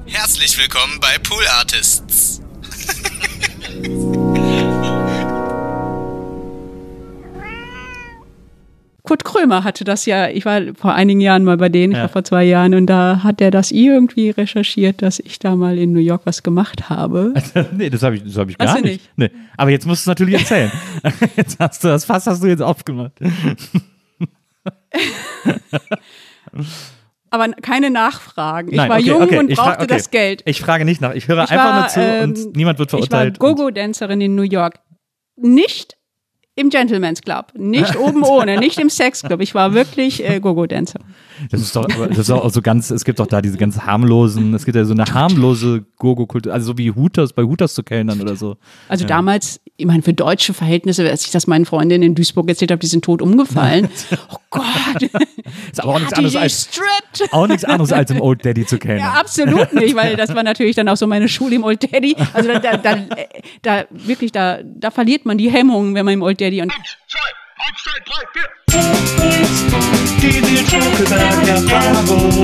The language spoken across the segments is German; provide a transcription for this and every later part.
Herzlich willkommen bei Pool Artists. Kurt Krömer hatte das ja, ich war vor einigen Jahren mal bei denen, ich war vor 2 Jahren und da hat er das irgendwie recherchiert, dass ich da mal in New York was gemacht habe. Nee, das hab ich gar nicht. Nee. Aber jetzt musst du es natürlich erzählen. Jetzt hast du das Fass hast du jetzt aufgemacht. Aber keine Nachfragen. Ich Nein, war jung und ich brauchte das Geld. Ich frage nicht nach. Ich höre einfach nur zu und niemand wird verurteilt. Ich war Go-Go-Dancerin in New York. Nicht im Gentleman's Club, nicht oben ohne, nicht im Sexclub. Ich war wirklich Go-Go-Dancer. Das ist doch auch so ganz, es gibt doch da diese ganz harmlosen, es gibt ja so eine harmlose Go-Go-Kultur, also so wie Hooters, bei Hooters zu kellnern oder so. Also damals, ich meine, für deutsche Verhältnisse, als ich das meinen Freundinnen in Duisburg erzählt habe, die sind tot umgefallen. Oh Gott. Ist aber auch nichts anderes als im Old Daddy zu kellnern. Ja, absolut nicht, weil das war natürlich dann auch so meine Schule im Old Daddy. Also da verliert man die Hemmungen, wenn man im Old Daddy und 1, 2, 3, 4. Die Nils Bokeberg-Erfahrung.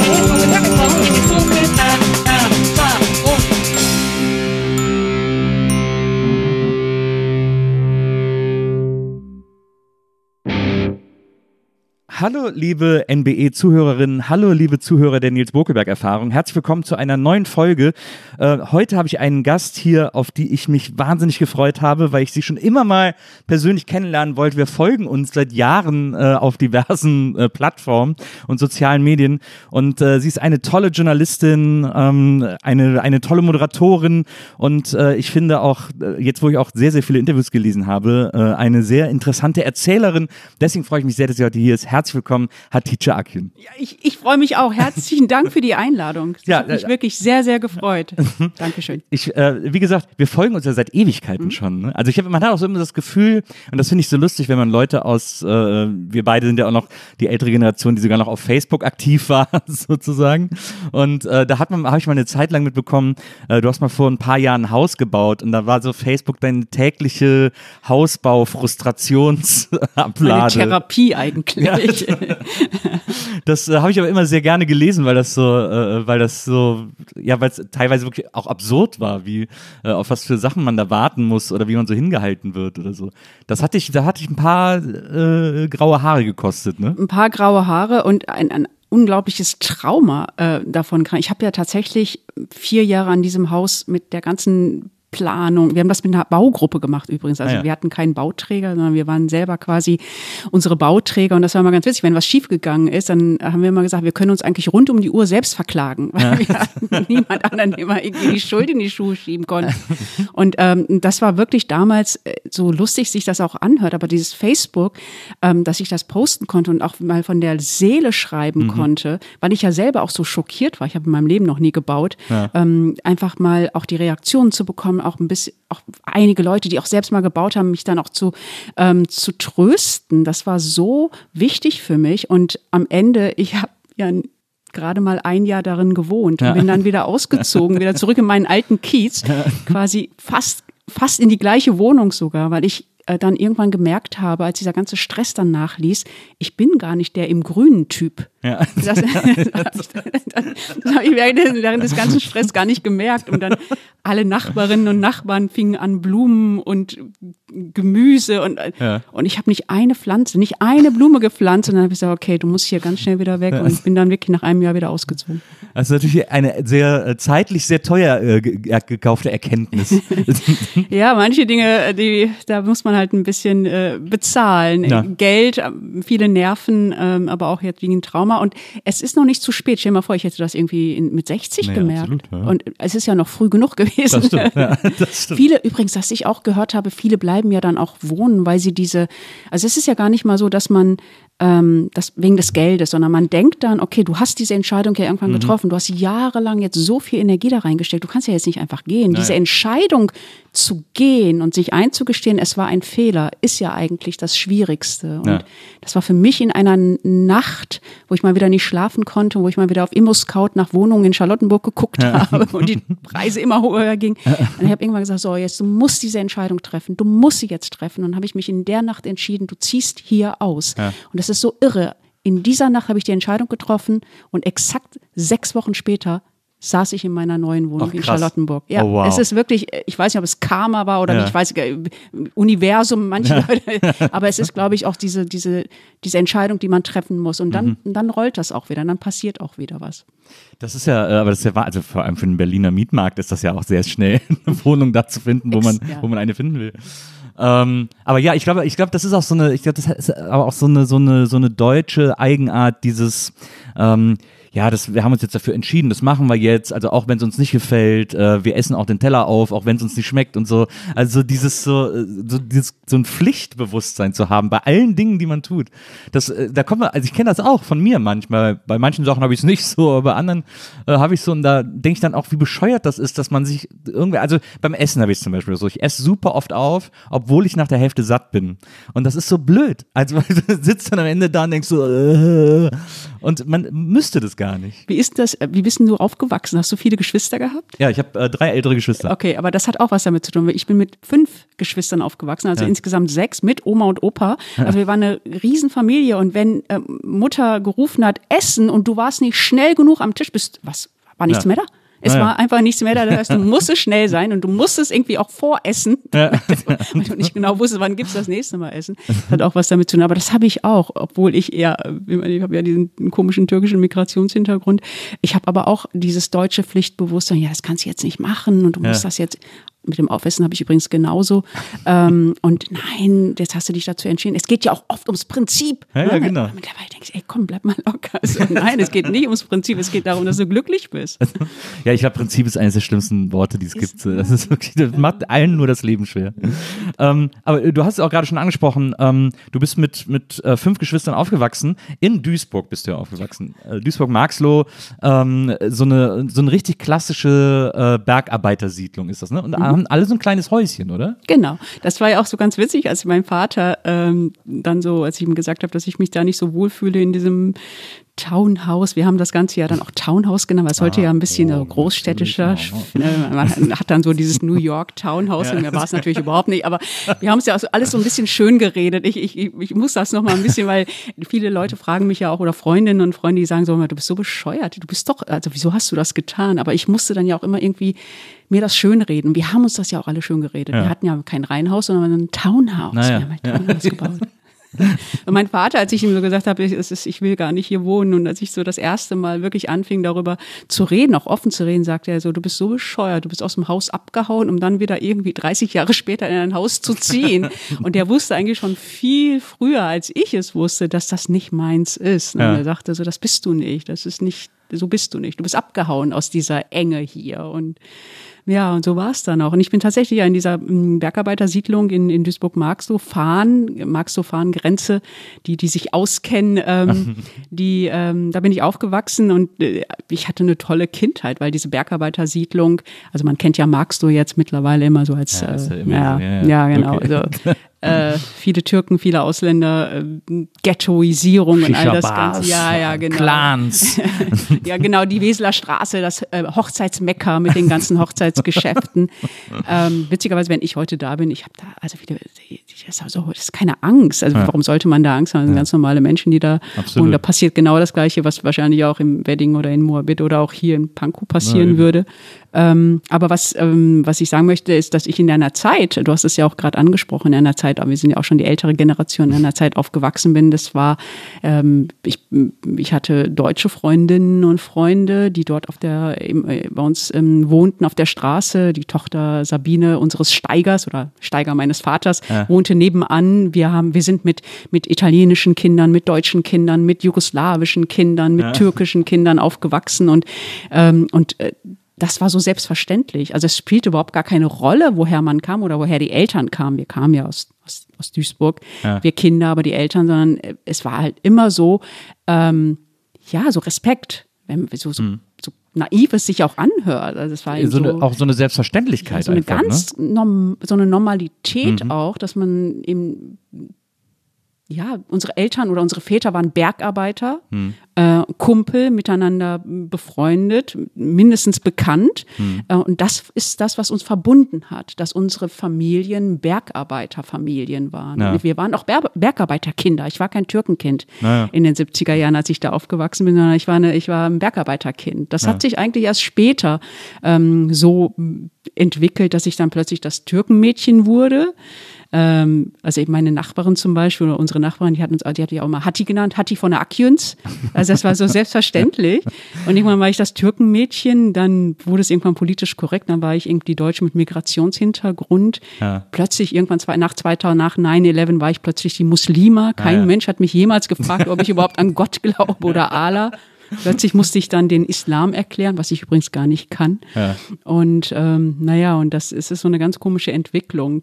Hallo liebe NBE-Zuhörerinnen, hallo liebe Zuhörer der Nils Bokeberg-Erfahrung. Herzlich willkommen zu einer neuen Folge. Heute habe ich einen Gast hier, auf die ich mich wahnsinnig gefreut habe, weil ich sie schon immer mal persönlich kennenlernen wollte. Wir folgen uns seit Jahren auf diversen Plattformen und sozialen Medien und sie ist eine tolle Journalistin, eine tolle Moderatorin und ich finde auch, jetzt wo ich auch sehr, sehr viele Interviews gelesen habe, eine sehr interessante Erzählerin. Deswegen freue ich mich sehr, dass sie heute hier ist. Herzlich willkommen, Hatice Akgün. Ja, ich freue mich auch. Herzlichen Dank für die Einladung. Das hat mich wirklich sehr, sehr gefreut. Dankeschön. Wie gesagt, wir folgen uns ja seit Ewigkeiten schon. Ne? Also man hat auch so immer das Gefühl, und das finde ich so lustig, wenn man Leute wir beide sind ja auch noch die ältere Generation, die sogar noch auf Facebook aktiv war, sozusagen. Und da habe ich mal eine Zeit lang mitbekommen, du hast mal vor ein paar Jahren ein Haus gebaut und da war so Facebook deine tägliche Hausbau-Frustrationsablade. Meine Therapie eigentlich. Ja. Das habe ich aber immer sehr gerne gelesen, weil es teilweise wirklich auch absurd war, wie auf was für Sachen man da warten muss oder wie man so hingehalten wird oder so. Da hatte ich ein paar graue Haare gekostet, ne? Ein paar graue Haare und ein unglaubliches Trauma davon. Ich habe ja tatsächlich 4 Jahre an diesem Haus mit der ganzen Planung. Wir haben das mit einer Baugruppe gemacht übrigens. Also wir hatten keinen Bauträger, sondern wir waren selber quasi unsere Bauträger. Und das war immer ganz witzig. Wenn was schiefgegangen ist, dann haben wir immer gesagt, wir können uns eigentlich rund um die Uhr selbst verklagen, weil wir hatten niemand anderen immer irgendwie die Schuld in die Schuhe schieben konnten. Und das war wirklich damals so lustig, sich das auch anhört. Aber dieses Facebook, dass ich das posten konnte und auch mal von der Seele schreiben konnte, weil ich ja selber auch so schockiert war. Ich habe in meinem Leben noch nie gebaut. Einfach mal auch die Reaktionen zu bekommen, auch ein bisschen, auch einige Leute, die auch selbst mal gebaut haben, mich dann auch zu trösten. Das war so wichtig für mich. Und am Ende, ich habe ja gerade mal 1 Jahr darin gewohnt und bin dann wieder ausgezogen, wieder zurück in meinen alten Kiez, quasi fast in die gleiche Wohnung sogar, weil ich dann irgendwann gemerkt habe, als dieser ganze Stress dann nachließ, ich bin gar nicht der im grünen Typ. Ja. Das habe ich während des ganzen Stress gar nicht gemerkt. Und dann alle Nachbarinnen und Nachbarn fingen an Blumen und Gemüse und ich habe nicht eine Pflanze, nicht eine Blume gepflanzt und dann habe ich gesagt, okay, du musst hier ganz schnell wieder weg und bin dann wirklich nach einem Jahr wieder ausgezogen. Das ist natürlich eine zeitlich sehr teuer gekaufte Erkenntnis. Ja, manche Dinge, da muss man halt ein bisschen bezahlen. Ja. Geld, viele Nerven, aber auch jetzt wegen Trauma. Und es ist noch nicht zu spät. Stell dir mal vor, ich hätte das irgendwie mit 60 gemerkt. Absolut, ja. Und es ist ja noch früh genug gewesen. Das stimmt, das stimmt. Viele, übrigens, was ich auch gehört habe, viele bleiben ja dann auch wohnen, weil sie also es ist ja gar nicht mal so, dass man das wegen des Geldes, sondern man denkt dann, okay, du hast diese Entscheidung ja irgendwann getroffen, du hast jahrelang jetzt so viel Energie da reingesteckt, du kannst ja jetzt nicht einfach gehen. Nein. Diese Entscheidung zu gehen und sich einzugestehen, es war ein Fehler, ist ja eigentlich das Schwierigste. Und das war für mich in einer Nacht, wo ich mal wieder nicht schlafen konnte, wo ich mal wieder auf ImmoScout nach Wohnungen in Charlottenburg geguckt habe und die Preise immer höher gingen. Und ich habe irgendwann gesagt, so, jetzt, du musst diese Entscheidung treffen, du musst sie jetzt treffen. Und dann habe ich mich in der Nacht entschieden, du ziehst hier aus. Ja. Und das ist so irre. In dieser Nacht habe ich die Entscheidung getroffen und exakt 6 Wochen später saß ich in meiner neuen Wohnung in Charlottenburg. Ja, oh, wow. Es ist wirklich, ich weiß nicht, ob es Karma war oder nicht, ich weiß Universum, manche Leute, aber es ist, glaube ich, auch diese Entscheidung, die man treffen muss und dann rollt das auch wieder, dann passiert auch wieder was. Das ist ja, aber das ist ja wahr, also vor allem für den Berliner Mietmarkt ist das ja auch sehr schnell, eine Wohnung da zu finden, wo man eine finden will. Aber ja, ich glaube, das ist auch so eine, das ist aber auch so eine deutsche Eigenart, dieses, wir haben uns jetzt dafür entschieden, das machen wir jetzt, also auch wenn es uns nicht gefällt, wir essen auch den Teller auf, auch wenn es uns nicht schmeckt und so. Also so ein Pflichtbewusstsein zu haben bei allen Dingen, die man tut. Da kommt man, also ich kenne das auch von mir manchmal. Bei manchen Sachen habe ich es nicht so, aber bei anderen habe ich so, und da denke ich dann auch, wie bescheuert das ist, dass man sich irgendwie, also beim Essen habe ich es zum Beispiel so, ich esse super oft auf, obwohl ich nach der Hälfte satt bin. Und das ist so blöd. Also du sitzt dann am Ende da und denkst so, und man müsste das gar nicht. Wie bist denn du aufgewachsen? Hast du viele Geschwister gehabt? Ja, ich habe 3 ältere Geschwister. Okay, aber das hat auch was damit zu tun. Ich bin mit 5 Geschwistern aufgewachsen, also insgesamt 6 mit Oma und Opa. Also wir waren eine Riesenfamilie und wenn Mutter gerufen hat, Essen und du warst nicht schnell genug am Tisch, war nichts mehr da? Es war einfach nichts mehr da, das heißt, du musstest schnell sein und du musstest irgendwie auch voressen, weil du nicht genau wusstest, wann gibt's das nächste Mal Essen. Das hat auch was damit zu tun, aber das habe ich auch, obwohl ich habe ja diesen komischen türkischen Migrationshintergrund. Ich habe aber auch dieses deutsche Pflichtbewusstsein, ja, das kannst du jetzt nicht machen und du musst das jetzt, mit dem Aufessen habe ich übrigens genauso. Und nein, jetzt hast du dich dazu entschieden. Es geht ja auch oft ums Prinzip. Ja, genau. Und mittlerweile denkst du, komm, bleib mal locker. Also, nein, es geht nicht ums Prinzip, es geht darum, dass du glücklich bist. Ja, ich glaube, Prinzip ist eines der schlimmsten Worte, die es gibt. Das ist wirklich, das macht allen nur das Leben schwer. Aber du hast es auch gerade schon angesprochen, du bist mit 5 Geschwistern aufgewachsen. In Duisburg bist du ja aufgewachsen. Duisburg-Marxloh, so eine richtig klassische Bergarbeitersiedlung ist das, ne? Und haben alle so ein kleines Häuschen, oder? Genau. Das war ja auch so ganz witzig, als mein Vater dann so, als ich ihm gesagt habe, dass ich mich da nicht so wohlfühle in diesem Townhouse. Wir haben das Ganze ja dann auch Townhouse genannt, weil es heute ja ein bisschen großstädtischer. Man hat dann so dieses New York Townhouse und mir war es natürlich überhaupt nicht, aber wir haben es ja auch alles so ein bisschen schön geredet. Ich muss das noch mal ein bisschen, weil viele Leute fragen mich ja auch oder Freundinnen und Freunde, die sagen so, du bist so bescheuert, du bist doch, also wieso hast du das getan? Aber ich musste dann ja auch immer irgendwie mir das schön reden. Wir haben uns das ja auch alle schön geredet. Wir hatten ja kein Reihenhaus, sondern ein Townhouse. Wir haben ein Townhouse gebaut. Und mein Vater, als ich ihm so gesagt habe, ich will gar nicht hier wohnen und als ich so das erste Mal wirklich anfing, darüber zu reden, auch offen zu reden, sagte er so, du bist so bescheuert, du bist aus dem Haus abgehauen, um dann wieder irgendwie 30 Jahre später in ein Haus zu ziehen. Und der wusste eigentlich schon viel früher, als ich es wusste, dass das nicht meins ist. Und er sagte so, das bist du nicht, so bist du nicht, du bist abgehauen aus dieser Enge hier. Und ja, und so war es dann auch. Und ich bin tatsächlich ja in dieser Bergarbeitersiedlung in Duisburg-Marxloh-Grenze, die sich auskennen, da bin ich aufgewachsen und ich hatte eine tolle Kindheit, weil diese Bergarbeitersiedlung, also man kennt ja Marxloh jetzt mittlerweile immer so als, genau, okay. also viele Türken, viele Ausländer, Ghettoisierung und all das Ganze. Ja, genau. Clans. Ja, genau, die Weseler Straße, das Hochzeitsmekka mit den ganzen Hochzeitsgeschäften. Witzigerweise, wenn ich heute da bin, ich habe da, also wieder, das ist keine Angst. Also warum sollte man da Angst haben? Das sind ganz normale Menschen, die da wohnen. Da passiert genau das Gleiche, was wahrscheinlich auch im Wedding oder in Moabit oder auch hier in Pankow passieren würde. Aber was ich sagen möchte, ist, dass ich in einer Zeit, du hast es ja auch gerade angesprochen, in einer Zeit, aber wir sind ja auch schon die ältere Generation, in einer Zeit aufgewachsen bin, das war, ich hatte deutsche Freundinnen und Freunde, die dort bei uns wohnten auf der Straße. Die Tochter Sabine unseres Steigers oder Steiger meines Vaters wohnte nebenan. Wir sind mit italienischen Kindern, mit deutschen Kindern, mit jugoslawischen Kindern, mit türkischen Kindern aufgewachsen und das war so selbstverständlich. Also es spielte überhaupt gar keine Rolle, woher man kam oder woher die Eltern kamen. Wir kamen ja aus Duisburg, wir Kinder, aber die Eltern, sondern es war halt immer so, so Respekt, so naiv es sich auch anhört. Also es war eben auch so eine Selbstverständlichkeit. So eine einfach, so eine Normalität auch, dass man eben unsere Eltern oder unsere Väter waren Bergarbeiter, Kumpel, miteinander befreundet, mindestens bekannt. Und das ist das, was uns verbunden hat, dass unsere Familien Bergarbeiterfamilien waren. Ja. Und wir waren auch Bergarbeiterkinder. Ich war kein Türkenkind in den 70er Jahren, als ich da aufgewachsen bin, sondern ich war ein Bergarbeiterkind. Das hat sich eigentlich erst später so entwickelt, dass ich dann plötzlich das Türkenmädchen wurde. Also eben meine Nachbarin zum Beispiel oder unsere Nachbarin, die hat ja auch mal Hatti genannt, Hatti von der Akjöns. Also das war so selbstverständlich. Und irgendwann war ich das Türkenmädchen, dann wurde es irgendwann politisch korrekt, dann war ich irgendwie Deutsche mit Migrationshintergrund. Ja. Plötzlich irgendwann nach 9/11 war ich plötzlich die Muslima. Kein Mensch hat mich jemals gefragt, ob ich überhaupt an Gott glaube oder Allah. Plötzlich musste ich dann den Islam erklären, was ich übrigens gar nicht kann. Ja. Und und das ist so eine ganz komische Entwicklung.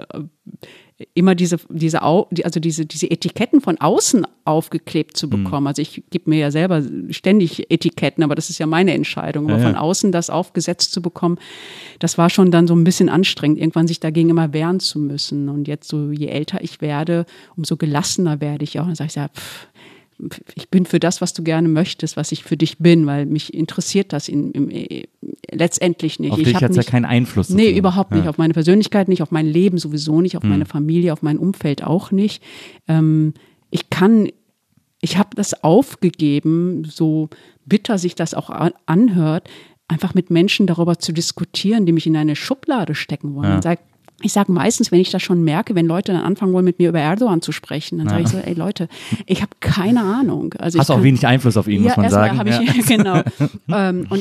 Immer diese Etiketten von außen aufgeklebt zu bekommen. Also ich gebe mir ja selber ständig Etiketten, aber das ist ja meine Entscheidung. Aber von außen das aufgesetzt zu bekommen, das war schon dann so ein bisschen anstrengend, irgendwann sich dagegen immer wehren zu müssen. Und jetzt so, je älter ich werde, umso gelassener werde ich auch. Dann sage ich, ich bin für das, was du gerne möchtest, was ich für dich bin, weil mich interessiert das letztendlich nicht. Auf dich hat es ja keinen Einfluss. Nee, überhaupt nicht. Auf meine Persönlichkeit nicht, auf mein Leben sowieso nicht, auf meine Familie, auf mein Umfeld auch nicht. Ich habe das aufgegeben, so bitter sich das auch anhört, einfach mit Menschen darüber zu diskutieren, die mich in eine Schublade stecken wollen. Ja. Ich sage meistens, wenn ich das schon merke, wenn Leute dann anfangen wollen, mit mir über Erdogan zu sprechen, dann sage ich so, ey Leute, ich habe keine Ahnung. Also hast auch wenig Einfluss auf ihn, muss man sagen. Genau. Und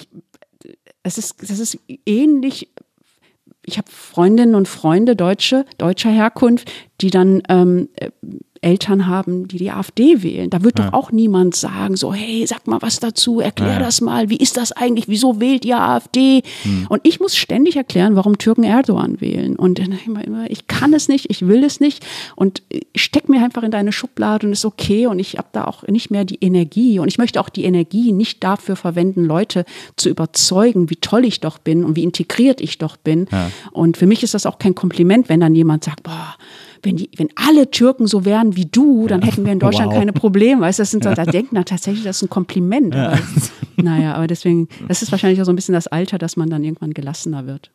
es ist ähnlich. Ich habe Freundinnen und Freunde deutscher Herkunft, die dann Eltern haben, die AfD wählen. Da wird doch auch niemand sagen, so, hey, sag mal was dazu, erklär das mal, wie ist das eigentlich, wieso wählt ihr AfD? Und ich muss ständig erklären, warum Türken Erdogan wählen. Und ich kann es nicht, ich will es nicht und steck mir einfach in deine Schublade und ist okay und ich habe da auch nicht mehr die Energie und ich möchte auch die Energie nicht dafür verwenden, Leute zu überzeugen, wie toll ich doch bin und wie integriert ich doch bin. Ja. Und für mich ist das auch kein Kompliment, wenn dann jemand sagt, boah, wenn alle Türken so wären wie du, dann hätten wir in Deutschland keine Probleme. Weißt du, da denkt man tatsächlich, das ist ein Kompliment. Ja. Aber deswegen, das ist wahrscheinlich auch so ein bisschen das Alter, dass man dann irgendwann gelassener wird.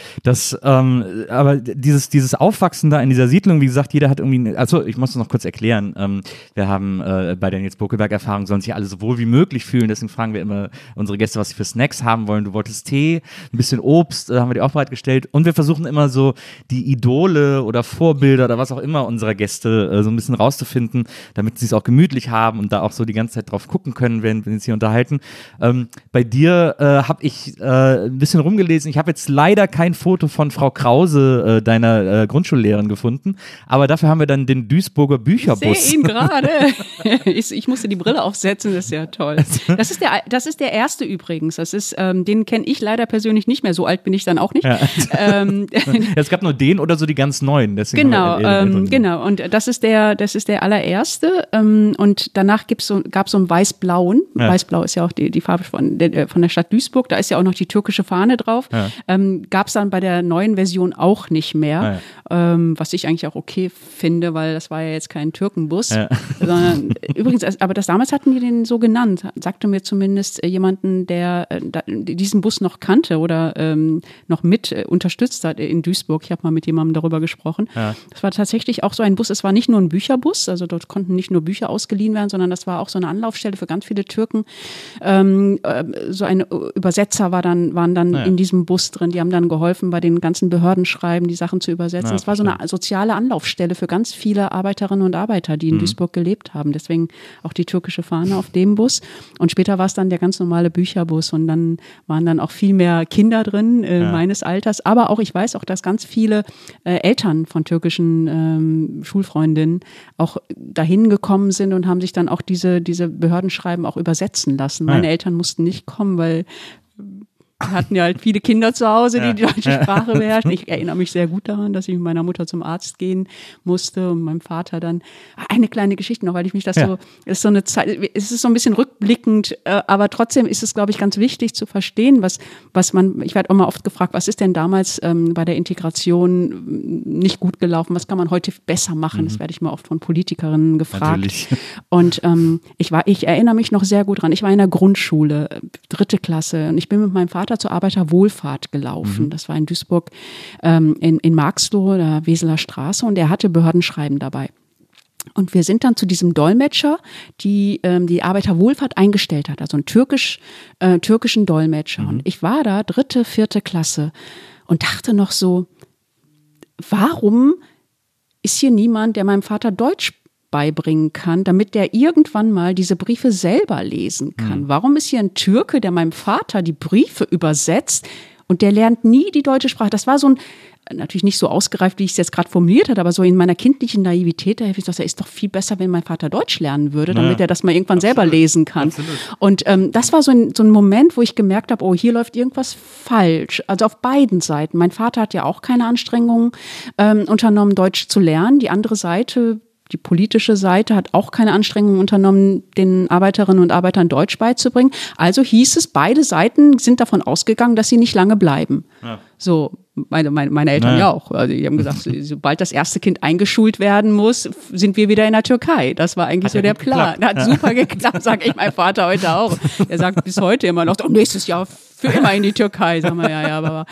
Aber dieses Aufwachsen da in dieser Siedlung, wie gesagt, jeder hat irgendwie, also ich muss das noch kurz erklären, wir haben bei der Nils Bokelberg-Erfahrung sollen sich alle so wohl wie möglich fühlen, deswegen fragen wir immer unsere Gäste, was sie für Snacks haben wollen. Du wolltest Tee, ein bisschen Obst, haben wir dir auch bereitgestellt und wir versuchen immer so die Idole oder Vorbilder oder was auch immer unserer Gäste so ein bisschen rauszufinden, damit sie es auch gemütlich haben und da auch so die ganze Zeit drauf gucken können, wenn sie sich unterhalten. Bei dir habe ich ein bisschen rumgelesen, ich habe jetzt leider kein Foto von Frau Krause, deiner Grundschullehrerin, gefunden. Aber dafür haben wir dann den Duisburger Bücherbus. Ich sehe ihn gerade. Ich musste die Brille aufsetzen, das ist ja toll. Das ist der erste übrigens. Das ist, den kenne ich leider persönlich nicht mehr. So alt bin ich dann auch nicht. Ja. Es gab nur den oder so die ganz neuen. Genau. Und das ist der allererste. Und danach gab es so einen weiß-blauen. Ja. Weiß-blau ist ja auch die Farbe von der Stadt Duisburg. Da ist ja auch noch die türkische Fahne drauf. Ja. Gab es dann bei der neuen Version auch nicht mehr, was ich eigentlich auch okay finde, weil das war ja jetzt kein Türkenbus. Ja. Sondern, übrigens, aber damals hatten die den so genannt, sagte mir zumindest jemanden, der diesen Bus noch kannte oder noch mit unterstützt hat in Duisburg. Ich habe mal mit jemandem darüber gesprochen. Ja. Das war tatsächlich auch so ein Bus, es war nicht nur ein Bücherbus, also dort konnten nicht nur Bücher ausgeliehen werden, sondern das war auch so eine Anlaufstelle für ganz viele Türken. So ein Übersetzer waren dann in diesem Bus drin, die haben dann geholfen, bei den ganzen Behördenschreiben die Sachen zu übersetzen. Es war so eine soziale Anlaufstelle für ganz viele Arbeiterinnen und Arbeiter, die in Duisburg gelebt haben. Deswegen auch die türkische Fahne auf dem Bus. Und später war es dann der ganz normale Bücherbus und dann waren dann auch viel mehr Kinder drin, meines Alters. Aber auch, ich weiß auch, dass ganz viele Eltern von türkischen Schulfreundinnen auch dahin gekommen sind und haben sich dann auch diese Behördenschreiben auch übersetzen lassen. Meine Eltern mussten nicht kommen, weil Wir hatten ja halt viele Kinder zu Hause, die deutsche Sprache beherrschen. Ich erinnere mich sehr gut daran, dass ich mit meiner Mutter zum Arzt gehen musste und meinem Vater dann. Eine kleine Geschichte noch, weil ich mich das ist so eine Zeit, es ist so ein bisschen rückblickend, aber trotzdem ist es, glaube ich, ganz wichtig zu verstehen, ich werde auch mal oft gefragt, was ist denn damals bei der Integration nicht gut gelaufen, was kann man heute besser machen? Das werde ich mal oft von Politikerinnen gefragt. Natürlich. Und ich erinnere mich noch sehr gut dran. Ich war in der Grundschule, 3. Klasse, und ich bin mit meinem Vater zur Arbeiterwohlfahrt gelaufen. Das war in Duisburg, in Marxloh, der Weseler Straße, und er hatte Behördenschreiben dabei. Und wir sind dann zu diesem Dolmetscher, die Arbeiterwohlfahrt eingestellt hat, also einen türkischen Dolmetscher. Und ich war da 3., 4. Klasse und dachte noch so, warum ist hier niemand, der meinem Vater Deutsch beibringen kann, damit der irgendwann mal diese Briefe selber lesen kann? Warum ist hier ein Türke, der meinem Vater die Briefe übersetzt und der lernt nie die deutsche Sprache? Das war so natürlich nicht so ausgereift, wie ich es jetzt gerade formuliert habe, aber so in meiner kindlichen Naivität, da habe ich gesagt, ist doch viel besser, wenn mein Vater Deutsch lernen würde, damit er das mal irgendwann selber lesen kann. Absolut. Und das war so ein Moment, wo ich gemerkt habe, oh, hier läuft irgendwas falsch. Also auf beiden Seiten. Mein Vater hat ja auch keine Anstrengungen unternommen, Deutsch zu lernen. Die andere Seite, die politische Seite, hat auch keine Anstrengungen unternommen, den Arbeiterinnen und Arbeitern Deutsch beizubringen. Also hieß es, beide Seiten sind davon ausgegangen, dass sie nicht lange bleiben. Ja. So, meine Eltern ja auch. Also die haben gesagt, sobald das erste Kind eingeschult werden muss, sind wir wieder in der Türkei. Das war eigentlich so der Plan. Hat super geklappt, sage ich meinem Vater heute auch. Er sagt bis heute immer noch, nächstes Jahr für immer in die Türkei. Sagen wir, ja, aber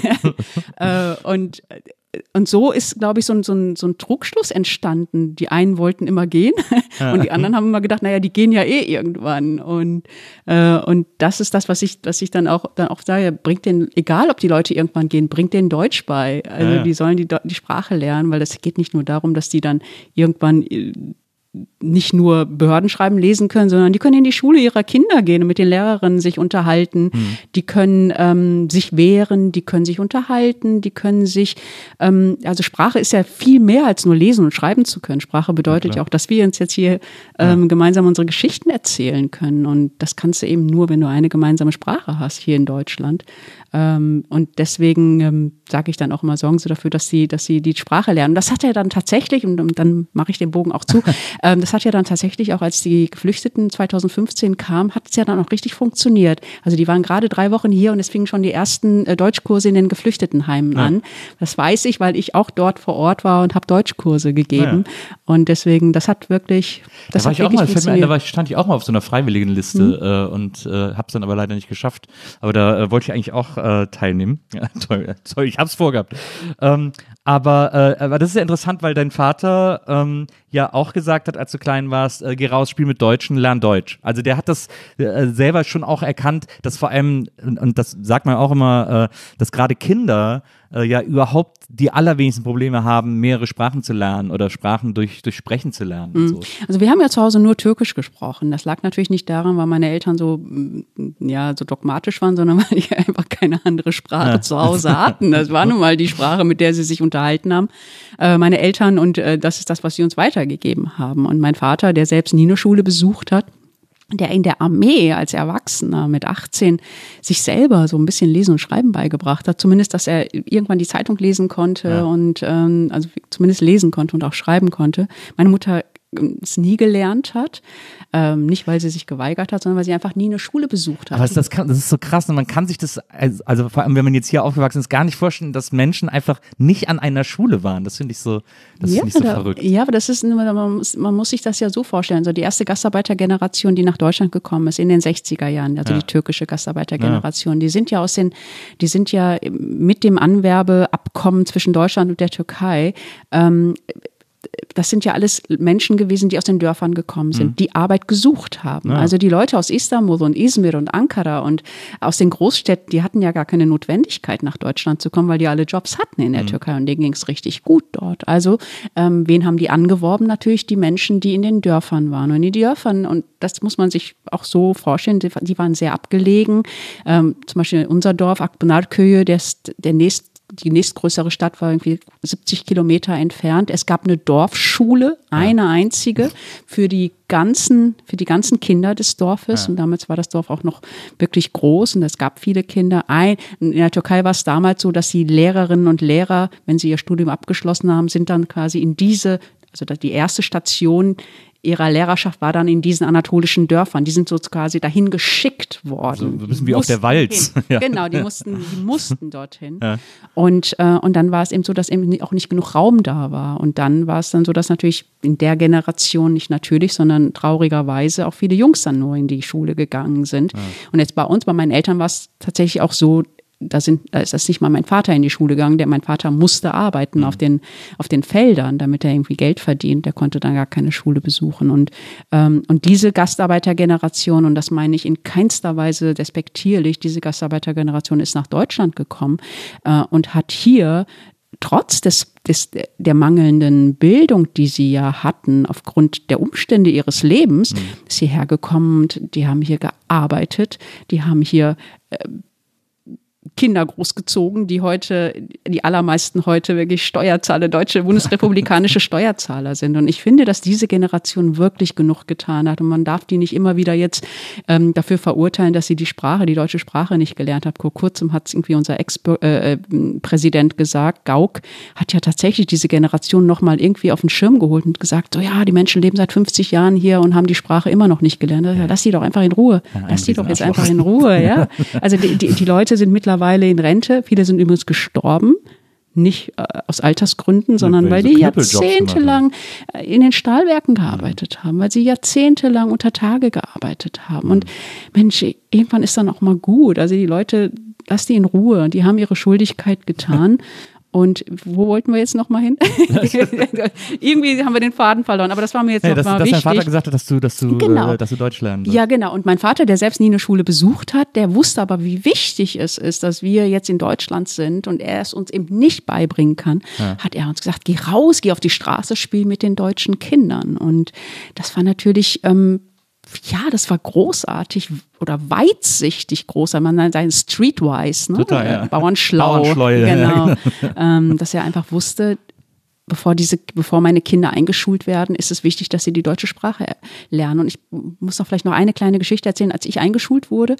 und so ist, glaube ich, so ein Trugschluss entstanden. Die einen wollten immer gehen und die anderen haben immer gedacht, naja, die gehen ja irgendwann. Und das ist das, was ich dann auch sage, bringt denen, egal ob die Leute irgendwann gehen, bringt denen Deutsch bei. Also die sollen die Sprache lernen, weil das geht nicht nur darum, dass die dann irgendwann nicht nur Behördenschreiben lesen können, sondern die können in die Schule ihrer Kinder gehen und mit den Lehrerinnen sich unterhalten. Die können sich wehren, die können sich unterhalten, die können sich, also Sprache ist ja viel mehr als nur lesen und schreiben zu können. Sprache bedeutet ja auch, dass wir uns jetzt hier gemeinsam unsere Geschichten erzählen können, und das kannst du eben nur, wenn du eine gemeinsame Sprache hast hier in Deutschland. Und deswegen sage ich dann auch immer, sorgen Sie dafür, dass Sie die Sprache lernen. Das hat ja dann tatsächlich, und dann mache ich den Bogen auch zu, das hat ja dann tatsächlich auch, als die Geflüchteten 2015 kamen, hat es ja dann auch richtig funktioniert. Also die waren gerade 3 Wochen hier und es fingen schon die ersten Deutschkurse in den Geflüchtetenheimen an. Das weiß ich, weil ich auch dort vor Ort war und habe Deutschkurse gegeben. Und deswegen, das hat wirklich, das hat wirklich funktioniert. Da stand ich auch mal auf so einer Freiwilligenliste und habe es dann aber leider nicht geschafft. Aber da wollte ich eigentlich auch teilnehmen. Ja, toll, ich hab's vorgehabt. Aber das ist ja interessant, weil dein Vater ja auch gesagt hat, als du klein warst, geh raus, spiel mit Deutschen, lern Deutsch. Also der hat das selber schon auch erkannt, dass vor allem, und das sagt man auch immer, dass gerade Kinder ja überhaupt die allerwenigsten Probleme haben, mehrere Sprachen zu lernen oder Sprachen durch Sprechen zu lernen. Und so. Also wir haben ja zu Hause nur Türkisch gesprochen. Das lag natürlich nicht daran, weil meine Eltern so dogmatisch waren, sondern weil die einfach keine andere Sprache zu Hause hatten. Das war nun mal die Sprache, mit der sie sich unterhalten haben. Meine Eltern, und das ist das, was sie uns weitergegeben haben. Und mein Vater, der selbst nie eine Schule besucht hat, der in der Armee als Erwachsener mit 18 sich selber so ein bisschen Lesen und Schreiben beigebracht hat. Zumindest, dass er irgendwann die Zeitung lesen konnte und also zumindest lesen konnte und auch schreiben konnte. Meine Mutter es nie gelernt hat. Nicht, weil sie sich geweigert hat, sondern weil sie einfach nie eine Schule besucht hat. Aber das ist so krass, und man kann sich das, also vor allem, wenn man jetzt hier aufgewachsen ist, gar nicht vorstellen, dass Menschen einfach nicht an einer Schule waren. Das finde ich so, verrückt. Ja, aber das ist, man muss sich das ja so vorstellen. So die erste Gastarbeitergeneration, die nach Deutschland gekommen ist in den 60er Jahren, also die türkische Gastarbeitergeneration, die sind ja mit dem Anwerbeabkommen zwischen Deutschland und der Türkei, das sind ja alles Menschen gewesen, die aus den Dörfern gekommen sind, die Arbeit gesucht haben. Ja. Also die Leute aus Istanbul und Izmir und Ankara und aus den Großstädten, die hatten ja gar keine Notwendigkeit, nach Deutschland zu kommen, weil die alle Jobs hatten in der Türkei und denen ging es richtig gut dort. Also wen haben die angeworben? Natürlich die Menschen, die in den Dörfern waren. Und in den Dörfern, und das muss man sich auch so vorstellen, die waren sehr abgelegen. Zum Beispiel unser Dorf, Akpınarköy'ü, der die nächstgrößere Stadt war irgendwie 70 Kilometer entfernt. Es gab eine Dorfschule, eine einzige, für die ganzen Kinder des Dorfes. Und damals war das Dorf auch noch wirklich groß und es gab viele Kinder. In der Türkei war es damals so, dass die Lehrerinnen und Lehrer, wenn sie ihr Studium abgeschlossen haben, sind dann quasi also die erste Station ihrer Lehrerschaft war dann in diesen anatolischen Dörfern. Die sind so quasi dahin geschickt worden. So ein bisschen wie auf der Walz. Ja. Genau, die mussten dorthin. Ja. Und dann war es eben so, dass eben auch nicht genug Raum da war. Und dann war es dann so, dass natürlich in der Generation, nicht natürlich, sondern traurigerweise auch viele Jungs dann nur in die Schule gegangen sind. Ja. Und jetzt bei meinen Eltern war es tatsächlich auch so, da ist das nicht mal mein Vater in die Schule gegangen, mein Vater musste arbeiten auf den Feldern, damit er irgendwie Geld verdient, der konnte dann gar keine Schule besuchen und diese Gastarbeitergeneration, und das meine ich in keinster Weise despektierlich, diese Gastarbeitergeneration ist nach Deutschland gekommen und hat hier trotz der mangelnden Bildung, die sie ja hatten, aufgrund der Umstände ihres Lebens, ist hierher gekommen und die haben hier gearbeitet, die haben hier Kinder großgezogen, die allermeisten heute wirklich Steuerzahler, deutsche, bundesrepublikanische Steuerzahler sind. Und ich finde, dass diese Generation wirklich genug getan hat. Und man darf die nicht immer wieder jetzt dafür verurteilen, dass sie die deutsche Sprache nicht gelernt hat. Vor kurzem hat es irgendwie unser Ex-Präsident gesagt, Gauck, hat ja tatsächlich diese Generation nochmal irgendwie auf den Schirm geholt und gesagt, so ja, die Menschen leben seit 50 Jahren hier und haben die Sprache immer noch nicht gelernt. Ja, lass die doch einfach in Ruhe. Lass die doch jetzt einfach in Ruhe, ja. Also die Leute sind mittlerweile in Rente. Viele sind übrigens gestorben. Nicht aus Altersgründen, sondern weil die jahrzehntelang in den Stahlwerken gearbeitet haben, weil sie jahrzehntelang unter Tage gearbeitet haben. Und Mensch, irgendwann ist dann auch mal gut. Also die Leute, lass die in Ruhe. Die haben ihre Schuldigkeit getan. Und wo wollten wir jetzt noch mal hin? Irgendwie haben wir den Faden verloren, aber das war mir jetzt noch mal wichtig. Dass dein Vater gesagt hat, dass du Deutsch lernen willst. Ja, genau. Und mein Vater, der selbst nie eine Schule besucht hat, der wusste aber, wie wichtig es ist, dass wir jetzt in Deutschland sind und er es uns eben nicht beibringen kann, hat er uns gesagt, geh raus, geh auf die Straße, spiel mit den deutschen Kindern. Und das war natürlich das war großartig oder weitsichtig groß, man nennt es streetwise, ne? Total, ja. Bauernschlau, genau. Dass er einfach wusste, bevor meine Kinder eingeschult werden, ist es wichtig, dass sie die deutsche Sprache lernen. Und ich muss vielleicht noch eine kleine Geschichte erzählen. Als ich eingeschult wurde,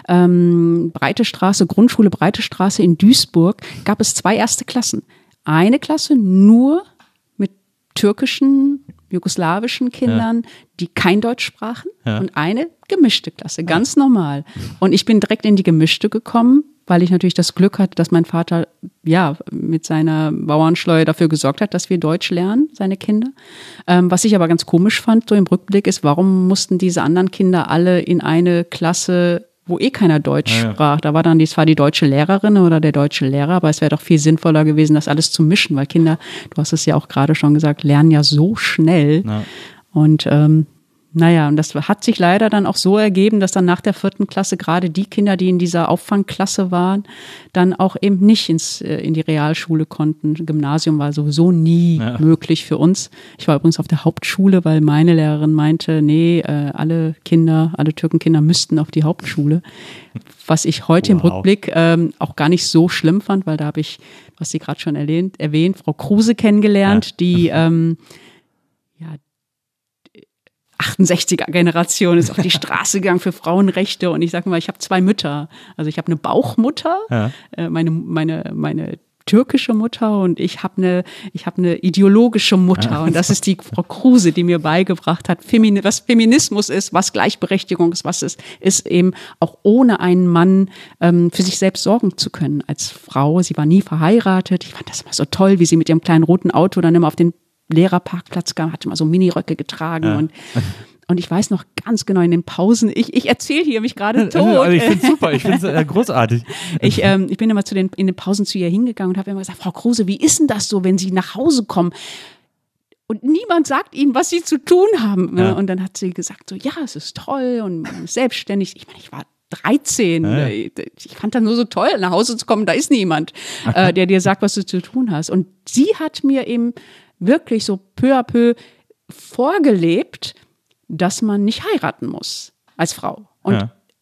Grundschule Breite Straße in Duisburg, gab es 2 erste Klassen. Eine Klasse nur mit türkischen, jugoslawischen Kindern, die kein Deutsch sprachen, und eine gemischte Klasse, ganz normal. Und ich bin direkt in die gemischte gekommen, weil ich natürlich das Glück hatte, dass mein Vater mit seiner Bauernschleue dafür gesorgt hat, dass wir Deutsch lernen, seine Kinder. Was ich aber ganz komisch fand, so im Rückblick, ist, warum mussten diese anderen Kinder alle in eine Klasse, wo keiner Deutsch sprach. Da war dann zwar die deutsche Lehrerin oder der deutsche Lehrer, aber es wäre doch viel sinnvoller gewesen, das alles zu mischen, weil Kinder, du hast es ja auch gerade schon gesagt, lernen ja so schnell. Ja. Und und das hat sich leider dann auch so ergeben, dass dann nach der 4. Klasse gerade die Kinder, die in dieser Auffangklasse waren, dann auch eben nicht in die Realschule konnten. Gymnasium war sowieso nie möglich für uns. Ich war übrigens auf der Hauptschule, weil meine Lehrerin meinte, alle Türkenkinder müssten auf die Hauptschule. Was ich heute im Rückblick auch gar nicht so schlimm fand, weil da habe ich, was Sie gerade schon erwähnt, Frau Kruse kennengelernt, die 68er-Generation ist auf die Straße gegangen für Frauenrechte, und ich sage mal, ich habe 2 Mütter. Also ich habe eine Bauchmutter, meine türkische Mutter, und ich habe eine ideologische Mutter, und das ist die Frau Kruse, die mir beigebracht hat, was Feminismus ist, was Gleichberechtigung ist, was es ist, eben auch ohne einen Mann für sich selbst sorgen zu können als Frau. Sie war nie verheiratet. Ich fand das immer so toll, wie sie mit ihrem kleinen roten Auto dann immer auf den Lehrerparkplatz kam, hatte immer so Miniröcke getragen und ich weiß noch ganz genau in den Pausen, ich erzähle hier mich gerade tot. Also ich finde es super, ich finde es großartig. Ich bin immer in den Pausen zu ihr hingegangen und habe immer gesagt, Frau Kruse, wie ist denn das so, wenn Sie nach Hause kommen und niemand sagt Ihnen, was Sie zu tun haben? Ja. Und dann hat sie gesagt, so ja, es ist toll und man ist selbstständig. Ich meine, ich war 13. Ja. Ich fand das nur so toll, nach Hause zu kommen, da ist niemand, der dir sagt, was du zu tun hast. Und sie hat mir eben wirklich so peu à peu vorgelebt, dass man nicht heiraten muss als Frau. Und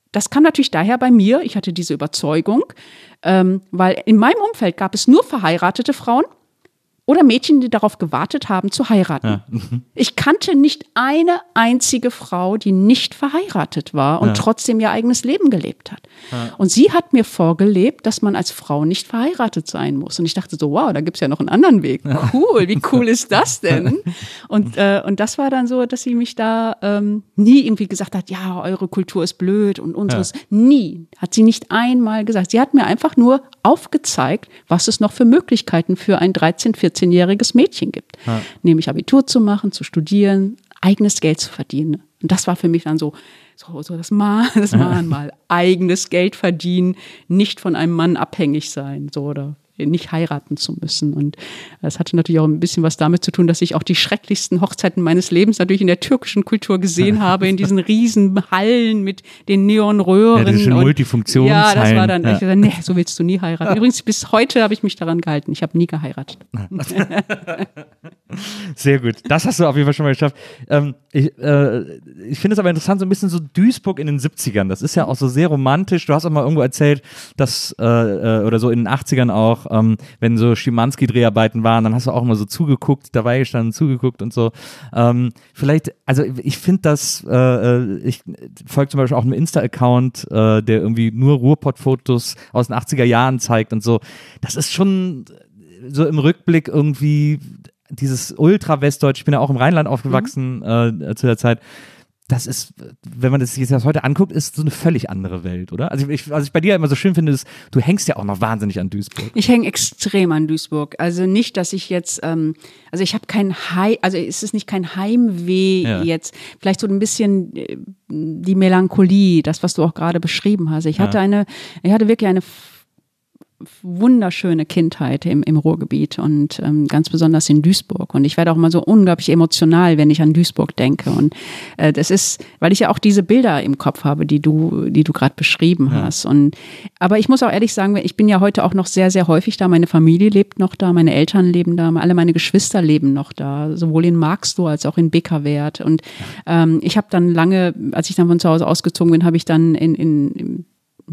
das kam natürlich daher bei mir, ich hatte diese Überzeugung, weil in meinem Umfeld gab es nur verheiratete Frauen oder Mädchen, die darauf gewartet haben, zu heiraten. Ja. Ich kannte nicht eine einzige Frau, die nicht verheiratet war und trotzdem ihr eigenes Leben gelebt hat. Ja. Und sie hat mir vorgelebt, dass man als Frau nicht verheiratet sein muss. Und ich dachte so, wow, da gibt's ja noch einen anderen Weg. Cool, wie cool ist das denn? Und das war dann so, dass sie mich da nie irgendwie gesagt hat, ja, eure Kultur ist blöd und unseres. Nie, hat sie nicht einmal gesagt. Sie hat mir einfach nur aufgezeigt, was es noch für Möglichkeiten für ein 13-, 14-jähriges Mädchen gibt. Ja. Nämlich Abitur zu machen, zu studieren, eigenes Geld zu verdienen. Und das war für mich dann so das Mahn mal eigenes Geld verdienen, nicht von einem Mann abhängig sein, so oder nicht heiraten zu müssen. Und das hatte natürlich auch ein bisschen was damit zu tun, dass ich auch die schrecklichsten Hochzeiten meines Lebens natürlich in der türkischen Kultur gesehen habe, in diesen riesen Hallen mit den Neonröhren. Ja, diese Multifunktionshallen. Ja, das war dann, ich dachte, nee, so willst du nie heiraten. Übrigens, bis heute habe ich mich daran gehalten. Ich habe nie geheiratet. Sehr gut. Das hast du auf jeden Fall schon mal geschafft. Ich finde es aber interessant, so ein bisschen so Duisburg in den 70ern. Das ist ja auch so sehr romantisch. Du hast auch mal irgendwo erzählt, dass, oder so in den 80ern auch, wenn so Schimanski-Dreharbeiten waren, dann hast du auch immer so zugeguckt, dabei gestanden, zugeguckt und so. Vielleicht, also ich finde das, ich folge zum Beispiel auch einem Insta-Account, der irgendwie nur Ruhrpott-Fotos aus den 80er Jahren zeigt und so. Das ist schon so im Rückblick irgendwie dieses Ultra-Westdeutsch, ich bin ja auch im Rheinland aufgewachsen zu der Zeit. Das ist, wenn man das sich jetzt heute anguckt, ist so eine völlig andere Welt, oder? Also was ich bei dir immer so schön finde, ist, du hängst ja auch noch wahnsinnig an Duisburg. Ich hänge extrem an Duisburg. Also nicht, dass ich jetzt, also ich habe es ist nicht kein Heimweh jetzt. Vielleicht so ein bisschen die Melancholie, das, was du auch gerade beschrieben hast. Ich hatte wirklich eine wunderschöne Kindheit im Ruhrgebiet und ganz besonders in Duisburg. Und ich werde auch immer so unglaublich emotional, wenn ich an Duisburg denke. Und das ist, weil ich ja auch diese Bilder im Kopf habe, die du gerade beschrieben hast. Aber ich muss auch ehrlich sagen, ich bin ja heute auch noch sehr, sehr häufig da. Meine Familie lebt noch da, meine Eltern leben da, alle meine Geschwister leben noch da, sowohl in Marxloh als auch in Beckerwerth. Und ich habe dann lange, als ich dann von zu Hause ausgezogen bin, habe ich dann in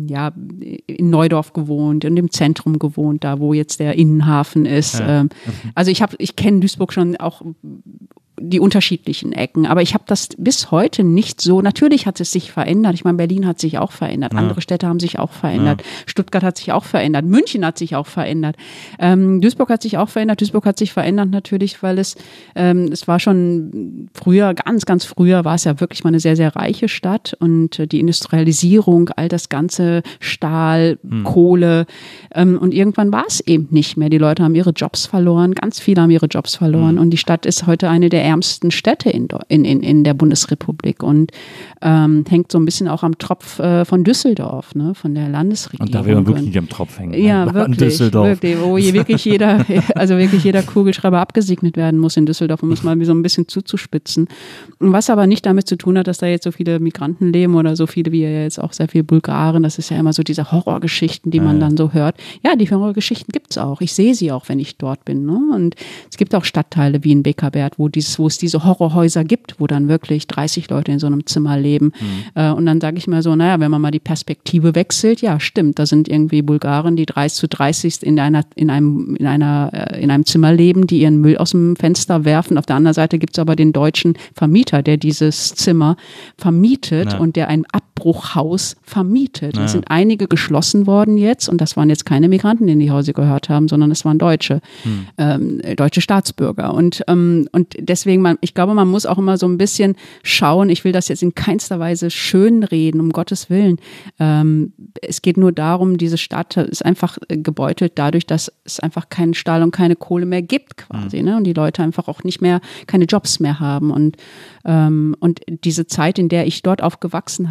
Neudorf gewohnt und im Zentrum gewohnt, da wo jetzt der Innenhafen ist. Ja. Also ich kenne Duisburg schon auch die unterschiedlichen Ecken, aber ich habe das bis heute nicht so, natürlich hat es sich verändert, ich meine, Berlin hat sich auch verändert, andere Städte haben sich auch verändert, Stuttgart hat sich auch verändert, München hat sich auch verändert, Duisburg hat sich auch verändert, Duisburg hat sich verändert natürlich, weil es war schon früher, ganz, ganz früher war es ja wirklich mal eine sehr, sehr reiche Stadt und die Industrialisierung, all das ganze Stahl, Kohle und irgendwann war es eben nicht mehr, die Leute haben ihre Jobs verloren, ganz viele haben ihre Jobs verloren und die Stadt ist heute eine der ärmsten Städte in der Bundesrepublik und hängt so ein bisschen auch am Tropf von Düsseldorf, ne, von der Landesregierung. Und da will man wirklich nicht am Tropf hängen. Ja, wirklich, wo wirklich jeder Kugelschreiber abgesegnet werden muss in Düsseldorf, um es mal so ein bisschen zuzuspitzen. Was aber nicht damit zu tun hat, dass da jetzt so viele Migranten leben oder so viele wie ja jetzt auch sehr viele Bulgaren. Das ist ja immer so diese Horrorgeschichten, die man dann so hört. Ja, die Horrorgeschichten gibt's auch. Ich sehe sie auch, wenn ich dort bin. Ne? Und es gibt auch Stadtteile wie in Beckerwerth, wo es diese Horrorhäuser gibt, wo dann wirklich 30 Leute in so einem Zimmer leben. Und dann sage ich mir so, naja, wenn man mal die Perspektive wechselt, ja, stimmt, da sind irgendwie Bulgaren, die 30 in einem Zimmer leben, die ihren Müll aus dem Fenster werfen. Auf der anderen Seite gibt es aber den deutschen Vermieter, der dieses Zimmer vermietet und der ein Abbruchhaus vermietet. Es sind einige geschlossen worden jetzt und das waren jetzt keine Migranten, die in die Häuser gehört haben, sondern es waren deutsche Staatsbürger. Und deswegen, ich glaube, man muss auch immer so ein bisschen schauen, ich will das jetzt in keinster Weise schönreden, um Gottes Willen. Es geht nur darum, diese Stadt ist einfach gebeutelt dadurch, dass es einfach keinen Stahl und keine Kohle mehr gibt quasi, ne? Und die Leute einfach auch nicht mehr, keine Jobs mehr haben. Und diese Zeit, in der ich dort aufgewachsen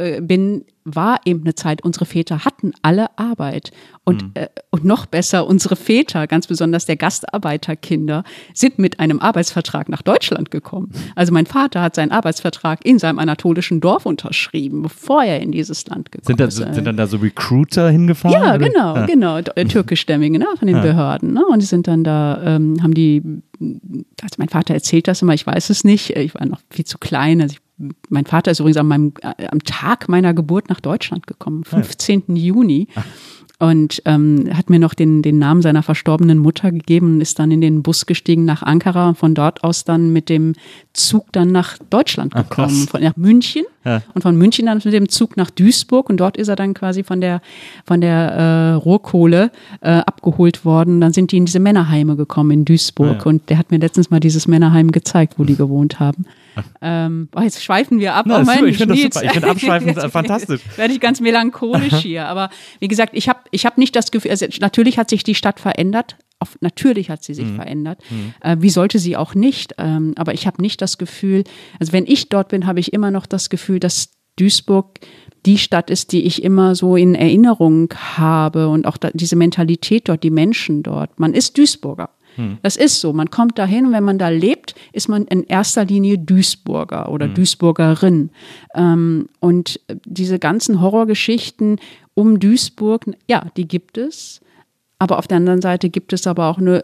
war eben eine Zeit, unsere Väter hatten alle Arbeit und noch besser, unsere Väter, ganz besonders der Gastarbeiterkinder, sind mit einem Arbeitsvertrag nach Deutschland gekommen. Also mein Vater hat seinen Arbeitsvertrag in seinem anatolischen Dorf unterschrieben, bevor er in dieses Land gekommen ist. Sind dann da so Recruiter hingefahren? Ja, genau, türkischstämmige, ne, von den Behörden. Ne? Und die sind dann da, also mein Vater erzählt das immer, ich weiß es nicht, ich war noch viel zu klein, also ich mein Vater ist übrigens am Tag meiner Geburt nach Deutschland gekommen, 15. Juni. Und hat mir noch den Namen seiner verstorbenen Mutter gegeben und ist dann in den Bus gestiegen nach Ankara und von dort aus dann mit dem Zug dann nach Deutschland gekommen, nach München. Ja. Und von München dann mit dem Zug nach Duisburg und dort ist er dann quasi von der Rohrkohle abgeholt worden. Dann sind die in diese Männerheime gekommen in Duisburg und der hat mir letztens mal dieses Männerheim gezeigt, wo die gewohnt haben. Jetzt schweifen wir ab. Ich finde das super. Ich finde Abschweifen fantastisch. Werde ich ganz melancholisch hier. Aber wie gesagt, ich hab nicht das Gefühl, also natürlich hat sich die Stadt verändert. Natürlich hat sie sich verändert. Wie sollte sie auch nicht? Aber ich habe nicht das Gefühl, also wenn ich dort bin, habe ich immer noch das Gefühl, dass Duisburg die Stadt ist, die ich immer so in Erinnerung habe und auch diese Mentalität dort, die Menschen dort. Man ist Duisburger. Das ist so. Man kommt dahin und wenn man da lebt, ist man in erster Linie Duisburger oder Duisburgerin. Und diese ganzen Horrorgeschichten um Duisburg, ja, die gibt es. Aber auf der anderen Seite gibt es aber auch eine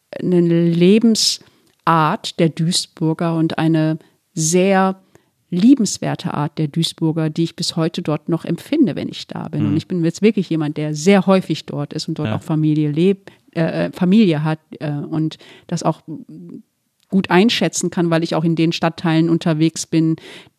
Lebensart der Duisburger und eine sehr liebenswerte Art der Duisburger, die ich bis heute dort noch empfinde, wenn ich da bin. Und ich bin jetzt wirklich jemand, der sehr häufig dort ist und dort auch Familie hat und das auch gut einschätzen kann, weil ich auch in den Stadtteilen unterwegs bin,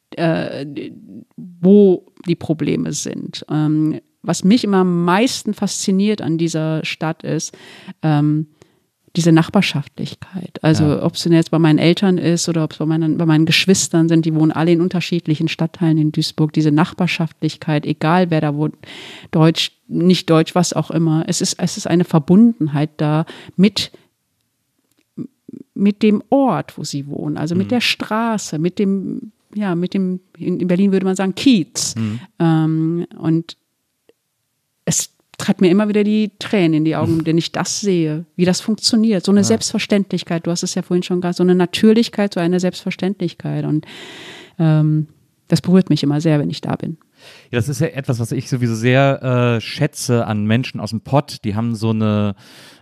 wo die Probleme sind. Was mich immer am meisten fasziniert an dieser Stadt ist, diese Nachbarschaftlichkeit. Also ob es denn jetzt bei meinen Eltern ist oder ob es bei meinen Geschwistern sind, die wohnen alle in unterschiedlichen Stadtteilen in Duisburg. Diese Nachbarschaftlichkeit, egal wer da wohnt, Deutsch, nicht Deutsch, was auch immer. Es ist eine Verbundenheit da mit dem Ort, wo sie wohnen, also mit der Straße, mit dem, in Berlin würde man sagen, Kiez. Und es treibt mir immer wieder die Tränen in die Augen, wenn ich das sehe, wie das funktioniert. So eine Selbstverständlichkeit, du hast es ja vorhin schon gesagt, so eine Natürlichkeit, so eine Selbstverständlichkeit. Und das berührt mich immer sehr, wenn ich da bin. Ja, das ist ja etwas, was ich sowieso sehr schätze an Menschen aus dem Pott. Die haben so eine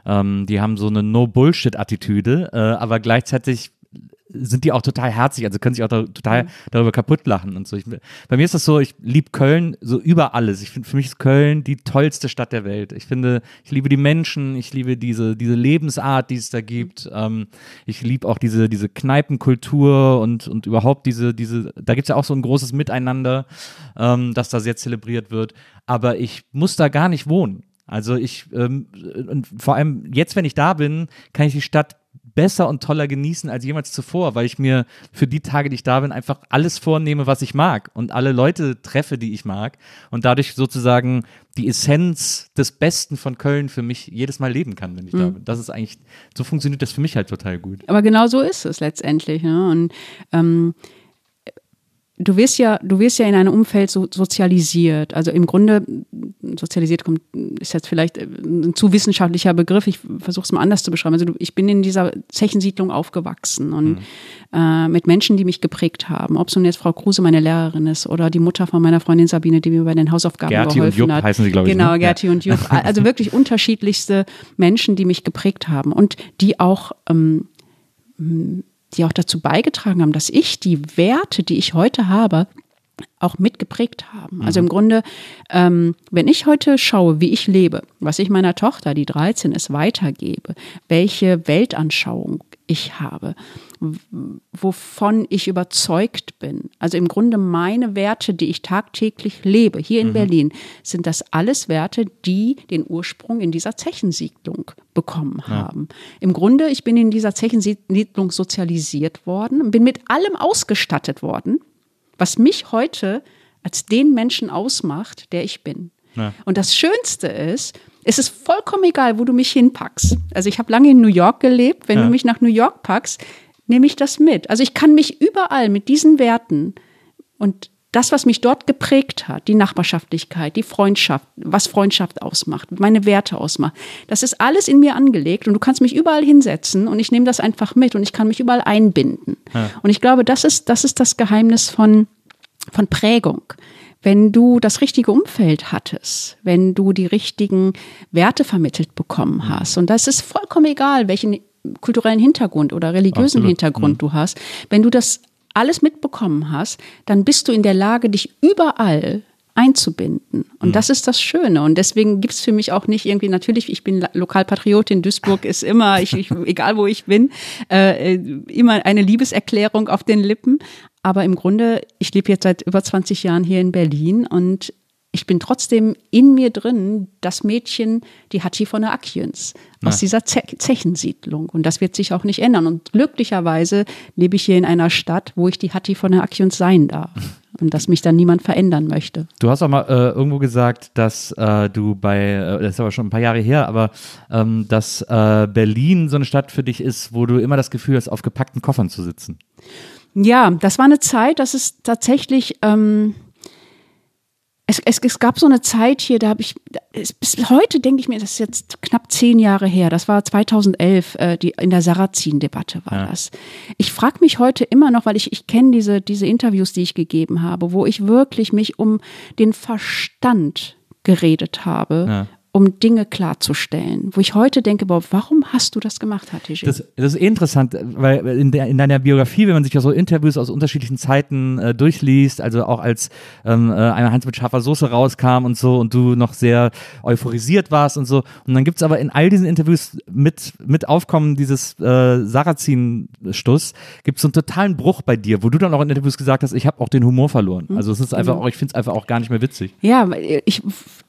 No-Bullshit-Attitüde, aber gleichzeitig sind die auch total herzig, also können sich auch total darüber kaputt lachen und so. Bei mir ist das so, ich liebe Köln so über alles. Ich finde, für mich ist Köln die tollste Stadt der Welt. Ich liebe die Menschen, ich liebe diese Lebensart, die es da gibt. Ich liebe auch diese Kneipenkultur und überhaupt da gibt es ja auch so ein großes Miteinander, das da sehr zelebriert wird. Aber ich muss da gar nicht wohnen. Also und vor allem jetzt, wenn ich da bin, kann ich die Stadt besser und toller genießen als jemals zuvor, weil ich mir für die Tage, die ich da bin, einfach alles vornehme, was ich mag und alle Leute treffe, die ich mag und dadurch sozusagen die Essenz des Besten von Köln für mich jedes Mal leben kann, wenn ich da bin. Das ist eigentlich, so funktioniert das für mich halt total gut. Aber genau so ist es letztendlich, ne? Und du wirst ja in einem Umfeld so sozialisiert. Also im Grunde, sozialisiert ist jetzt vielleicht ein zu wissenschaftlicher Begriff. Ich versuche es mal anders zu beschreiben. Also ich bin in dieser Zechensiedlung aufgewachsen und mit Menschen, die mich geprägt haben. Ob es nun jetzt Frau Kruse, meine Lehrerin ist, oder die Mutter von meiner Freundin Sabine, die mir bei den Hausaufgaben geholfen hat. Gerti und Jupp heißen sie, glaube ich. Genau, Gerti und Jupp. Also wirklich unterschiedlichste Menschen, die mich geprägt haben und die auch dazu beigetragen haben, dass ich die Werte, die ich heute habe, auch mitgeprägt haben. Also im Grunde, wenn ich heute schaue, wie ich lebe, was ich meiner Tochter, die 13 ist, weitergebe, welche Weltanschauung ich habe, wovon ich überzeugt bin. Also im Grunde meine Werte, die ich tagtäglich lebe, hier in Berlin, sind das alles Werte, die den Ursprung in dieser Zechensiedlung bekommen haben. Im Grunde, ich bin in dieser Zechensiedlung sozialisiert worden, bin mit allem ausgestattet worden, was mich heute als den Menschen ausmacht, der ich bin. Ja. Und das Schönste ist, es ist vollkommen egal, wo du mich hinpackst. Also ich habe lange in New York gelebt. Wenn du mich nach New York packst, nehme ich das mit. Also ich kann mich überall mit diesen Werten und das, was mich dort geprägt hat, die Nachbarschaftlichkeit, die Freundschaft, was Freundschaft ausmacht, meine Werte ausmacht, das ist alles in mir angelegt und du kannst mich überall hinsetzen und ich nehme das einfach mit und ich kann mich überall einbinden. Ja. Und ich glaube, das ist das Geheimnis von Prägung. Wenn du das richtige Umfeld hattest, wenn du die richtigen Werte vermittelt bekommen hast, und das ist vollkommen egal, welchen kulturellen Hintergrund oder religiösen Hintergrund du hast, wenn du das alles mitbekommen hast, dann bist du in der Lage, dich überall einzubinden. Und das ist das Schöne. Und deswegen gibt es für mich auch nicht irgendwie, natürlich, ich bin Lokalpatriotin, Duisburg ist immer, egal wo ich bin, immer eine Liebeserklärung auf den Lippen. Aber im Grunde, ich lebe jetzt seit über 20 Jahren hier in Berlin und ich bin trotzdem in mir drin das Mädchen, die Hatti von der Akjens, aus dieser Zechensiedlung. Und das wird sich auch nicht ändern. Und glücklicherweise lebe ich hier in einer Stadt, wo ich die Hatti von der Akjens sein darf. Und dass mich dann niemand verändern möchte. Du hast auch mal irgendwo gesagt, dass du das ist aber schon ein paar Jahre her, aber dass Berlin so eine Stadt für dich ist, wo du immer das Gefühl hast, auf gepackten Koffern zu sitzen. Ja, das war eine Zeit, das ist tatsächlich... Es gab so eine Zeit hier, da habe ich, bis heute denke ich mir, das ist jetzt knapp 10 Jahre her, das war 2011, in der Sarrazin-Debatte war das. Ich frage mich heute immer noch, weil ich kenne diese Interviews, die ich gegeben habe, wo ich wirklich mich um den Verstand geredet habe, um Dinge klarzustellen, wo ich heute denke, boah, warum hast du das gemacht, Hatice? Das ist interessant, weil in deiner Biografie, wenn man sich ja so Interviews aus unterschiedlichen Zeiten durchliest, also auch als eine Hans mit scharfer Soße rauskam und so und du noch sehr euphorisiert warst und so, und dann gibt's aber in all diesen Interviews mit Aufkommen dieses Sarrazin-Stuss, gibt's so einen totalen Bruch bei dir, wo du dann auch in Interviews gesagt hast, ich habe auch den Humor verloren. Also es ist einfach auch, ich finde es einfach auch gar nicht mehr witzig. Ja, ich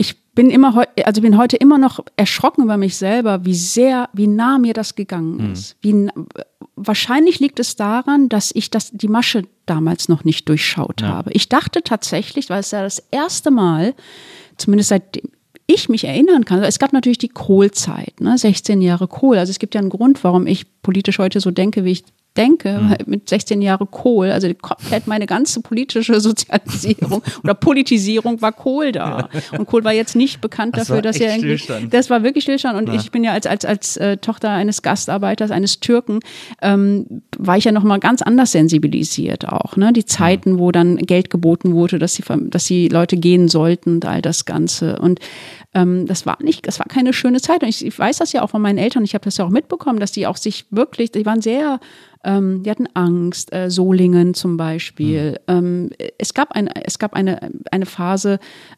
bin heute immer noch erschrocken über mich selber, wie nah mir das gegangen ist. Wahrscheinlich liegt es daran, dass ich die Masche damals noch nicht durchschaut habe. Ich dachte tatsächlich, weil es ja das erste Mal, zumindest seitdem ich mich erinnern kann, es gab natürlich die Kohl-Zeit, 16 Jahre Kohl. Also es gibt ja einen Grund, warum ich politisch heute so denke, wie ich denke, mit 16 Jahren Kohl, also komplett meine ganze politische Sozialisierung oder Politisierung war Kohl da. Und Kohl war jetzt nicht bekannt dafür, dass er irgendwie, das war wirklich Stillstand. Und ich bin ja als Tochter eines Gastarbeiters, eines Türken, war ich ja noch mal ganz anders sensibilisiert auch, ne? Die Zeiten, wo dann Geld geboten wurde, dass die Leute gehen sollten und all das Ganze. Und das war keine schöne Zeit. Und ich weiß das ja auch von meinen Eltern, ich habe das ja auch mitbekommen, dass die auch sich wirklich, die waren sehr, die hatten Angst, Solingen zum Beispiel. Es gab eine Phase,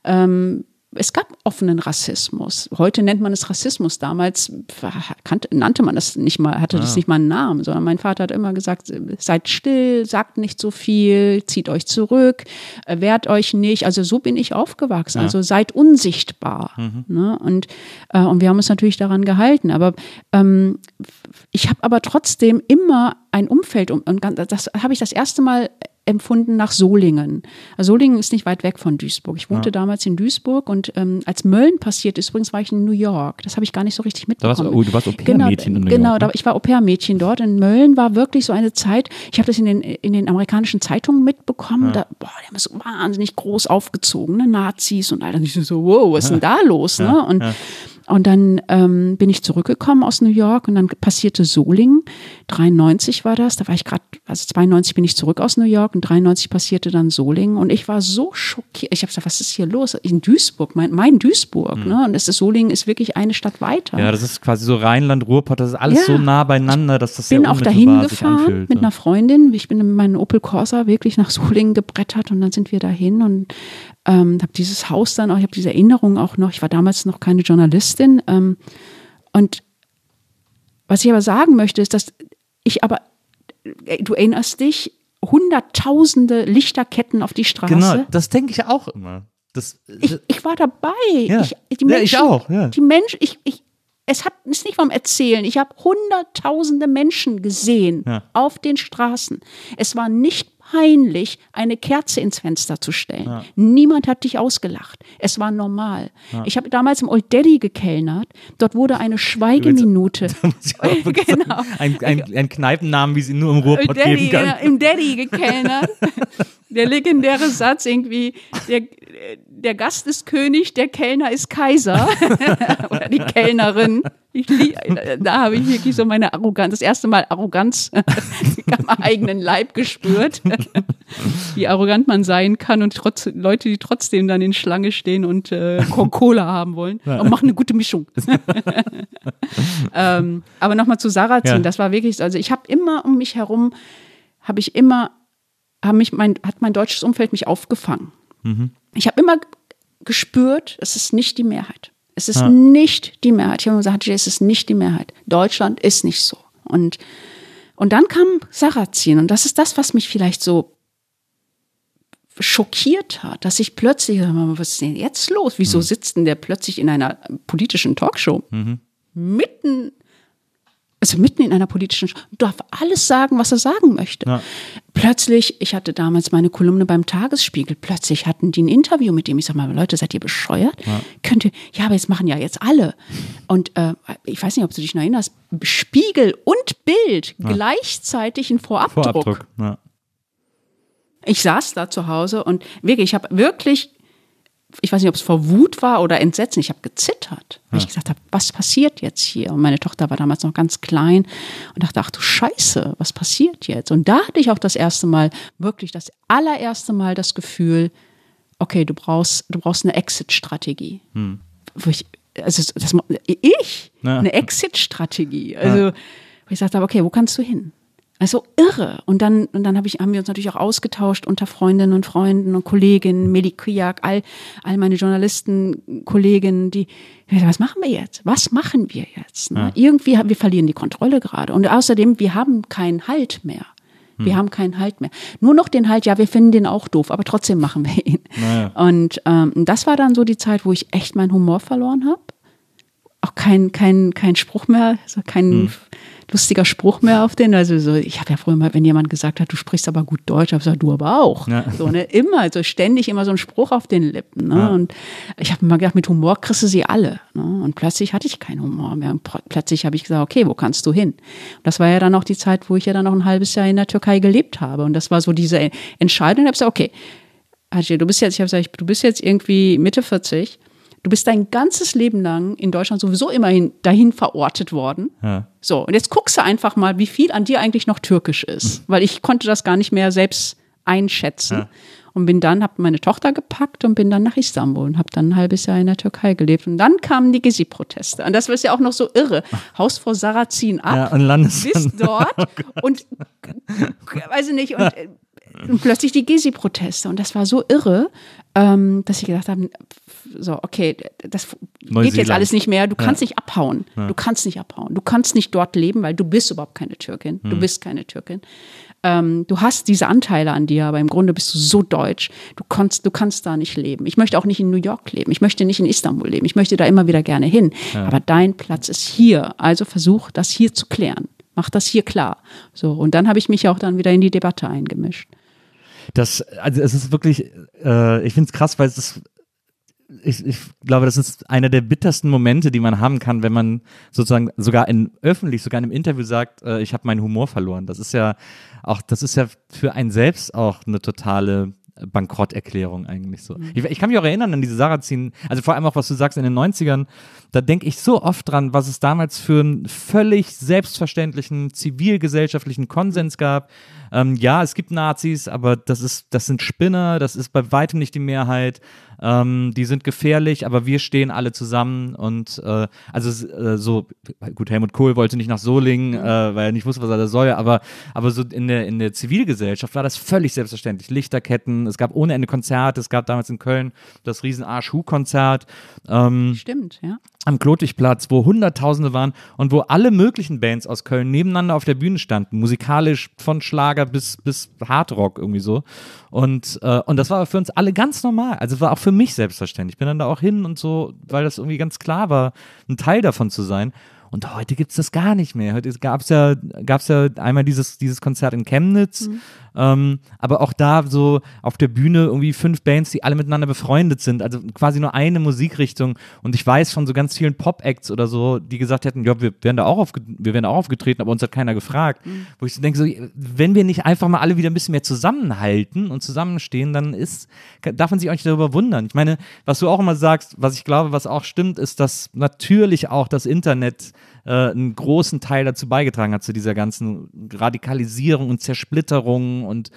es gab offenen Rassismus. Heute nennt man es Rassismus. Damals nannte man das nicht mal, hatte das nicht mal einen Namen, sondern mein Vater hat immer gesagt, seid still, sagt nicht so viel, zieht euch zurück, wehrt euch nicht. Also so bin ich aufgewachsen. Also seid unsichtbar. Ne? Und wir haben uns natürlich daran gehalten. Aber ich habe aber trotzdem immer ein Umfeld, und das habe ich das erste Mal empfunden nach Solingen. Also Solingen ist nicht weit weg von Duisburg. Ich wohnte damals in Duisburg und als Mölln passiert ist, übrigens war ich in New York. Das habe ich gar nicht so richtig mitbekommen. Du warst Au-pair-Mädchen in New York. Genau, ich war Au-pair-Mädchen dort. In Mölln war wirklich so eine Zeit, ich habe das in den amerikanischen Zeitungen mitbekommen, die haben es so wahnsinnig groß aufgezogen, ne? Nazis und all das. Ich so, wow, was ist denn da los? Ne? Und dann bin ich zurückgekommen aus New York und dann passierte Solingen. 93 war das, da war ich gerade, also 92 bin ich zurück aus New York und 93 passierte dann Solingen und ich war so schockiert. Ich habe gesagt, was ist hier los? In Duisburg, mein Duisburg, ne? Und Solingen ist wirklich eine Stadt weiter. Ja, das ist quasi so Rheinland, Ruhrpott, das ist alles so nah beieinander, dass das sehr unmittelbar sich anfühlt. Ich bin auch dahin gefahren mit einer Freundin. Ich bin in meinem Opel Corsa wirklich nach Solingen gebrettert und dann sind wir dahin und habe dieses Haus dann auch, ich habe diese Erinnerung auch noch, ich war damals noch keine Journalistin und was ich aber sagen möchte, ist, dass du erinnerst dich, hunderttausende Lichterketten auf die Straße. Genau, das denke ich auch immer. Ich war dabei. Ja. Ich auch. Ja. Die Menschen, es ist nicht vom Erzählen. Ich habe hunderttausende Menschen gesehen auf den Straßen. Es war nicht peinlich, eine Kerze ins Fenster zu stellen. Ja. Niemand hat dich ausgelacht. Es war normal. Ja. Ich habe damals im Old Daddy gekellnert. Dort wurde eine Schweigeminute. Genau. Ein Kneipennamen, wie es ihn nur im Ruhrpott geben kann. Genau, im Daddy gekellnert. Der legendäre Satz irgendwie, der Gast ist König, der Kellner ist Kaiser. Oder die Kellnerin. Da habe ich wirklich so meine Arroganz, das erste Mal Arroganz am eigenen Leib gespürt. Wie arrogant man sein kann und Leute, die trotzdem dann in Schlange stehen und Coca-Cola haben wollen. Aber machen eine gute Mischung. Aber nochmal zu Sarrazin, das war wirklich, also ich habe immer um mich herum, hat mein deutsches Umfeld mich aufgefangen. Ich habe immer gespürt, es ist nicht die Mehrheit. Es ist nicht die Mehrheit. Ich habe immer gesagt, es ist nicht die Mehrheit. Deutschland ist nicht so. Und dann kam Sarrazin und das ist das, was mich vielleicht so schockiert hat, dass ich plötzlich, was ist denn jetzt los? Wieso sitzt denn der plötzlich in einer politischen Talkshow? Mitten in einer politischen Show, darf alles sagen, was er sagen möchte. Ja. Plötzlich, ich hatte damals meine Kolumne beim Tagesspiegel, plötzlich hatten die ein Interview mit dem. Ich sag mal, Leute, seid ihr bescheuert? Ja. Aber jetzt machen ja jetzt alle. Und ich weiß nicht, ob du dich noch erinnerst, Spiegel und Bild gleichzeitig ein Vorabdruck. Ja. Ich saß da zu Hause und wirklich, ich weiß nicht, ob es vor Wut war oder Entsetzen, ich habe gezittert, weil ich gesagt habe, was passiert jetzt hier? Und meine Tochter war damals noch ganz klein und dachte, ach du Scheiße, was passiert jetzt? Und da hatte ich auch das allererste Mal das Gefühl, okay, du brauchst eine Exit-Strategie. Eine Exit-Strategie. Also, wo ich gesagt habe, okay, wo kannst du hin? Also irre. Und dann haben wir uns natürlich auch ausgetauscht unter Freundinnen und Freunden und Kolleginnen, Meli Kujak, all meine Journalisten-Kolleginnen, was machen wir jetzt? Was machen wir jetzt? Ne? Irgendwie, wir verlieren die Kontrolle gerade. Und außerdem, wir haben keinen Halt mehr. Nur noch den Halt, wir finden den auch doof, aber trotzdem machen wir ihn. Naja. Und das war dann so die Zeit, wo ich echt meinen Humor verloren habe. Auch kein Spruch mehr, also kein lustiger Spruch mehr auf den. Also so, ich habe ja früher mal, wenn jemand gesagt hat, du sprichst aber gut Deutsch, habe ich gesagt, du aber auch. Ja. So, ne, immer, so ständig immer so ein Spruch auf den Lippen. Ne? Ja. Und ich habe immer gedacht, mit Humor kriegst du sie alle. Ne? Und plötzlich hatte ich keinen Humor mehr. Und plötzlich habe ich gesagt, okay, wo kannst du hin? Und das war ja dann auch die Zeit, wo ich ja dann noch ein halbes Jahr in der Türkei gelebt habe. Und das war so diese Entscheidung. Ich habe gesagt, okay, Hatice, du bist jetzt irgendwie Mitte 40. Du bist dein ganzes Leben lang in Deutschland sowieso immerhin dahin verortet worden. Ja. So, und jetzt guckst du einfach mal, wie viel an dir eigentlich noch türkisch ist. Weil ich konnte das gar nicht mehr selbst einschätzen. Ja. Und habe meine Tochter gepackt und bin dann nach Istanbul und habe dann ein halbes Jahr in der Türkei gelebt. Und dann kamen die Gezi-Proteste. Und das ist ja auch noch so irre. Haus vor Sarrazin ab, bis dort und weiß ich nicht, und plötzlich die Gezi-Proteste. Und das war so irre, dass ich gedacht habe, so, okay, das geht jetzt alles nicht mehr. Du kannst nicht abhauen. Ja. Du kannst nicht abhauen. Du kannst nicht dort leben, weil du bist überhaupt keine Türkin. Du bist keine Türkin. Du hast diese Anteile an dir, aber im Grunde bist du so deutsch. Du kannst da nicht leben. Ich möchte auch nicht in New York leben. Ich möchte nicht in Istanbul leben. Ich möchte da immer wieder gerne hin. Ja. Aber dein Platz ist hier. Also versuch, das hier zu klären. Mach das hier klar. So, und dann habe ich mich auch dann wieder in die Debatte eingemischt. Also es ist wirklich, ich finde es krass, weil ich glaube, das ist einer der bittersten Momente, die man haben kann, wenn man sozusagen sogar in einem Interview sagt, ich habe meinen Humor verloren. Das ist ja für einen selbst auch eine totale Bankrotterklärung eigentlich so. Ich kann mich auch erinnern an diese Sarrazin, also vor allem auch, was du sagst in den 90ern, da denke ich so oft dran, was es damals für einen völlig selbstverständlichen zivilgesellschaftlichen Konsens gab. Ja, es gibt Nazis, aber das sind Spinner, das ist bei weitem nicht die Mehrheit. Die sind gefährlich, aber wir stehen alle zusammen und so, gut, Helmut Kohl wollte nicht nach Solingen, weil er nicht wusste, was er da soll, aber so in der Zivilgesellschaft war das völlig selbstverständlich. Lichterketten, es gab ohne Ende Konzerte, es gab damals in Köln das riesen Arsch-Hu-Konzert. Stimmt, ja. Am Klotigplatz, wo Hunderttausende waren und wo alle möglichen Bands aus Köln nebeneinander auf der Bühne standen, musikalisch von Schlager bis Hardrock irgendwie so. Und das war für uns alle ganz normal. Also war auch für mich selbstverständlich. Ich bin dann da auch hin und so, weil das irgendwie ganz klar war, ein Teil davon zu sein. Und heute gibt's das gar nicht mehr. Heute gab's ja einmal dieses Konzert in Chemnitz, aber auch da so auf der Bühne irgendwie 5 Bands, die alle miteinander befreundet sind, also quasi nur eine Musikrichtung. Und ich weiß von so ganz vielen Pop-Acts oder so, die gesagt hätten, ja, wir wären da auch aufgetreten, aber uns hat keiner gefragt. Wo ich so denke, so, wenn wir nicht einfach mal alle wieder ein bisschen mehr zusammenhalten und zusammenstehen, dann darf man sich auch nicht darüber wundern. Ich meine, was du auch immer sagst, was ich glaube, was auch stimmt, ist, dass natürlich auch das Internet einen großen Teil dazu beigetragen hat, zu dieser ganzen Radikalisierung und Zersplitterung und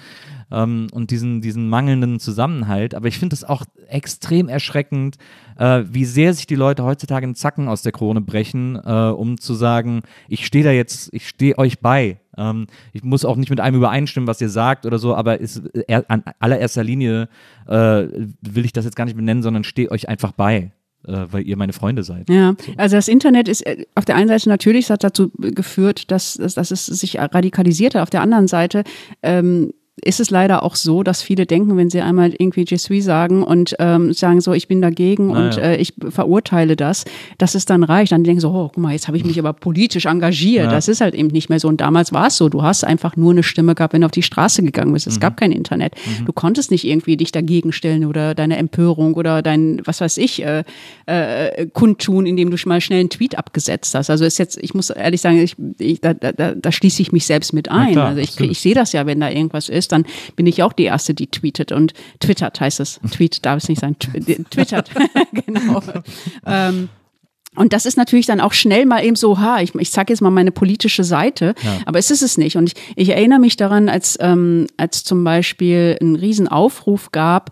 diesen mangelnden Zusammenhalt. Aber ich finde es auch extrem erschreckend, wie sehr sich die Leute heutzutage einen Zacken aus der Krone brechen, um zu sagen, ich stehe euch bei. Ich muss auch nicht mit einem übereinstimmen, was ihr sagt oder so, aber an allererster Linie will ich das jetzt gar nicht benennen, sondern stehe euch einfach bei. Weil ihr meine Freunde seid. Ja, also das Internet ist auf der einen Seite natürlich, es hat dazu geführt, dass es sich radikalisiert hat. Auf der anderen Seite ist es leider auch so, dass viele denken, wenn sie einmal irgendwie Je suis sagen und sagen so, ich bin dagegen und ich verurteile das, dass es dann reicht. Dann denken so, oh, guck mal, jetzt habe ich mich aber politisch engagiert. Das ist halt eben nicht mehr so. Und damals war es so, du hast einfach nur eine Stimme gehabt, wenn du auf die Straße gegangen bist. Es gab kein Internet. Du konntest nicht irgendwie dich dagegen stellen oder deine Empörung oder dein, was weiß ich, kundtun, indem du mal schnell einen Tweet abgesetzt hast. Also ist jetzt, ich muss ehrlich sagen, da schließe ich mich selbst mit ein. Klar, also ich sehe das ja, wenn da irgendwas ist, dann bin ich auch die Erste, die tweetet und twittert heißt es. Tweet darf es nicht sein. Twittert, genau. Und das ist natürlich dann auch schnell mal eben so, ich zeige jetzt mal meine politische Seite, aber es ist es nicht. Und ich erinnere mich daran, als zum Beispiel ein Riesenaufruf gab,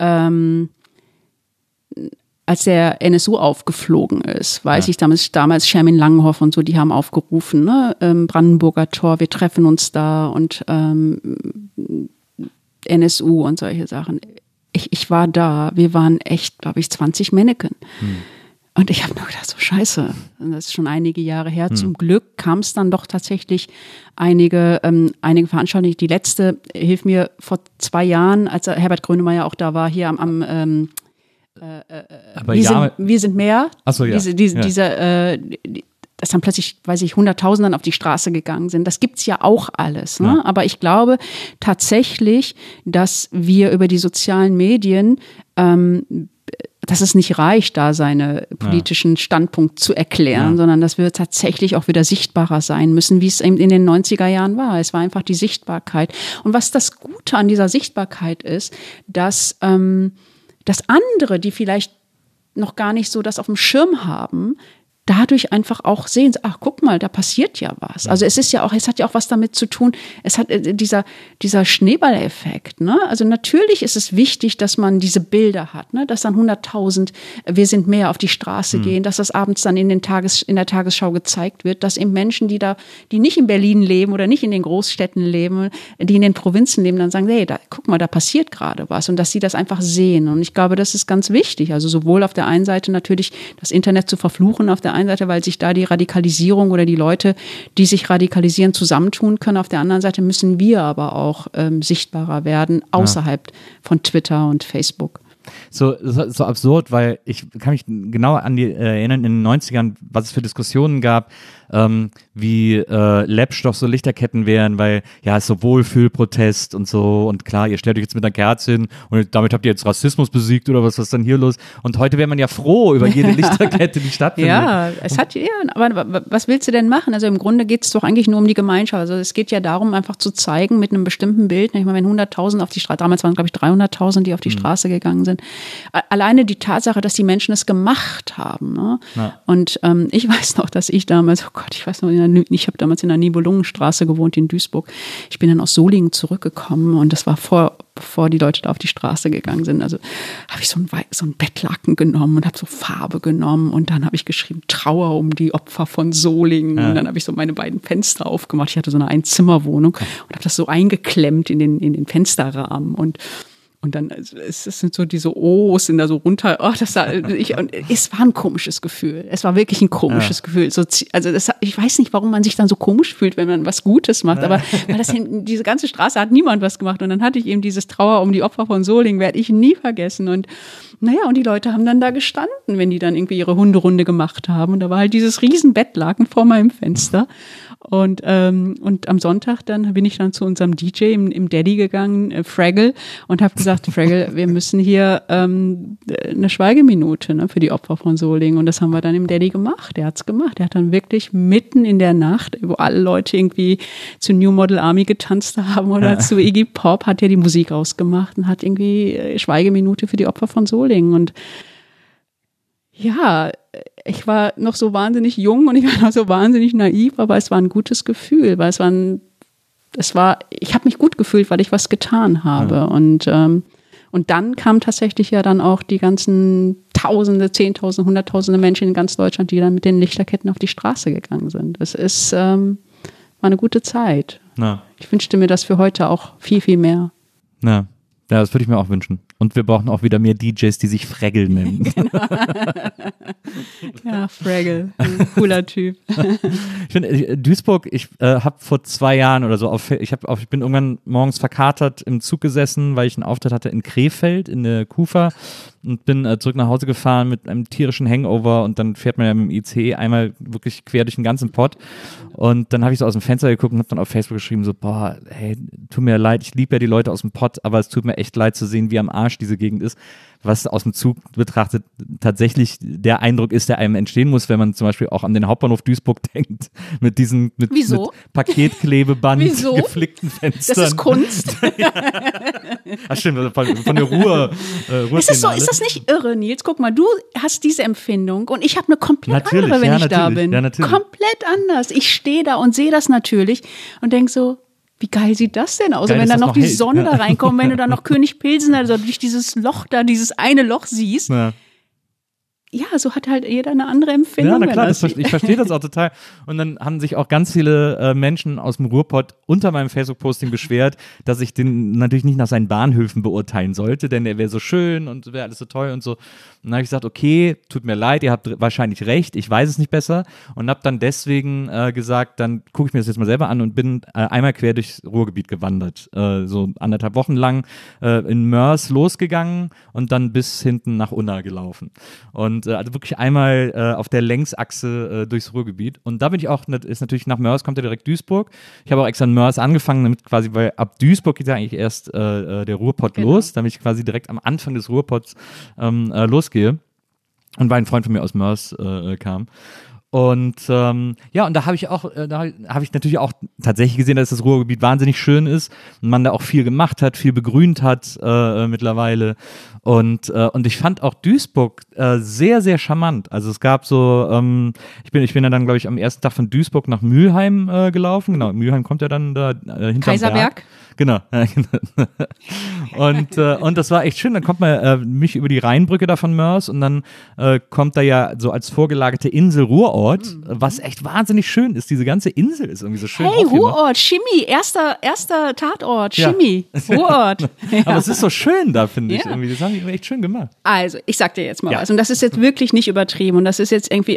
als der NSU aufgeflogen ist, weiß ich damals Schermin Langenhoff und so, die haben aufgerufen, ne, Brandenburger Tor, wir treffen uns da und NSU und solche Sachen. Ich war da, wir waren echt, glaube ich, 20 Mannequin. Und ich habe nur gedacht, so scheiße, das ist schon einige Jahre her. Zum Glück kam es dann doch tatsächlich einige Veranstaltungen. Die letzte, hilf mir, vor 2 Jahren, als Herbert Grönemeyer auch da war, hier am wir sind mehr. Ach so, ja. Dass dann plötzlich, weiß ich, Hunderttausenden auf die Straße gegangen sind. Das gibt's ja auch alles. Ne? Ja. Aber ich glaube tatsächlich, dass wir über die sozialen Medien, dass es nicht reicht, da seine politischen Standpunkt zu erklären, sondern dass wir tatsächlich auch wieder sichtbarer sein müssen, wie es eben in den 90er Jahren war. Es war einfach die Sichtbarkeit. Und was das Gute an dieser Sichtbarkeit ist, dass andere, die vielleicht noch gar nicht so das auf dem Schirm haben, dadurch einfach auch sehen, ach, guck mal, da passiert ja was. Also es ist ja auch, es hat ja auch was damit zu tun, es hat dieser Schneeballeffekt, ne? Also natürlich ist es wichtig, dass man diese Bilder hat, ne? Dass dann 100.000, wir sind mehr auf die Straße gehen, dass das abends dann in der Tagesschau gezeigt wird, dass eben Menschen, die nicht in Berlin leben oder nicht in den Großstädten leben, die in den Provinzen leben, dann sagen, hey, guck mal, da passiert gerade was und dass sie das einfach sehen. Und ich glaube, das ist ganz wichtig. Also sowohl auf der einen Seite natürlich das Internet zu verfluchen, auf der einen Seite, weil sich da die Radikalisierung oder die Leute, die sich radikalisieren, zusammentun können. Auf der anderen Seite müssen wir aber auch sichtbarer werden, außerhalb von Twitter und Facebook. So absurd, weil ich kann mich genau an die erinnern, in den 90ern, was es für Diskussionen gab, wie Lepsch doch so Lichterketten wären, weil ja, es so Wohlfühlprotest und so und klar, ihr stellt euch jetzt mit einer Kerze hin und damit habt ihr jetzt Rassismus besiegt oder was ist dann hier los? Und heute wäre man ja froh über jede Lichterkette, die stattfindet. Ja, aber was willst du denn machen? Also im Grunde geht es doch eigentlich nur um die Gemeinschaft. Also es geht ja darum, einfach zu zeigen mit einem bestimmten Bild, ich meine, wenn 100.000 auf die Straße, damals waren glaube ich 300.000, die auf die Straße gegangen sind. Alleine die Tatsache, dass die Menschen es gemacht haben. Ne? Ja. Und ich weiß noch, dass ich damals, oh Gott, ich weiß noch, ich habe damals in der Nibelungenstraße gewohnt in Duisburg. Ich bin dann aus Solingen zurückgekommen und das war bevor die Leute da auf die Straße gegangen sind. Also habe ich so ein Bettlaken genommen und habe so Farbe genommen und dann habe ich geschrieben, Trauer um die Opfer von Solingen. Ja. Und dann habe ich so meine beiden Fenster aufgemacht. Ich hatte so eine Einzimmerwohnung und habe das so eingeklemmt in den Fensterrahmen und dann, es sind so diese O's, sind da so runter, es war ein komisches Gefühl. Es war wirklich ein komisches Gefühl. So, also ich weiß nicht, warum man sich dann so komisch fühlt, wenn man was Gutes macht, aber weil diese ganze Straße hat niemand was gemacht und dann hatte ich eben dieses Trauer um die Opfer von Solingen, werde ich nie vergessen und und die Leute haben dann da gestanden, wenn die dann irgendwie ihre Hunderunde gemacht haben und da war halt dieses riesen Bettlaken vor meinem Fenster und am Sonntag dann bin ich dann zu unserem DJ im Daddy gegangen, Fraggle, und habe gesagt, Fraggle, wir müssen hier eine Schweigeminute, ne, für die Opfer von Solingen, und das haben wir dann im Daddy gemacht. Der hat's gemacht. Der hat dann wirklich mitten in der Nacht, wo alle Leute irgendwie zu New Model Army getanzt haben oder zu Iggy Pop, hat er die Musik ausgemacht und hat irgendwie Schweigeminute für die Opfer von Solingen. Und ja, ich war noch so wahnsinnig jung und ich war noch so wahnsinnig naiv, aber es war ein gutes Gefühl, weil ich habe mich gut gefühlt, weil ich was getan habe. Ja. Und dann kamen tatsächlich ja dann auch die ganzen Tausende, Zehntausende, Hunderttausende Menschen in ganz Deutschland, die dann mit den Lichterketten auf die Straße gegangen sind. Es ist war eine gute Zeit. Na. Ich wünschte mir das für heute auch viel, viel mehr. Ja, das würde ich mir auch wünschen. Und wir brauchen auch wieder mehr DJs, die sich Fraggle nennen. Genau. Ja, Fraggle, cooler Typ. Ich finde, Duisburg, ich habe vor 2 Jahren oder so, ich bin irgendwann morgens verkatert im Zug gesessen, weil ich einen Auftritt hatte in Krefeld, in der Kufa, und bin zurück nach Hause gefahren mit einem tierischen Hangover, und dann fährt man ja mit dem ICE einmal wirklich quer durch den ganzen Pott, und dann habe ich so aus dem Fenster geguckt und habe dann auf Facebook geschrieben, so, boah, hey, tut mir leid, ich liebe ja die Leute aus dem Pott, aber es tut mir echt leid zu sehen, wie am Arsch diese Gegend ist, was aus dem Zug betrachtet tatsächlich der Eindruck ist, der einem entstehen muss, wenn man zum Beispiel auch an den Hauptbahnhof Duisburg denkt, mit diesen mit Paketklebeband, geflickten Fenstern. Das ist Kunst. Ach stimmt, von der Ruhr. Ist das nicht irre, Nils? Guck mal, du hast diese Empfindung und ich habe eine komplett andere, wenn ich da bin. Ja, natürlich. Komplett anders. Ich stehe da und sehe das natürlich und denke so, wie geil sieht das denn aus? Geil, und wenn dann noch die hält. Sonne da reinkommt, wenn du dann noch König Pilsen, also durch dieses Loch da, dieses eine Loch siehst. Ja, so hat halt jeder eine andere Empfindung. Ja, na klar, ich verstehe das auch total. Und dann haben sich auch ganz viele Menschen aus dem Ruhrpott unter meinem Facebook-Posting beschwert, dass ich den natürlich nicht nach seinen Bahnhöfen beurteilen sollte, denn er wäre so schön und wäre alles so toll und so. Und dann habe ich gesagt, okay, tut mir leid, ihr habt wahrscheinlich recht, ich weiß es nicht besser, und habe dann deswegen gesagt, dann gucke ich mir das jetzt mal selber an und bin einmal quer durchs Ruhrgebiet gewandert, so 1,5 Wochen lang in Mörs losgegangen und dann bis hinten nach Unna gelaufen. Und also wirklich einmal auf der Längsachse durchs Ruhrgebiet. Und da bin ich auch, ist natürlich nach Mörs kommt ja direkt Duisburg. Ich habe auch extra in Mörs angefangen, damit quasi, weil ab Duisburg geht ja eigentlich erst der Ruhrpott los, damit ich quasi direkt am Anfang des Ruhrpotts losgehe. Und weil ein Freund von mir aus Mörs kam. Und ja, und da habe ich natürlich auch tatsächlich gesehen, dass das Ruhrgebiet wahnsinnig schön ist und man da auch viel gemacht hat, viel begrünt hat mittlerweile. Und ich fand auch Duisburg sehr, sehr charmant. Also es gab so, ich bin ja dann, glaube ich, am ersten Tag von Duisburg nach Mülheim gelaufen. Genau, Mülheim kommt ja dann da hinterm Kaiserberg. Berg. Genau. Und das war echt schön. Dann kommt man mich über die Rheinbrücke da von Mörs und dann kommt da ja so als vorgelagerte Insel Ruhrort, was echt wahnsinnig schön ist. Diese ganze Insel ist irgendwie so schön. Hey, Ruhrort, Chemie, erster Tatort, Chemie, Ruhrort. Ja. Aber es ist so schön da, finde ich. Irgendwie. Das haben die echt schön gemacht. Also, ich sag dir jetzt mal was. Und das ist jetzt wirklich nicht übertrieben. Und das ist jetzt irgendwie,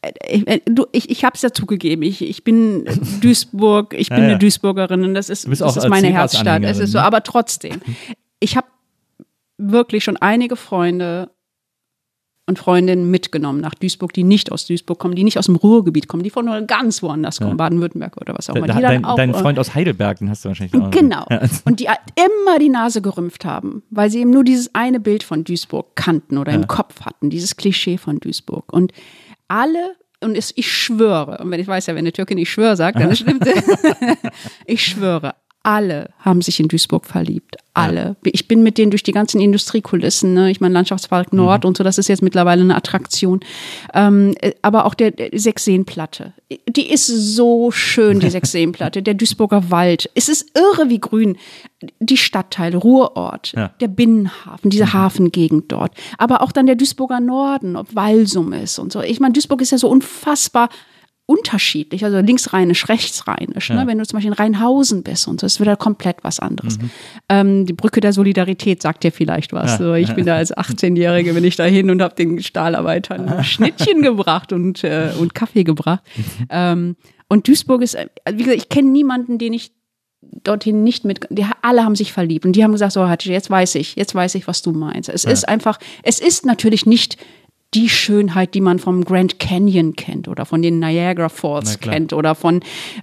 ich habe es ja zugegeben. Ich bin Duisburg, ich bin eine Duisburgerin und das ist meine Herzstadt. Es ist so, aber trotzdem. Ich habe wirklich schon einige Freunde und Freundinnen mitgenommen nach Duisburg, die nicht aus Duisburg kommen, die nicht aus dem Ruhrgebiet kommen, die von ganz woanders kommen, Baden-Württemberg oder was auch immer. Dein Freund aus Heidelberg, den hast du wahrscheinlich auch. Genau. Und die immer die Nase gerümpft haben, weil sie eben nur dieses eine Bild von Duisburg kannten oder im Kopf hatten, dieses Klischee von Duisburg. Und alle, und ich schwöre, und wenn ich weiß ja, wenn eine Türkin ich schwöre sagt, dann stimmt es. Ich schwöre, alle haben sich in Duisburg verliebt. Alle. Ja. Ich bin mit denen durch die ganzen Industriekulissen, ne? Ich meine Landschaftspark Nord und so, das ist jetzt mittlerweile eine Attraktion. Aber auch der Sechseenplatte. Die ist so schön, die Sechseenplatte. Der Duisburger Wald. Es ist irre, wie grün. Die Stadtteile, Ruhrort, der Binnenhafen, diese Hafengegend dort. Aber auch dann der Duisburger Norden, ob Walsum ist und so. Ich meine, Duisburg ist ja so unfassbar unterschiedlich, also linksrheinisch, rechtsrheinisch, ne? Wenn du zum Beispiel in Rheinhausen bist und so, ist wieder komplett was anderes. Die Brücke der Solidarität sagt dir vielleicht was. So, ich bin da als 18-Jährige, bin ich da hin und habe den Stahlarbeitern Schnittchen gebracht und Kaffee gebracht. Und Duisburg ist, wie gesagt, ich kenne niemanden, den ich dorthin nicht alle haben sich verliebt und die haben gesagt, so Hatice, jetzt weiß ich, was du meinst. Es ist natürlich nicht die Schönheit, die man vom Grand Canyon kennt oder von den Niagara Falls kennt oder von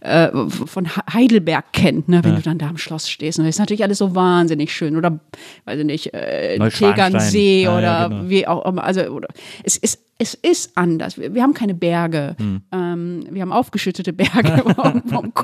Heidelberg kennt, ne, wenn du dann da am Schloss stehst. Und das ist natürlich alles so wahnsinnig schön. Oder, weiß ich nicht, Tegernsee oder genau. Wie auch immer. Also, es ist anders. Wir haben keine Berge. Wir haben aufgeschüttete Berge vom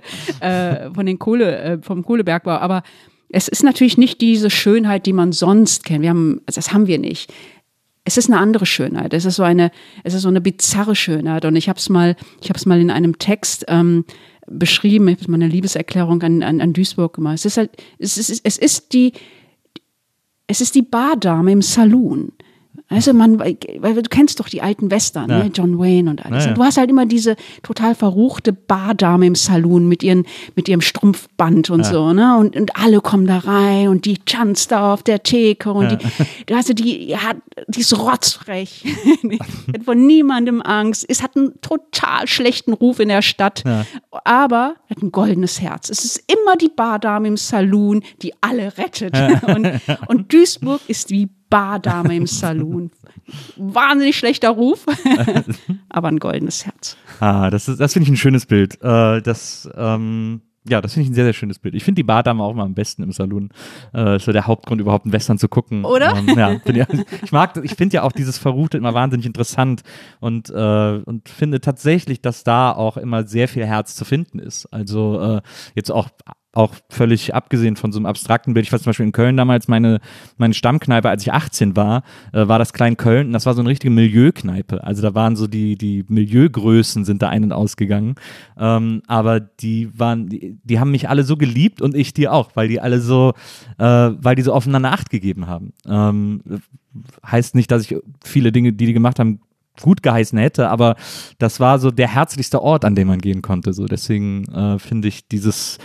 Kohlebergbau. Aber es ist natürlich nicht diese Schönheit, die man sonst kennt. Das haben wir nicht. Es ist eine andere Schönheit. Es ist so eine bizarre Schönheit. Und ich habe es mal in einem Text beschrieben. Ich habe mal eine Liebeserklärung an Duisburg gemacht. Es ist die Bardame im Saloon. Also weil du kennst doch die alten Western, ne? John Wayne und alles. Ja. Und du hast halt immer diese total verruchte Bardame im Saloon mit ihrem Strumpfband und so, ne? Und alle kommen da rein und die tanzt da auf der Theke und die ist rotzfrech. Die hat von niemandem Angst. Es hat einen total schlechten Ruf in der Stadt, aber hat ein goldenes Herz. Es ist immer die Bardame im Saloon, die alle rettet. Und Duisburg ist wie Bardame im Saloon. Wahnsinnig schlechter Ruf, aber ein goldenes Herz. Das finde ich ein schönes Bild. Das finde ich ein sehr, sehr schönes Bild. Ich finde die Bardame auch immer am besten im Saloon. Ist so der Hauptgrund, überhaupt einen Western zu gucken. Oder? Ich finde ja auch dieses Verruchte immer wahnsinnig interessant und finde tatsächlich, dass da auch immer sehr viel Herz zu finden ist. Also jetzt auch völlig abgesehen von so einem abstrakten Bild. Ich war zum Beispiel in Köln damals, meine Stammkneipe, als ich 18 war das Klein Köln und das war so eine richtige Milieukneipe. Also da waren so die Milieugrößen sind da ein- und ausgegangen. Aber die haben mich alle so geliebt und ich die auch, weil die alle so, weil die so aufeinander Acht gegeben haben. Heißt nicht, dass ich viele Dinge, die gemacht haben, gut geheißen hätte, aber das war so der herzlichste Ort, an dem man gehen konnte. So deswegen finde ich dieses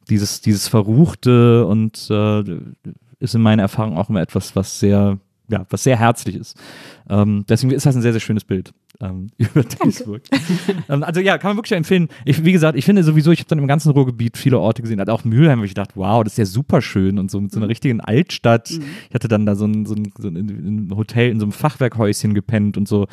Verruchte und ist in meiner Erfahrung auch immer etwas, was sehr herzlich ist. Deswegen ist das ein sehr, sehr schönes Bild über Duisburg. Also ja, kann man wirklich empfehlen. Wie gesagt, ich finde sowieso, ich habe dann im ganzen Ruhrgebiet viele Orte gesehen, also auch Mülheim, wo ich dachte, wow, das ist ja super schön und so mit so einer richtigen Altstadt. Ich hatte dann da so ein Hotel in so einem Fachwerkhäuschen gepennt und so.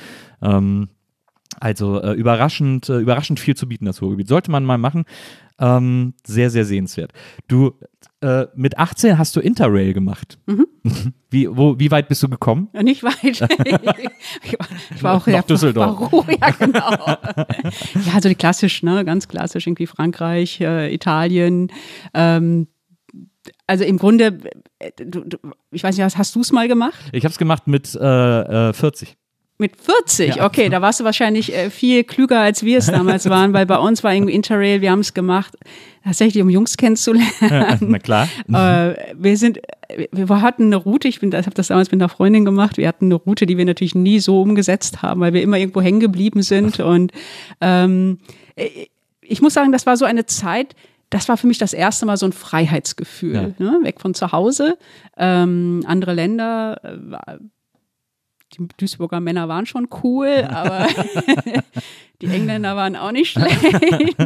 Also überraschend viel zu bieten, das Ruhrgebiet. Sollte man mal machen. Sehr, sehr sehenswert. Du, mit 18 hast du Interrail gemacht. Wie weit bist du gekommen? Nicht weit. Ich war auch nach Düsseldorf. Ja, genau. Ja, also die klassisch, ne, ganz klassisch, irgendwie Frankreich, Italien. Also im Grunde, ich weiß nicht, hast du es mal gemacht? Ich habe es gemacht mit 40. Mit 40, okay, da warst du wahrscheinlich viel klüger, als wir es damals waren, weil bei uns war irgendwie Interrail, wir haben es gemacht, tatsächlich, um Jungs kennenzulernen. Na klar. Wir hatten eine Route, ich habe das damals mit einer Freundin gemacht, wir hatten eine Route, die wir natürlich nie so umgesetzt haben, weil wir immer irgendwo hängen geblieben sind und ich muss sagen, das war so eine Zeit, das war für mich das erste Mal so ein Freiheitsgefühl, ne? Weg von zu Hause, andere Länder, die Duisburger Männer waren schon cool, aber die Engländer waren auch nicht schlecht.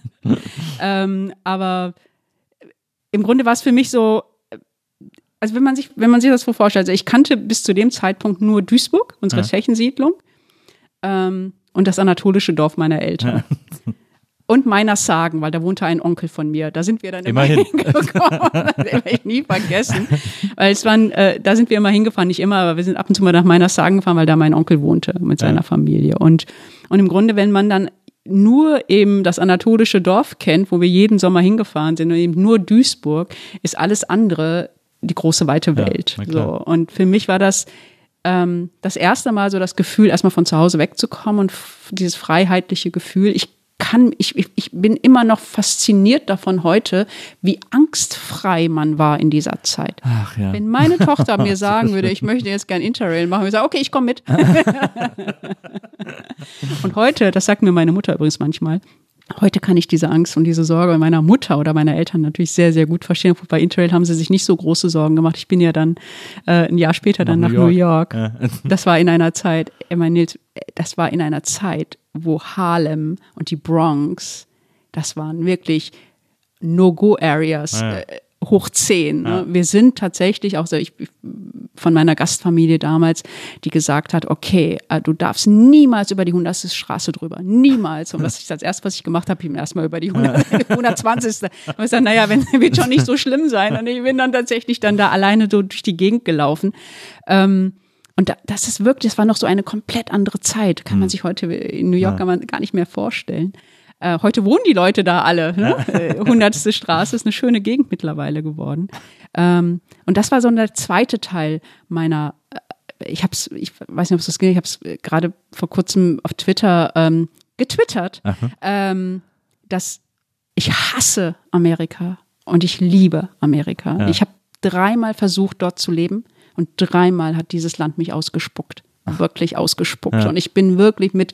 Aber im Grunde war es für mich so, also wenn man sich das so vorstellt, also ich kannte bis zu dem Zeitpunkt nur Duisburg, unsere Tschechensiedlung, und das anatolische Dorf meiner Eltern. Und Meinershagen, weil da wohnte ein Onkel von mir. Da sind wir dann immer hingekommen. Das werde ich nie vergessen. Weil es waren, da sind wir immer hingefahren, nicht immer, aber wir sind ab und zu mal nach Meinershagen gefahren, weil da mein Onkel wohnte mit seiner Familie. Und im Grunde, wenn man dann nur eben das anatolische Dorf kennt, wo wir jeden Sommer hingefahren sind und eben nur Duisburg, ist alles andere die große, weite Welt. So. Und für mich war das erste Mal so das Gefühl, erstmal von zu Hause wegzukommen und dieses freiheitliche Gefühl. Ich bin immer noch fasziniert davon heute, wie angstfrei man war in dieser Zeit. Ach ja. Wenn meine Tochter mir sagen würde, ich möchte jetzt gern Interrail machen, würde ich sagen, okay, ich komme mit. Und heute, das sagt mir meine Mutter übrigens manchmal, heute kann ich diese Angst und diese Sorge meiner Mutter oder meiner Eltern natürlich sehr, sehr gut verstehen. Bei Interrail haben sie sich nicht so große Sorgen gemacht. Ich bin ja dann ein Jahr später dann nach New York. Ja. Das war in einer Zeit, Nils, das war in einer Zeit, wo Harlem und die Bronx, das waren wirklich No-Go-Areas, hoch 10. Ne? Ja. Wir sind tatsächlich auch so, von meiner Gastfamilie damals, die gesagt hat, okay, du darfst niemals über die 100. Straße drüber, niemals. Und das erste, was ich gemacht habe, ich bin erstmal über die 120. Und ich sage, naja, wird schon nicht so schlimm sein. Und ich bin dann tatsächlich dann da alleine so durch die Gegend gelaufen. Und das ist wirklich, das war noch so eine komplett andere Zeit. Kann man sich heute in New York gar nicht mehr vorstellen. Heute wohnen die Leute da alle. Ne? 100. Straße ist eine schöne Gegend mittlerweile geworden. Und das war so der zweite Teil meiner, ich weiß nicht, ob es das geht, ich habe es gerade vor kurzem auf Twitter getwittert, dass ich hasse Amerika und ich liebe Amerika. Ja. Ich habe 3-mal versucht, dort zu leben, Und 3-mal hat dieses Land mich ausgespuckt. Wirklich ausgespuckt. Ja. Und ich bin wirklich mit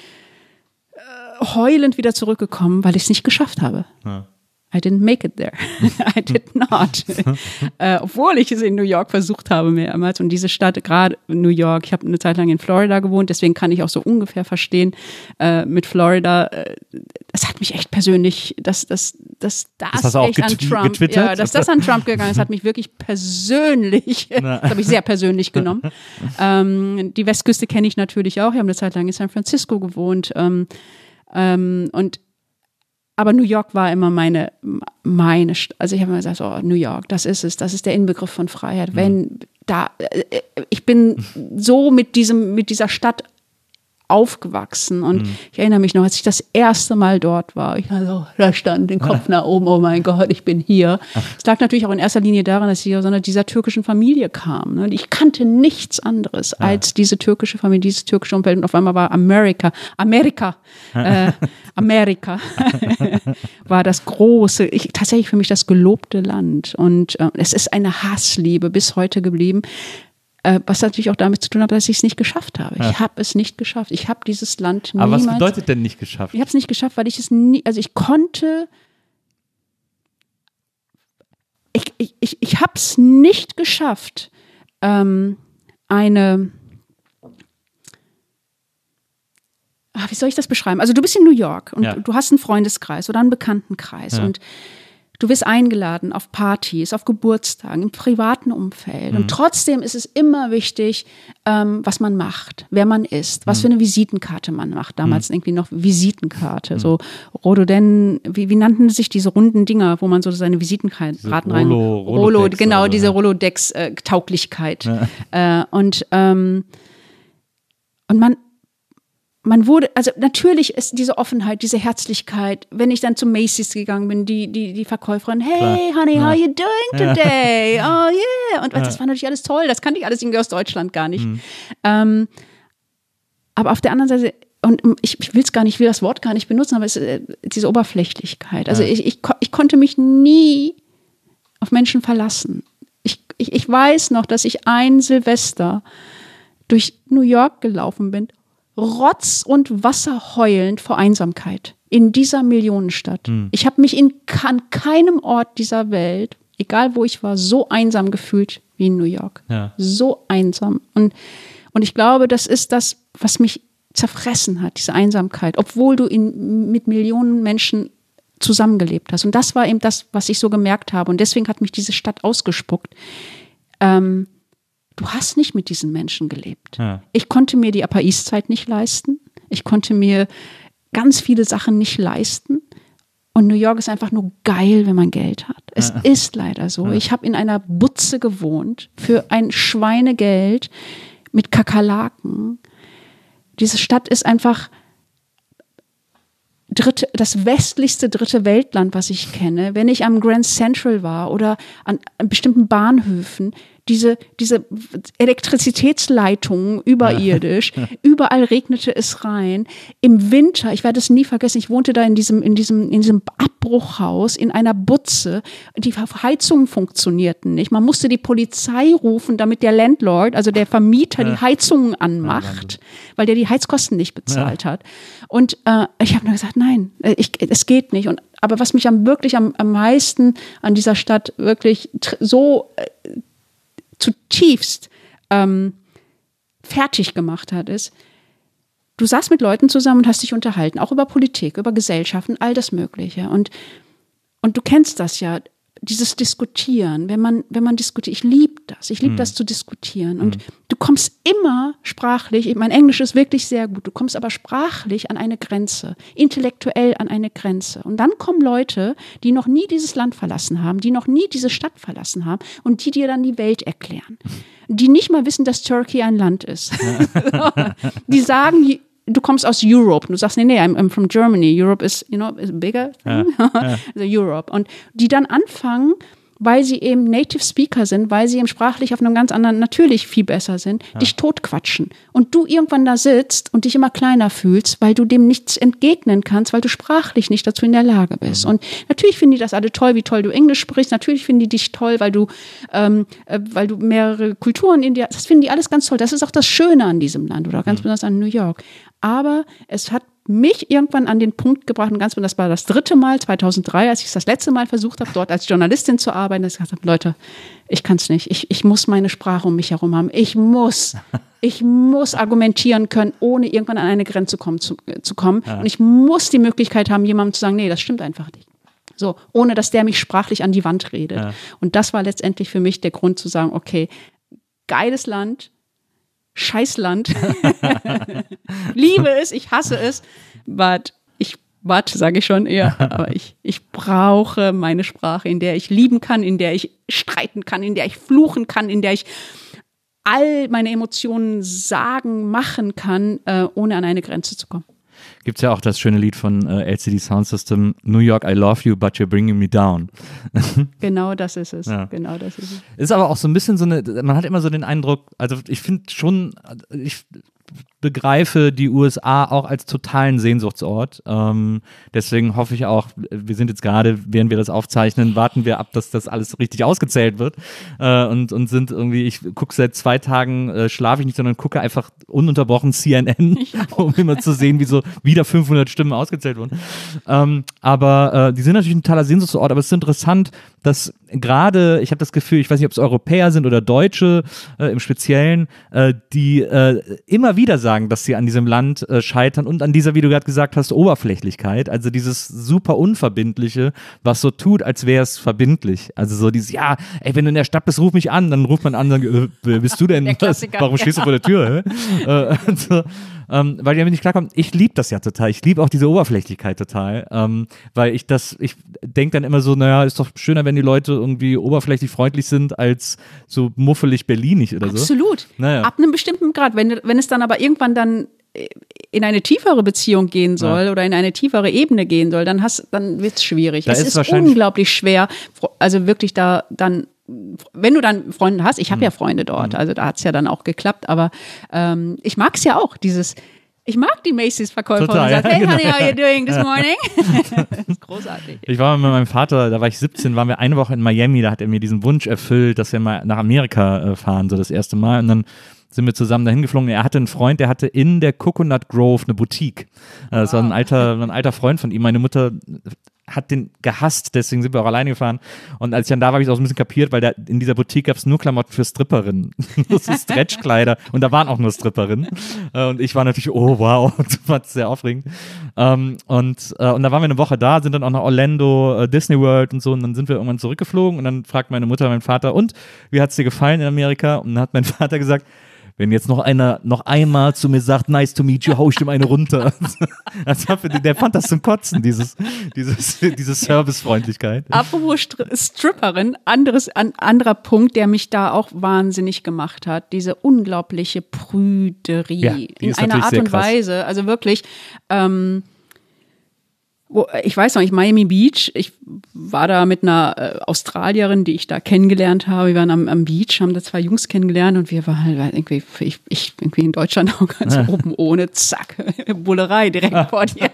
heulend wieder zurückgekommen, weil ich es nicht geschafft habe. Ja. I didn't make it there. I did not. Obwohl ich es in New York versucht habe mehrmals. Und diese Stadt, gerade New York, ich habe eine Zeit lang in Florida gewohnt, deswegen kann ich auch so ungefähr verstehen mit Florida. Das hat mich echt persönlich, das echt an Trump, ja, dass das an Trump gegangen ist, hat mich wirklich persönlich, das habe ich sehr persönlich genommen. Die Westküste kenne ich natürlich auch. Ich habe eine Zeit lang in San Francisco gewohnt. Aber New York war immer meine also ich habe immer gesagt, New York, das ist es, das ist der Inbegriff von Freiheit. Ich bin so mit dieser Stadt aufgewachsen und ich erinnere mich noch, als ich das erste Mal dort war, ich also, da stand den Kopf nach oben, oh mein Gott, ich bin hier. Es lag natürlich auch in erster Linie daran, dass ich aus dieser türkischen Familie kam. Ne? Ich kannte nichts anderes als diese türkische Familie, dieses türkische Umfeld und auf einmal war Amerika war das große, tatsächlich für mich das gelobte Land und es ist eine Hassliebe bis heute geblieben. Was natürlich auch damit zu tun hat, dass ich es nicht geschafft habe. Ich habe es nicht geschafft. Ich habe dieses Land niemals... Aber was bedeutet denn nicht geschafft? Ich habe es nicht geschafft, weil ich es nie... Also ich konnte... Ich habe es nicht geschafft, wie soll ich das beschreiben? Also du bist in New York und du hast einen Freundeskreis oder einen Bekanntenkreis und du wirst eingeladen auf Partys, auf Geburtstagen, im privaten Umfeld. Und trotzdem ist es immer wichtig, was man macht, wer man ist, was für eine Visitenkarte man macht. Damals irgendwie noch Visitenkarte. So Rhododendron, wie nannten sich diese runden Dinger, wo man so seine Visitenkarten rein... Rolodex, genau, diese Rolodex-Tauglichkeit. Und man wurde, also natürlich ist diese Offenheit, diese Herzlichkeit, wenn ich dann zu Macy's gegangen bin, die Verkäuferin, hey, honey, how you doing today? Oh yeah. Und das war natürlich alles toll, das kannte ich alles irgendwie aus Deutschland gar nicht. Aber auf der anderen Seite, und ich will das Wort gar nicht benutzen, aber es ist diese Oberflächlichkeit. Also ich konnte mich nie auf Menschen verlassen. Ich weiß noch, dass ich ein Silvester durch New York gelaufen bin, Rotz und Wasser heulend vor Einsamkeit in dieser Millionenstadt. Ich habe mich an keinem Ort dieser Welt, egal wo ich war, so einsam gefühlt wie in New York. Ja. So einsam. Und ich glaube, das ist das, was mich zerfressen hat, diese Einsamkeit, obwohl du mit Millionen Menschen zusammengelebt hast. Und das war eben das, was ich so gemerkt habe. Und deswegen hat mich diese Stadt ausgespuckt. Du hast nicht mit diesen Menschen gelebt. Ja. Ich konnte mir die Upper East Side nicht leisten. Ich konnte mir ganz viele Sachen nicht leisten. Und New York ist einfach nur geil, wenn man Geld hat. Es ist leider so. Ich habe in einer Butze gewohnt für ein Schweinegeld mit Kakerlaken. Diese Stadt ist einfach das westlichste dritte Weltland, was ich kenne. Wenn ich am Grand Central war oder an bestimmten Bahnhöfen, diese Elektrizitätsleitungen überirdisch, überall regnete es rein. Im Winter, ich werde es nie vergessen, ich wohnte da in diesem Abbruchhaus in einer Butze. Die Heizungen funktionierten nicht. Man musste die Polizei rufen, damit der Landlord, also der Vermieter, die Heizungen anmacht, weil der die Heizkosten nicht bezahlt hat. Und ich habe nur gesagt, nein, es geht nicht. Aber was mich wirklich am meisten an dieser Stadt wirklich so zutiefst fertig gemacht hat, ist, du saßt mit Leuten zusammen und hast dich unterhalten, auch über Politik, über Gesellschaften, all das Mögliche. Und du kennst das ja, dieses Diskutieren, wenn man diskutiert, ich liebe das zu diskutieren. Und du kommst immer sprachlich, mein Englisch ist wirklich sehr gut, du kommst aber sprachlich an eine Grenze, intellektuell an eine Grenze. Und dann kommen Leute, die noch nie dieses Land verlassen haben, die noch nie diese Stadt verlassen haben und die dir dann die Welt erklären. Die nicht mal wissen, dass Turkey ein Land ist. Die sagen, du kommst aus Europe. Und du sagst, nee, I'm from Germany. Europe is, is bigger. Also Europe. Und die dann anfangen, weil sie eben Native Speaker sind, weil sie eben sprachlich auf einem ganz anderen, natürlich viel besser sind, dich totquatschen. Und du irgendwann da sitzt und dich immer kleiner fühlst, weil du dem nichts entgegnen kannst, weil du sprachlich nicht dazu in der Lage bist. Und natürlich finden die das alle toll, wie toll du Englisch sprichst. Natürlich finden die dich toll, weil du mehrere Kulturen in dir, das finden die alles ganz toll. Das ist auch das Schöne an diesem Land oder ganz besonders an New York. Aber es hat mich irgendwann an den Punkt gebracht, und ganz, das war das 3. Mal, 2003, als ich es das letzte Mal versucht habe, dort als Journalistin zu arbeiten, dass ich gesagt habe, Leute, ich kann es nicht. Ich muss meine Sprache um mich herum haben. Ich muss argumentieren können, ohne irgendwann an eine Grenze zu kommen. Ja. Und ich muss die Möglichkeit haben, jemandem zu sagen, nee, das stimmt einfach nicht. So, ohne dass der mich sprachlich an die Wand redet. Ja. Und das war letztendlich für mich der Grund zu sagen, okay, geiles Land, Scheißland. Liebe es, ich hasse es. Sage ich schon eher. Aber ich brauche meine Sprache, in der ich lieben kann, in der ich streiten kann, in der ich fluchen kann, in der ich all meine Emotionen machen kann, ohne an eine Grenze zu kommen. Gibt's ja auch das schöne Lied von LCD Soundsystem, New York, I love you, but you're bringing me down. Genau das ist es. Ja. Genau das ist es. Ist aber auch so ein bisschen man hat immer so den Eindruck, also ich finde schon, ich begreife die USA auch als totalen Sehnsuchtsort. Deswegen hoffe ich auch, wir sind jetzt gerade, während wir das aufzeichnen, warten wir ab, dass das alles richtig ausgezählt wird. Und sind irgendwie, ich gucke seit 2 Tagen, schlafe ich nicht, sondern gucke einfach ununterbrochen CNN, um immer zu sehen, wie so wieder 500 Stimmen ausgezählt wurden. Aber die sind natürlich ein totaler Sehnsuchtsort, aber es ist interessant, dass gerade, ich habe das Gefühl, ich weiß nicht, ob es Europäer sind oder Deutsche im Speziellen, die immer wieder sagen, dass sie an diesem Land scheitern und an dieser, wie du gerade gesagt hast, Oberflächlichkeit, also dieses super Unverbindliche, was so tut, als wäre es verbindlich. Also so dieses, ja, ey, wenn du in der Stadt bist, ruf mich an, dann ruft man an und sagt, wer bist du denn? Warum stehst du vor der Tür? Weil die damit nicht klarkommen. Ich liebe das ja total. Ich liebe auch diese Oberflächlichkeit total, weil ich denke dann immer so, naja, ist doch schöner, wenn die Leute irgendwie oberflächlich freundlich sind, als so muffelig berlinig oder so. Absolut. Naja. Ab einem bestimmten Grad. Wenn es dann aber irgendwann dann in eine tiefere Beziehung gehen soll oder in eine tiefere Ebene gehen soll, dann wird's schwierig. Es ist unglaublich schwer, also wirklich da dann, wenn du dann Freunde hast, ich habe ja Freunde dort, also da hat's ja dann auch geklappt, aber ich mag's ja auch, ich mag die Macy's-Verkäuferin und sagt, hey, honey, how are you doing this morning? Das ist großartig. Ich war mit meinem Vater, da war ich 17, waren wir eine Woche in Miami, da hat er mir diesen Wunsch erfüllt, dass wir mal nach Amerika fahren, so das erste Mal, und dann sind wir zusammen dahin geflogen. Er hatte einen Freund, der hatte in der Coconut Grove eine Boutique. Das war ein alter Freund von ihm. Meine Mutter hat den gehasst, deswegen sind wir auch alleine gefahren. Und als ich dann da war, habe ich es auch so ein bisschen kapiert, weil in dieser Boutique gab es nur Klamotten für Stripperinnen. Das sind Stretchkleider. Und da waren auch nur Stripperinnen. Und ich war natürlich, oh wow, das war sehr aufregend. Und da waren wir eine Woche da, sind dann auch nach Orlando, Disney World und so. Und dann sind wir irgendwann zurückgeflogen. Und dann fragt meine Mutter meinen Vater, und wie hat es dir gefallen in Amerika? Und dann hat mein Vater gesagt, wenn jetzt noch einer noch einmal zu mir sagt, nice to meet you, hau ich ihm eine runter. Der fand das zum Kotzen, diese Servicefreundlichkeit. Apropos Stripperin, anderer Punkt, der mich da auch wahnsinnig gemacht hat, diese unglaubliche Prüderie. Ja, in einer Art und Weise, also wirklich, ich weiß noch nicht, Miami Beach, ich war da mit einer Australierin, die ich da kennengelernt habe. Wir waren am Beach, haben da 2 Jungs kennengelernt und wir waren halt irgendwie, ich irgendwie in Deutschland auch ganz oben ohne, zack, Bullerei direkt vor dir.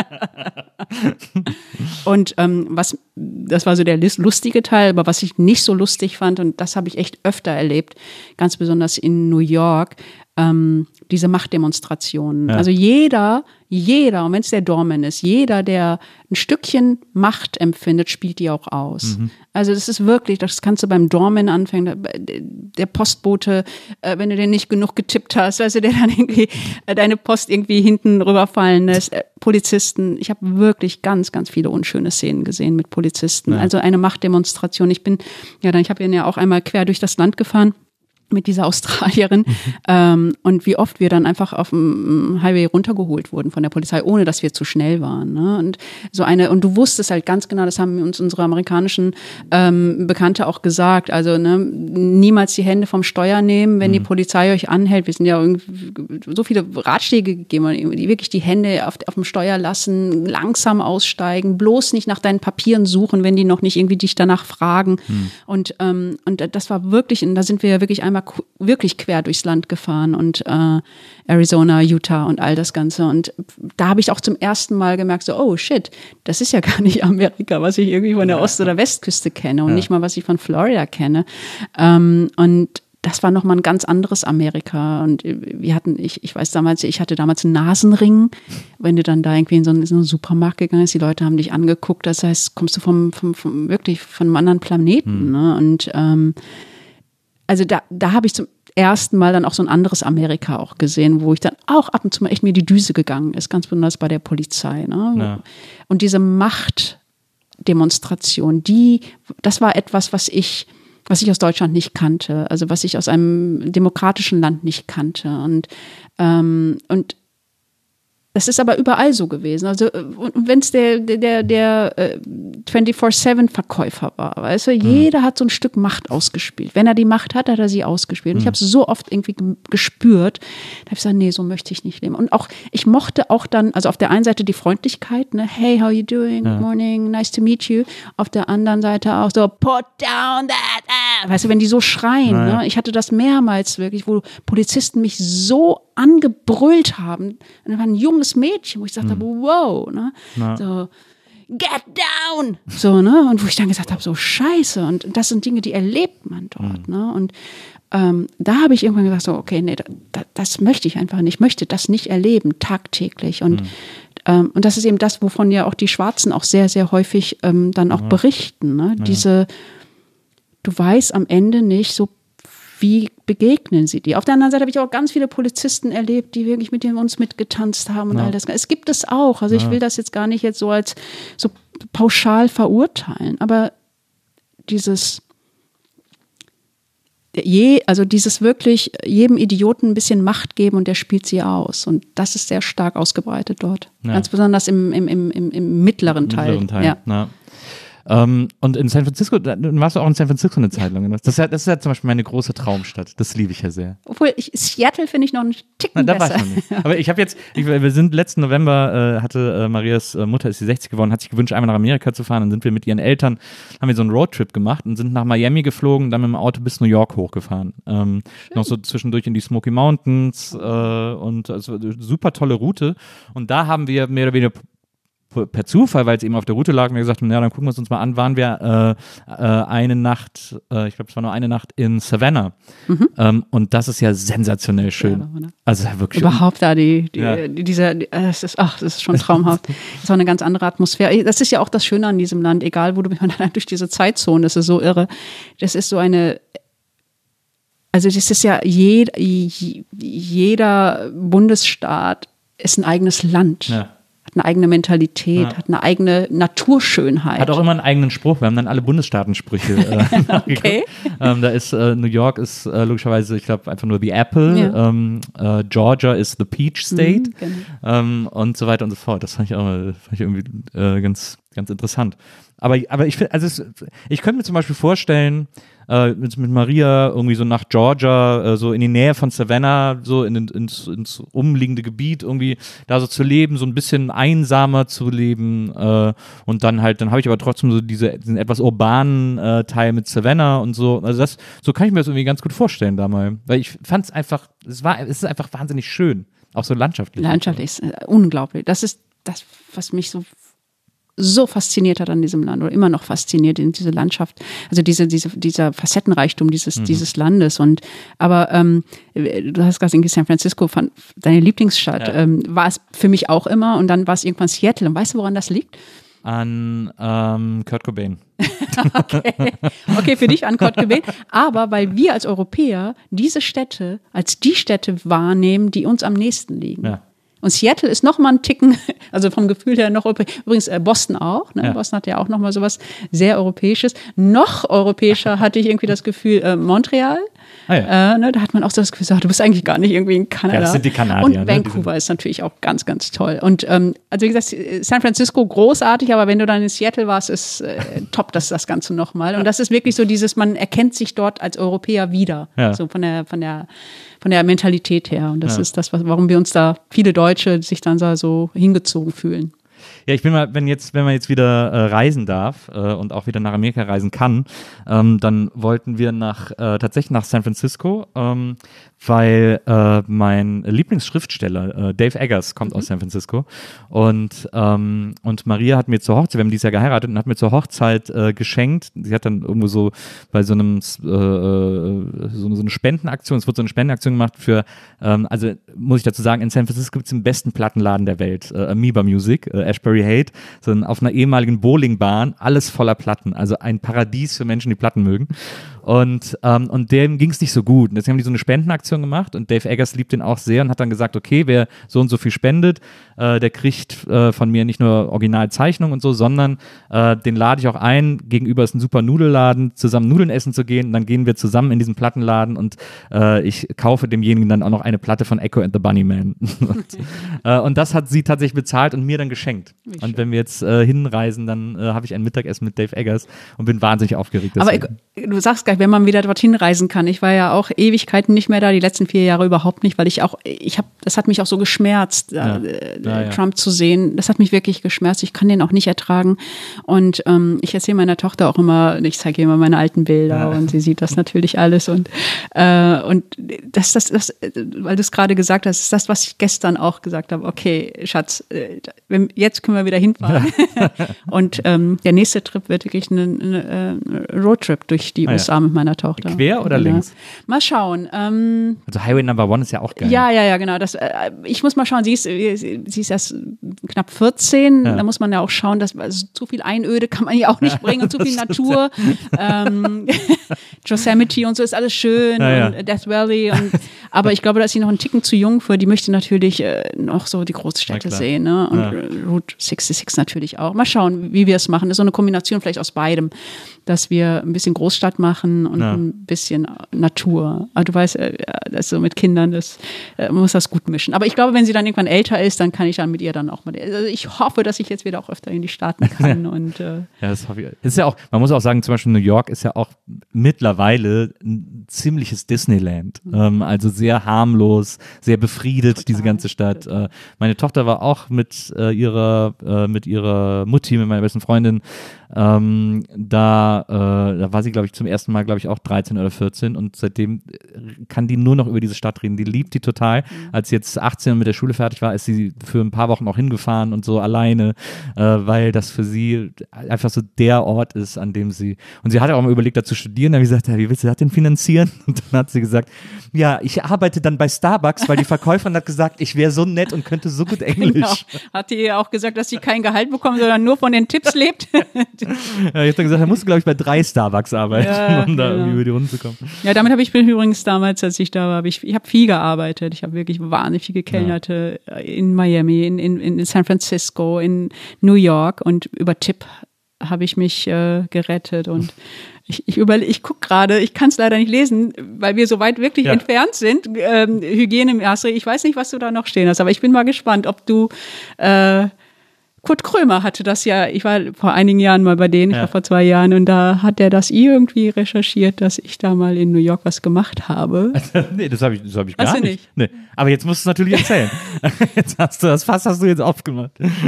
Und das war so der lustige Teil, aber was ich nicht so lustig fand, und das habe ich echt öfter erlebt, ganz besonders in New York, diese Machtdemonstrationen. Ja. Also jeder, und wenn es der Doorman ist, jeder, der ein Stückchen Macht empfindet, spielt die auch aus. Mhm. Also das ist wirklich, das kannst du beim Doorman anfangen, der Postbote, wenn du den nicht genug getippt hast, weißt du, der dann irgendwie deine Post irgendwie hinten rüberfallen lässt, Polizisten. Ich habe wirklich ganz, ganz viele unschöne Szenen gesehen mit Polizisten. Ja. Also eine Machtdemonstration. Ich habe ihn ja auch einmal quer durch das Land gefahren. mit dieser Australierin und wie oft wir dann einfach auf dem Highway runtergeholt wurden von der Polizei, ohne dass wir zu schnell waren. Ne? Und du wusstest halt ganz genau, das haben uns unsere amerikanischen Bekannte auch gesagt, also ne, niemals die Hände vom Steuer nehmen, wenn die Polizei euch anhält. Wir sind ja irgendwie so viele Ratschläge gegeben, die wirklich die Hände auf dem Steuer lassen, langsam aussteigen, bloß nicht nach deinen Papieren suchen, wenn die noch nicht irgendwie dich danach fragen. Und das war wirklich, und da sind wir ja wirklich einmal wirklich quer durchs Land gefahren und Arizona, Utah und all das Ganze. Und da habe ich auch zum ersten Mal gemerkt, so, oh shit, das ist ja gar nicht Amerika, was ich irgendwie von der Ost- oder Westküste kenne und nicht mal, was ich von Florida kenne. Und das war nochmal ein ganz anderes Amerika. Und ich weiß damals, ich hatte damals einen Nasenring. Wenn du dann da irgendwie in so einen Supermarkt gegangen bist, die Leute haben dich angeguckt, das heißt, kommst du wirklich von einem anderen Planeten. Ne? Und also da habe ich zum ersten Mal dann auch so ein anderes Amerika auch gesehen, wo ich dann auch ab und zu mal echt mir die Düse gegangen ist, ganz besonders bei der Polizei. Ne? Ja. Und diese Machtdemonstration, das war etwas, was ich aus Deutschland nicht kannte, also was ich aus einem demokratischen Land nicht kannte. Und das ist aber überall so gewesen. Also, und wenn es der 24/7-Verkäufer war, weißt du, jeder hat so ein Stück Macht ausgespielt. Wenn er die Macht hat, hat er sie ausgespielt. Und ich habe es so oft irgendwie gespürt, da habe ich gesagt, nee, so möchte ich nicht leben. Und auch, ich mochte auch dann, also auf der einen Seite die Freundlichkeit, ne, hey, how you doing? Good morning, nice to meet you. Auf der anderen Seite auch so, put down that ass. Weißt du, wenn die so schreien, ne? Ich hatte das mehrmals wirklich, wo Polizisten mich so angebrüllt haben. Und da war ein junges Mädchen, wo ich gesagt habe, wow, ne? So, get down! So, ne? Und wo ich dann gesagt habe, so scheiße. Und das sind Dinge, die erlebt man dort, ne? Und da habe ich irgendwann gesagt, so, okay, nee, das möchte ich einfach nicht. Ich möchte das nicht erleben, tagtäglich. Und das ist eben das, wovon ja auch die Schwarzen auch sehr, sehr häufig dann auch berichten, ne? Du weißt am Ende nicht so, wie begegnen sie dir? Auf der anderen Seite habe ich auch ganz viele Polizisten erlebt, die wirklich mit uns mitgetanzt haben und all das. Es gibt es auch. Also ich will das jetzt gar nicht jetzt so als so pauschal verurteilen, aber dieses wirklich jedem Idioten ein bisschen Macht geben und der spielt sie aus. Und das ist sehr stark ausgebreitet dort. Ja. Ganz besonders im mittleren Teil. Ja. Und in San Francisco, dann warst du auch in San Francisco eine Zeit lang. Das ist ja zum Beispiel meine große Traumstadt. Das liebe ich ja sehr. Obwohl, Seattle finde ich noch einen Ticken besser. Da war ich noch nicht. Aber wir sind letzten November, hatte Marias Mutter, ist sie 60 geworden, hat sich gewünscht, einmal nach Amerika zu fahren. Dann sind wir mit ihren Eltern, haben wir so einen Roadtrip gemacht und sind nach Miami geflogen, dann mit dem Auto bis New York hochgefahren. Noch so zwischendurch in die Smoky Mountains und also super tolle Route. Und da haben wir mehr oder weniger per Zufall, weil es eben auf der Route lag, und wir gesagt haben, ja, dann gucken wir es uns mal an, waren wir eine Nacht, ich glaube, es war nur eine Nacht in Savannah. Und das ist ja sensationell schön. Ja, also wirklich überhaupt da das ist schon traumhaft. Das ist auch eine ganz andere Atmosphäre. Das ist ja auch das Schöne an diesem Land, egal wo du bist, durch diese Zeitzone, das ist so irre. Das ist so also das ist ja jeder Bundesstaat ist ein eigenes Land. Ja. Hat eine eigene Mentalität, hat eine eigene Naturschönheit. Hat auch immer einen eigenen Spruch. Wir haben dann alle Bundesstaatensprüche okay. Da ist New York ist logischerweise, ich glaube, einfach nur the Apple. Ja. Georgia ist the Peach State. Genau. Und so weiter und so fort. Das fand ich irgendwie ganz, ganz interessant. Aber ich finde, also ich könnte mir zum Beispiel vorstellen, mit Maria irgendwie so nach Georgia, so in die Nähe von Savannah, so ins umliegende Gebiet irgendwie da so zu leben, so ein bisschen einsamer zu leben und dann habe ich aber trotzdem so diesen etwas urbanen Teil mit Savannah und so. Also so kann ich mir das irgendwie ganz gut vorstellen da mal, weil ich fand es einfach, es ist einfach wahnsinnig schön, auch so landschaftlich. Landschaftlich ist unglaublich. Das ist das, was mich so fasziniert hat an diesem Land oder immer noch fasziniert in diese Landschaft, also dieser Facettenreichtum dieses Landes. Aber du hast gesagt, San Francisco, deine Lieblingsstadt, war es für mich auch immer und dann war es irgendwann Seattle. Und weißt du, woran das liegt? An Kurt Cobain. Okay, für dich an Kurt Cobain. Aber weil wir als Europäer diese Städte als die Städte wahrnehmen, die uns am nächsten liegen. Ja. Und Seattle ist noch mal ein Ticken, also vom Gefühl her noch europäisch. Übrigens Boston auch. Ne? Ja. Boston hat ja auch noch mal sowas sehr Europäisches. Noch europäischer hatte ich irgendwie das Gefühl Montreal. Da hat man auch so das Gefühl, du bist eigentlich gar nicht irgendwie in Kanada. Ja, das sind die Kanadier. Und Vancouver ist natürlich auch ganz, ganz toll. Und also wie gesagt, San Francisco großartig, aber wenn du dann in Seattle warst, ist top das Ganze nochmal. Und das ist wirklich so man erkennt sich dort als Europäer wieder, so von der Mentalität her. Und das ist das, warum wir uns da, viele Deutsche, sich dann so hingezogen fühlen. Ja, ich bin mal, wenn man jetzt wieder reisen darf und auch wieder nach Amerika reisen kann, dann wollten wir tatsächlich nach San Francisco, weil mein Lieblingsschriftsteller Dave Eggers kommt aus San Francisco und Maria hat mir zur Hochzeit, wir haben dieses Jahr geheiratet und hat mir zur Hochzeit geschenkt, sie hat dann irgendwo so bei so einem so eine Spendenaktion, es wurde so eine Spendenaktion gemacht für, also muss ich dazu sagen, in San Francisco gibt es den besten Plattenladen der Welt, Amoeba Music, Ashbury Haight, sondern auf einer ehemaligen Bowlingbahn, alles voller Platten, also ein Paradies für Menschen, die Platten mögen. Und dem ging es nicht so gut. Und deswegen haben die so eine Spendenaktion gemacht und Dave Eggers liebt den auch sehr und hat dann gesagt, okay, wer so und so viel spendet, der kriegt von mir nicht nur Originalzeichnungen und so, sondern den lade ich auch ein, gegenüber ist ein super Nudelladen, zusammen Nudeln essen zu gehen und dann gehen wir zusammen in diesen Plattenladen und ich kaufe demjenigen dann auch noch eine Platte von Echo and the Bunnymen. Und das hat sie tatsächlich bezahlt und mir dann geschenkt. Und wenn wir jetzt hinreisen, dann habe ich ein Mittagessen mit Dave Eggers und bin wahnsinnig aufgeregt. Deswegen. Aber du sagst gleich, wenn man wieder dorthin reisen kann. Ich war ja auch Ewigkeiten nicht mehr da, die letzten 4 Jahre überhaupt nicht, weil das hat mich auch so geschmerzt, Trump zu sehen. Das hat mich wirklich geschmerzt. Ich kann den auch nicht ertragen. Und ich erzähle meiner Tochter auch immer, ich zeige ihr immer meine alten Bilder und sie sieht das natürlich alles. Und das, weil du es gerade gesagt hast, ist das, was ich gestern auch gesagt habe. Okay, Schatz, jetzt können wir wieder hinfahren. Und der nächste Trip wird wirklich ein Roadtrip durch die USA mit meiner Tochter. Quer oder links? Mal schauen. Also Highway Number 1 ist ja auch geil. Ja, genau. Ich muss mal schauen, sie ist erst knapp 14. Da muss man ja auch schauen, dass zu viel Einöde kann man ja auch nicht bringen und zu viel Natur. Yosemite und so ist alles schön und Death Valley. Aber ich glaube, da ist sie noch einen Ticken zu jung für. Die möchte natürlich noch so die Großstädte sehen. Ne? Und Route 66 natürlich auch. Mal schauen, wie wir es machen. Das ist so eine Kombination vielleicht aus beidem, dass wir ein bisschen Großstadt machen und ein bisschen Natur. Aber du weißt, das so mit Kindern, man muss das gut mischen. Aber ich glaube, wenn sie dann irgendwann älter ist, dann kann ich dann mit ihr dann auch mal. Also ich hoffe, dass ich jetzt wieder auch öfter in die Staaten kann. Und, das hoffe ich. Ist ja auch, man muss auch sagen, zum Beispiel New York ist ja auch mittlerweile ein ziemliches Disneyland. Also sehr harmlos, sehr befriedet, diese ganze Stadt. Meine Tochter war auch mit ihrer Mutti, mit meiner besten Freundin, da war sie, glaube ich, zum ersten Mal, glaube ich, auch 13 oder 14 und seitdem kann die nur noch über diese Stadt reden. Die liebt die total. Als sie jetzt 18 und mit der Schule fertig war, ist sie für ein paar Wochen auch hingefahren und so alleine, weil das für sie einfach so der Ort ist, an dem sie, und sie hat auch mal überlegt, da zu studieren. Da habe ich gesagt, wie willst du das denn finanzieren? Und dann hat sie gesagt, ja, ich arbeite dann bei Starbucks, weil die Verkäuferin hat gesagt, ich wäre so nett und könnte so gut Englisch. Genau. Hat die auch gesagt, dass sie kein Gehalt bekommt, sondern nur von den Tipps lebt? Ja, ich habe dann gesagt, er musste, glaube ich, bei 3 Starbucks arbeiten, um da irgendwie über die Runde zu kommen. Ja, damit habe ich übrigens damals, als ich da war, ich habe viel gearbeitet. Ich habe wirklich wahnsinnig viel gekellnert in Miami, in San Francisco, in New York und über Tipp habe ich mich gerettet und ich gucke gerade, ich kann es leider nicht lesen, weil wir so weit wirklich entfernt sind. Hygienemaßregeln, ich weiß nicht, was du da noch stehen hast, aber ich bin mal gespannt, ob du Kurt Krömer hatte das ja, ich war vor einigen Jahren mal bei denen, ich war vor 2 Jahren und da hat er das irgendwie recherchiert, dass ich da mal in New York was gemacht habe. Nee, das hab ich gar nicht. Nee. Aber jetzt musst du es natürlich erzählen. Jetzt hast du jetzt aufgemacht.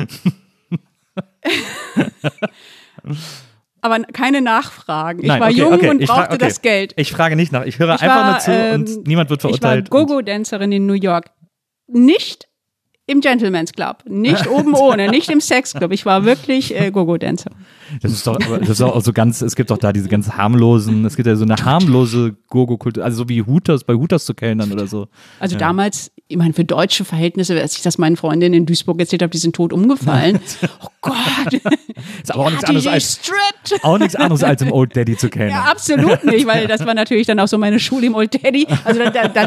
Aber keine Nachfragen. Ich war jung und brauchte das Geld. Ich frage nicht nach. Ich höre einfach nur zu und niemand wird verurteilt. Ich war Go-Go-Dancerin in New York. Nicht im Gentleman's Club, nicht oben ohne, nicht im Sexclub. Ich war wirklich Go-Go-Dancer. Das ist auch so ganz, es gibt doch da diese ganz harmlosen, es gibt ja so eine harmlose Go-Go-Kultur, also so wie bei Hooters zu kellnern oder so. Also damals, ich meine, für deutsche Verhältnisse, als ich das meinen Freundinnen in Duisburg erzählt habe, die sind tot umgefallen. Oh Gott. Ist aber auch nichts anderes als im Old Daddy zu kellnern. Ja, absolut nicht, weil das war natürlich dann auch so meine Schule im Old Daddy. Also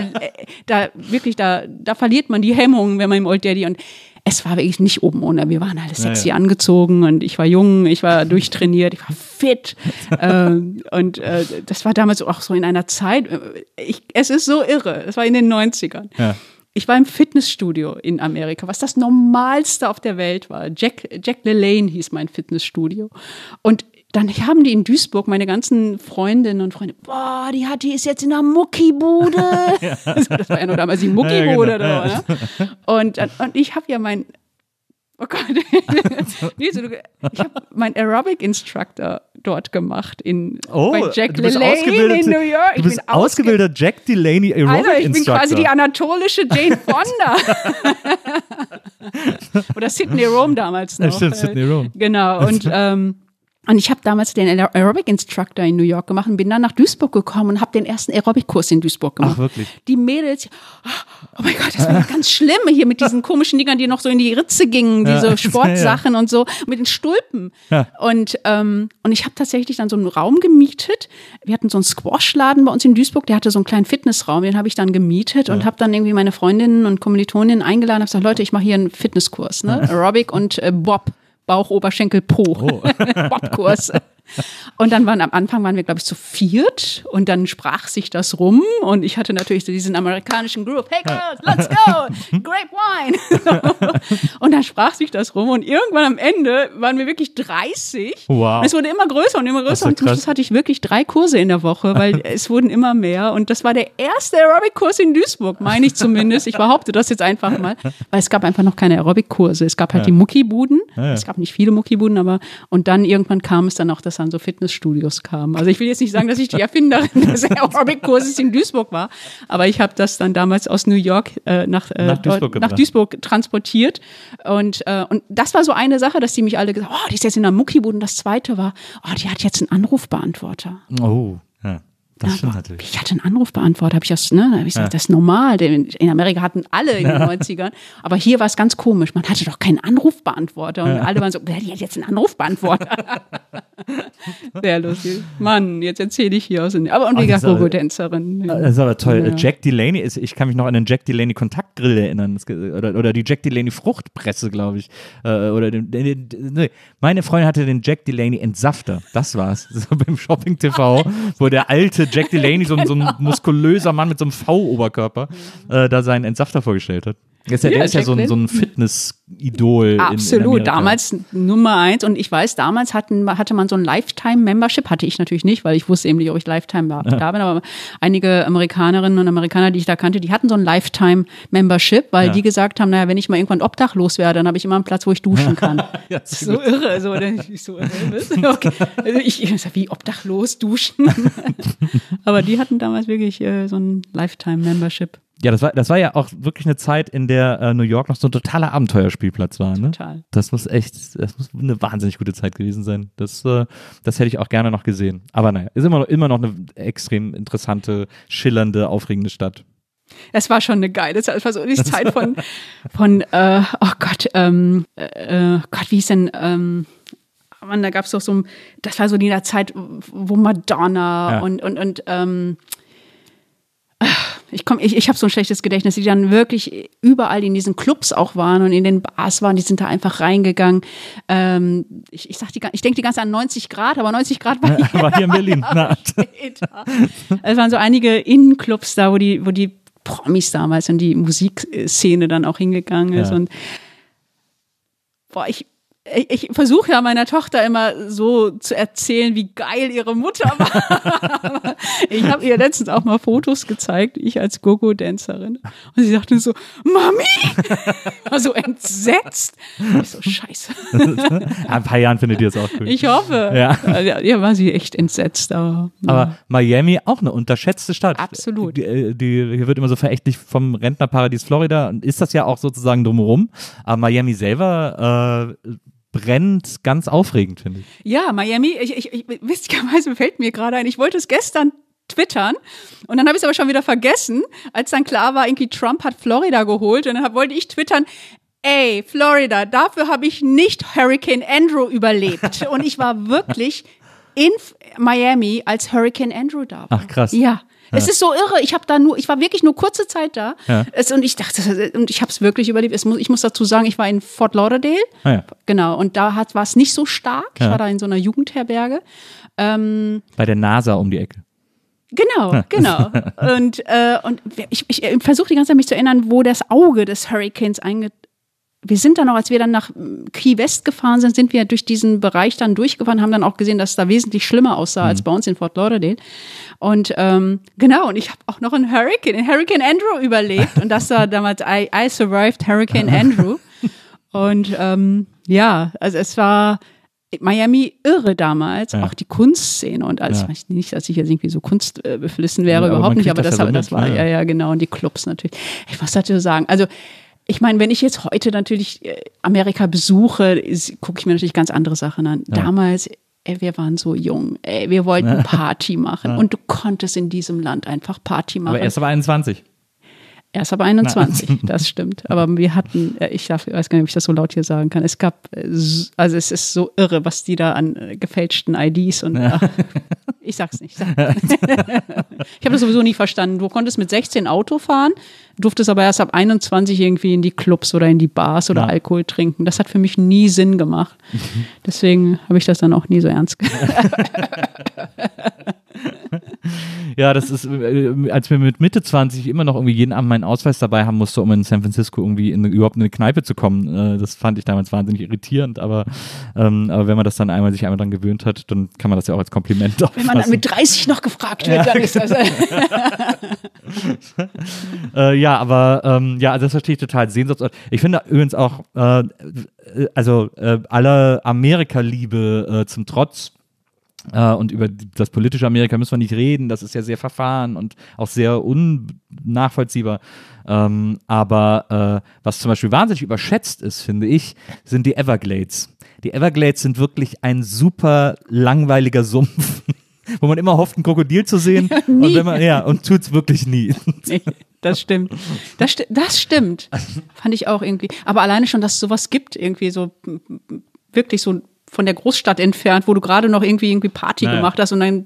da verliert man die Hemmungen, wenn man im Old Daddy, und es war wirklich nicht oben ohne. Wir waren alle sexy angezogen und ich war jung, ich war durchtrainiert, ich war fit. Und das war damals auch so in einer Zeit, es ist so irre, das war in den 90ern. Ja. Ich war im Fitnessstudio in Amerika, was das Normalste auf der Welt war. Jack LaLanne hieß mein Fitnessstudio. Und dann haben die in Duisburg, meine ganzen Freundinnen und Freunde, boah, die ist jetzt in der Muckibude. Ja. Also, das war ja nur damals die Muckibude. Ja, genau. Ne? Und ich habe ja oh Gott, ich habe meinen Aerobic-Instructor dort gemacht bei Jack LaLanne in New York. Du bist ausgebildeter Jack Delaney Aerobic-Instructor. Also ich bin quasi die anatolische Jane Fonda. Oder Sydney Rome damals noch. Ja, stimmt, Sydney Rome. Genau, und ich habe damals den Aerobic-Instructor in New York gemacht und bin dann nach Duisburg gekommen und habe den ersten Aerobic-Kurs in Duisburg gemacht. Ach, wirklich? Die Mädels, oh mein Gott, das war ja ganz schlimm hier mit diesen komischen Dingern, die noch so in die Ritze gingen, diese Sportsachen und so, mit den Stulpen. Ja. Und ich habe tatsächlich dann so einen Raum gemietet. Wir hatten so einen Squash-Laden bei uns in Duisburg, der hatte so einen kleinen Fitnessraum, den habe ich dann gemietet und habe dann irgendwie meine Freundinnen und Kommilitoninnen eingeladen und habe gesagt, Leute, ich mache hier einen Fitnesskurs, ne? Aerobic und Bob. Bauch, Oberschenkel, Po. Bobkurs. Und dann am Anfang waren wir, glaube ich, zu 4 und dann sprach sich das rum und ich hatte natürlich so diesen amerikanischen Groove, hey girls, let's go, grape wine. Und dann sprach sich das rum und irgendwann am Ende waren wir wirklich 30. Wow. Und es wurde immer größer und immer größer und zum Schluss hatte ich wirklich 3 Kurse in der Woche, weil es wurden immer mehr und das war der erste Aerobic-Kurs in Duisburg, meine ich zumindest. Ich behaupte das jetzt einfach mal, weil es gab einfach noch keine Aerobic-Kurse. Es gab halt die Muckibuden, es gab nicht viele Muckibuden, aber und dann irgendwann kam es dann auch, dass dann so Fitnessstudios kamen. Also ich will jetzt nicht sagen, dass ich die Erfinderin des Aerobic-Kurses in Duisburg war, aber ich habe das dann damals aus New York nach Duisburg transportiert und das war so eine Sache, dass die mich alle gesagt haben, oh, die ist jetzt in der Muckibude und das zweite war, oh, die hat jetzt einen Anrufbeantworter. Oh, ja. Das stimmt natürlich. Ich hatte einen Anrufbeantworter, habe ich gesagt, das ist normal. In Amerika hatten alle in den 90ern. Aber hier war es ganz komisch. Man hatte doch keinen Anrufbeantworter. Und alle waren so, die hat jetzt einen Anrufbeantworter. Sehr lustig. Mann, jetzt erzähle ich hier aus. Aber und wie gesagt, Gogo-Tänzerin. Das ist aber toll. Ja. Jack Delaney ich kann mich noch an den Jack Delaney Kontaktgrill erinnern. Oder die Jack Delaney Fruchtpresse, glaube ich. Meine Freundin hatte den Jack Delaney Entsafter. Das war's. So beim Shopping TV, wo der alte Jack Delaney, so ein muskulöser Mann mit so einem V-Oberkörper, da seinen Entsafter vorgestellt hat. Der ist ja so ein Fitness-Idol. Absolut, damals Nummer 1. Und ich weiß, damals hatte man so ein Lifetime-Membership, hatte ich natürlich nicht, weil ich wusste eben nicht, ob ich Lifetime da bin, aber einige Amerikanerinnen und Amerikaner, die ich da kannte, die hatten so ein Lifetime-Membership, weil die gesagt haben, naja, wenn ich mal irgendwann obdachlos werde, dann habe ich immer einen Platz, wo ich duschen kann. Ja, das ist so irre. Okay. Also ich sag, wie obdachlos duschen? Aber die hatten damals wirklich so ein Lifetime-Membership. Ja, das war ja auch wirklich eine Zeit, in der New York noch so ein totaler Abenteuerspielplatz war. Ne? Total. Das muss eine wahnsinnig gute Zeit gewesen sein. Das hätte ich auch gerne noch gesehen. Aber naja, ist immer noch eine extrem interessante, schillernde, aufregende Stadt. Es war schon eine geile Zeit. Es war so die Zeit von oh Gott, wie hieß denn, Mann, da gab es doch so, das war so die Zeit, wo Madonna und ich habe so ein schlechtes Gedächtnis, die dann wirklich überall in diesen Clubs auch waren und in den Bars waren, die sind da einfach reingegangen. Ich denke die ganze Zeit an 90 Grad, aber 90 Grad war hier in Berlin. Es waren so einige Innenclubs da, wo die Promis damals und die Musikszene dann auch hingegangen ist und ich versuche ja meiner Tochter immer so zu erzählen, wie geil ihre Mutter war. Ich habe ihr letztens auch mal Fotos gezeigt, ich als Gogo-Tänzerin. Und sie sagte so, Mami! War so entsetzt. Ich so, scheiße. Ein paar Jahren findet ihr es auch cool. Ich hoffe. Ja, war sie echt entsetzt. Aber Miami, auch eine unterschätzte Stadt. Absolut. Hier wird immer so verächtlich vom Rentnerparadies Florida. Und ist das ja auch sozusagen drumherum. Aber Miami selber brennt ganz aufregend, finde ich. Ja, Miami, witzigerweise fällt mir gerade ein, ich wollte es gestern twittern und dann habe ich es aber schon wieder vergessen, als dann klar war, irgendwie Trump hat Florida geholt und dann wollte ich twittern, ey, Florida, dafür habe ich nicht Hurricane Andrew überlebt. Und ich war wirklich in Miami, als Hurricane Andrew da war. Ach, krass. Ja. Es ist so irre. Ich war wirklich nur kurze Zeit da. Ja. Und ich dachte, und ich habe es wirklich überlebt. Ich muss dazu sagen, ich war in Fort Lauderdale. Ah, ja. Genau. Und da war es nicht so stark. Ich war da in so einer Jugendherberge. Bei der NASA um die Ecke. Genau. Und ich versuche die ganze Zeit mich zu erinnern, wo das Auge des Hurricanes wir sind dann auch, als wir dann nach Key West gefahren sind wir durch diesen Bereich dann durchgefahren, haben dann auch gesehen, dass es da wesentlich schlimmer aussah als bei uns in Fort Lauderdale. Und und ich habe auch noch den Hurricane Andrew überlebt. Und das war damals, I survived Hurricane Andrew. Und also es war Miami irre damals, auch die Kunstszene und alles. Nicht, dass ich jetzt irgendwie so kunstbeflissen wäre, überhaupt nicht, aber das war, genau, und die Clubs natürlich. Ich muss dazu sagen, also ich meine, wenn ich jetzt heute natürlich Amerika besuche, gucke ich mir natürlich ganz andere Sachen an. Ja. Damals, wir waren so jung, wir wollten Party machen und du konntest in diesem Land einfach Party machen. Aber erst ab 21. Erst ab 21, das stimmt. Aber wir hatten, ich weiß gar nicht, ob ich das so laut hier sagen kann, es gab, also es ist so irre, was die da an gefälschten IDs und ich sag's nicht. Ich habe das sowieso nie verstanden. Du konntest mit 16 Auto fahren, durftest aber erst ab 21 irgendwie in die Clubs oder in die Bars oder Alkohol trinken. Das hat für mich nie Sinn gemacht. Deswegen habe ich das dann auch nie so ernst genommen. Ja, das ist, als wir mit Mitte 20 immer noch irgendwie jeden Abend meinen Ausweis dabei haben musste, um in San Francisco irgendwie überhaupt in eine Kneipe zu kommen. Das fand ich damals wahnsinnig irritierend, aber wenn man das dann sich einmal dran gewöhnt hat, dann kann man das ja auch als Kompliment auffassen. Wenn man dann mit 30 noch gefragt wird, dann ist das. Also das verstehe ich total. Sehnsuchtsort. Ich finde übrigens auch, aller Amerika-Liebe zum Trotz, und über das politische Amerika müssen wir nicht reden, das ist ja sehr verfahren und auch sehr unnachvollziehbar. Aber was zum Beispiel wahnsinnig überschätzt ist, finde ich, sind die Everglades. Die Everglades sind wirklich ein super langweiliger Sumpf, wo man immer hofft, ein Krokodil zu sehen. Nie. Und tut's wirklich nie. Nee, das stimmt. Das stimmt. Fand ich auch irgendwie. Aber alleine schon, dass es sowas gibt, irgendwie so wirklich so von der Großstadt entfernt, wo du gerade noch irgendwie Party gemacht hast und dann,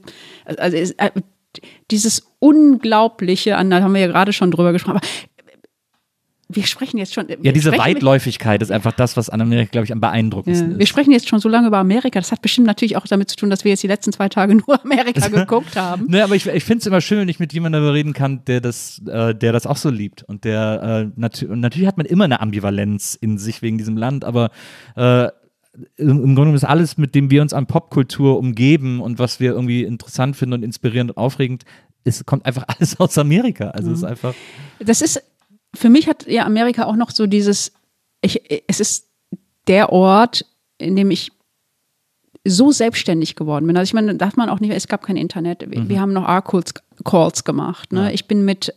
dieses Unglaubliche, da haben wir ja gerade schon drüber gesprochen, aber wir sprechen jetzt schon. Ja, diese Weitläufigkeit ist einfach das, was an Amerika, glaube ich, am beeindruckendsten ist. Wir sprechen jetzt schon so lange über Amerika. Das hat bestimmt natürlich auch damit zu tun, dass wir jetzt die letzten 2 Tage nur Amerika geguckt haben. Naja, aber ich finde es immer schön, wenn ich mit jemandem darüber reden kann, der das auch so liebt. Und natürlich hat man immer eine Ambivalenz in sich wegen diesem Land, aber im Grunde genommen ist alles, mit dem wir uns an Popkultur umgeben und was wir irgendwie interessant finden und inspirierend und aufregend, kommt einfach alles aus Amerika. Also es ist einfach. Für mich hat ja Amerika auch noch so dieses, es ist der Ort, in dem ich so selbstständig geworden bin. Also ich meine, darf man auch nicht, es gab kein Internet. Wir haben noch R-Calls gemacht. Ne? Ja. Ich bin mit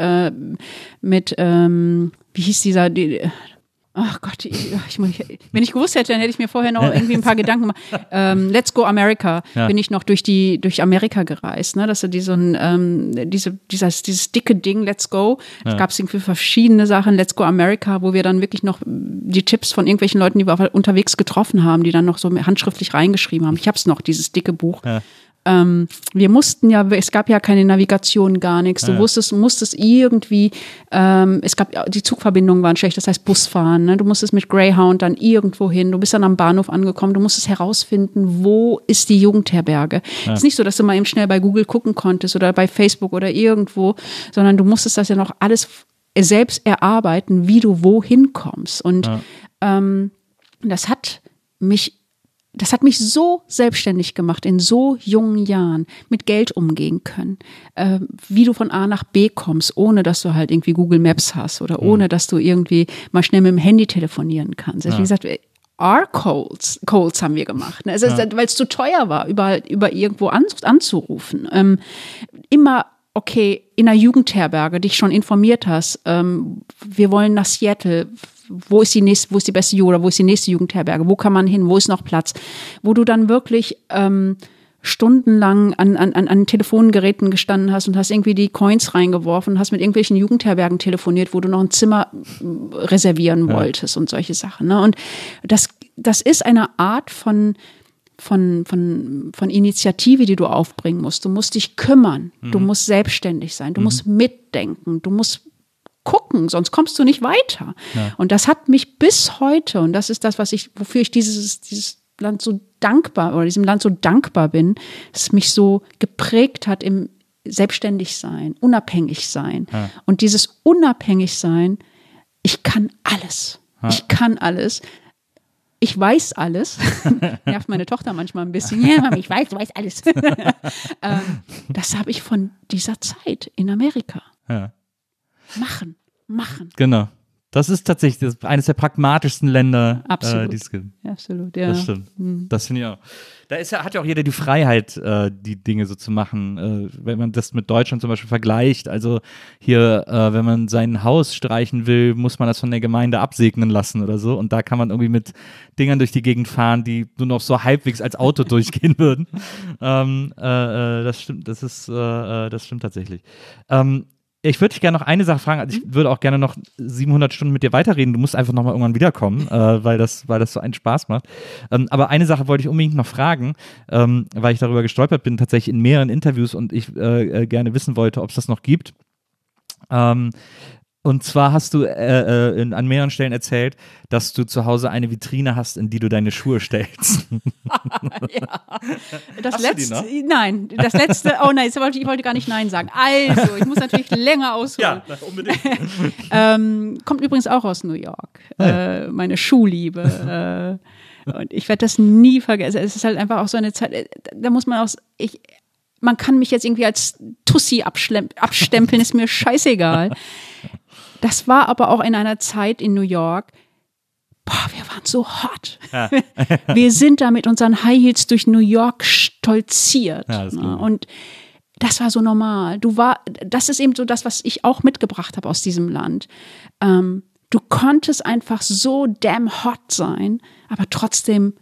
wie hieß dieser, ach Gott, wenn ich gewusst hätte, dann hätte ich mir vorher noch irgendwie ein paar Gedanken gemacht. Let's Go America, bin ich noch durch Amerika gereist. Ne? Das ist dieses dicke Ding, Let's Go. Es gab irgendwie verschiedene Sachen, Let's Go America, wo wir dann wirklich noch die Tipps von irgendwelchen Leuten, die wir unterwegs getroffen haben, die dann noch so handschriftlich reingeschrieben haben. Ich habe es noch, dieses dicke Buch. Ja. Wir mussten es gab ja keine Navigation, gar nichts. Du musstest irgendwie, die Zugverbindungen waren schlecht, das heißt Busfahren, ne? Du musstest mit Greyhound dann irgendwo hin, du bist dann am Bahnhof angekommen, du musstest herausfinden, wo ist die Jugendherberge. Es ist nicht so, dass du mal eben schnell bei Google gucken konntest oder bei Facebook oder irgendwo, sondern du musstest das ja noch alles selbst erarbeiten, wie du wohin kommst. Und das hat mich so selbstständig gemacht, in so jungen Jahren, mit Geld umgehen können, wie du von A nach B kommst, ohne dass du halt irgendwie Google Maps hast oder ohne dass du irgendwie mal schnell mit dem Handy telefonieren kannst. Also wie gesagt, R-Calls haben wir gemacht, ne? Also, weil es zu teuer war, über irgendwo anzurufen. Immer, okay, in einer Jugendherberge dich schon informiert hast, wir wollen nach Seattle, wo ist die beste oder wo ist die nächste Jugendherberge, wo kann man hin, wo ist noch Platz, wo du dann wirklich stundenlang an Telefongeräten gestanden hast und hast irgendwie die Coins reingeworfen, hast mit irgendwelchen Jugendherbergen telefoniert, wo du noch ein Zimmer reservieren wolltest und solche Sachen. Ne? Und das ist eine Art von Initiative, die du aufbringen musst. Du musst dich kümmern, du musst selbstständig sein, du musst mitdenken, du musst gucken, sonst kommst du nicht weiter. Ja. Und das hat mich bis heute, und das ist das, wofür ich dieses Land so dankbar oder diesem Land so dankbar bin, dass es mich so geprägt hat im Selbstständigsein, Unabhängigsein. Ja. Und dieses Unabhängigsein, ich kann alles. Ja. Ich kann alles. Ich weiß alles. Nervt meine Tochter manchmal ein bisschen. Ja, Mama, ich weiß, du weißt alles. Das habe ich von dieser Zeit in Amerika. Ja. Machen. Genau. Das ist tatsächlich eines der pragmatischsten Länder, die es gibt. Absolut, ja. Das stimmt. Das finde ich auch. Da hat ja auch jeder die Freiheit, die Dinge so zu machen. Wenn man das mit Deutschland zum Beispiel vergleicht, also hier, wenn man sein Haus streichen will, muss man das von der Gemeinde absegnen lassen oder so. Und da kann man irgendwie mit Dingern durch die Gegend fahren, die nur noch so halbwegs als Auto durchgehen würden. Das stimmt, das stimmt tatsächlich. Ich würde dich gerne noch eine Sache fragen. Also ich würde auch gerne noch 700 Stunden mit dir weiterreden. Du musst einfach nochmal irgendwann wiederkommen, weil das so einen Spaß macht. Aber eine Sache wollte ich unbedingt noch fragen, weil ich darüber gestolpert bin, tatsächlich in mehreren Interviews und ich gerne wissen wollte, ob es das noch gibt. Und zwar hast du an mehreren Stellen erzählt, dass du zu Hause eine Vitrine hast, in die du deine Schuhe stellst. Ja. Das letzte, nein, das letzte, oh nein, ich wollte gar nicht Nein sagen. Also, ich muss natürlich länger ausholen. Ja, unbedingt. Kommt übrigens auch aus New York, meine Schuhliebe. Und ich werde das nie vergessen. Es ist halt einfach auch so eine Zeit, da muss man auch, man kann mich jetzt irgendwie als Tussi abstempeln, ist mir scheißegal. Das war aber auch in einer Zeit in New York, wir waren so hot. Ja. Wir sind da mit unseren High Heels durch New York stolziert. Ja, und das war so normal. Das ist eben so das, was ich auch mitgebracht habe aus diesem Land. Du konntest einfach so damn hot sein, aber trotzdem,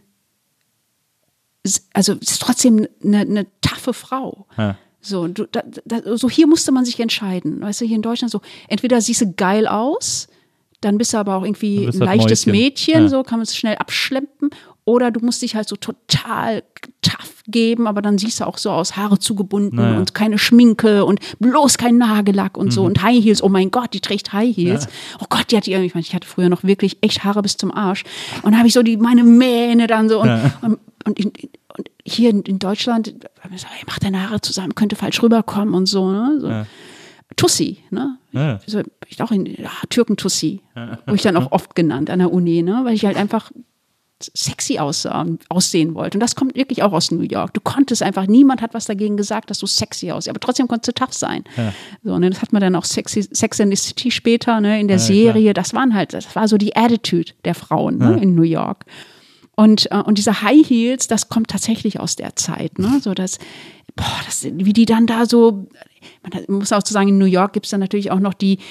also es ist trotzdem eine taffe Frau. Ja. So, so hier musste man sich entscheiden. Weißt du, hier in Deutschland so, entweder siehst du geil aus, dann bist du aber auch irgendwie ein leichtes Mädchen, so kann man es schnell abschleppen. Oder du musst dich halt so total tough geben, aber dann siehst du auch so aus, Haare zugebunden und keine Schminke und bloß kein Nagellack und so und High Heels. Oh mein Gott, die trägt High Heels. Ja. Oh Gott, ich hatte früher noch wirklich echt Haare bis zum Arsch. Und da habe ich so meine Mähne dann so und hier in Deutschland, mach deine Haare zusammen, könnte falsch rüberkommen und so, ne? So. Ja. Tussi, ne? Ja. So, ich auch Türken-Tussi, wurde ich dann auch oft genannt an der Uni, ne? Weil ich halt einfach sexy aussehen wollte. Und das kommt wirklich auch aus New York. Du konntest einfach, niemand hat was dagegen gesagt, dass du sexy aussiehst, aber trotzdem konntest du tough sein. Ja. So, ne? Das hat man dann auch Sex and the City später, ne? In der Serie, das war so die Attitude der Frauen, ne? In New York. Und diese High Heels, das kommt tatsächlich aus der Zeit, ne? So wie die dann da so, man muss auch zu sagen, in New York gibt es dann natürlich auch noch die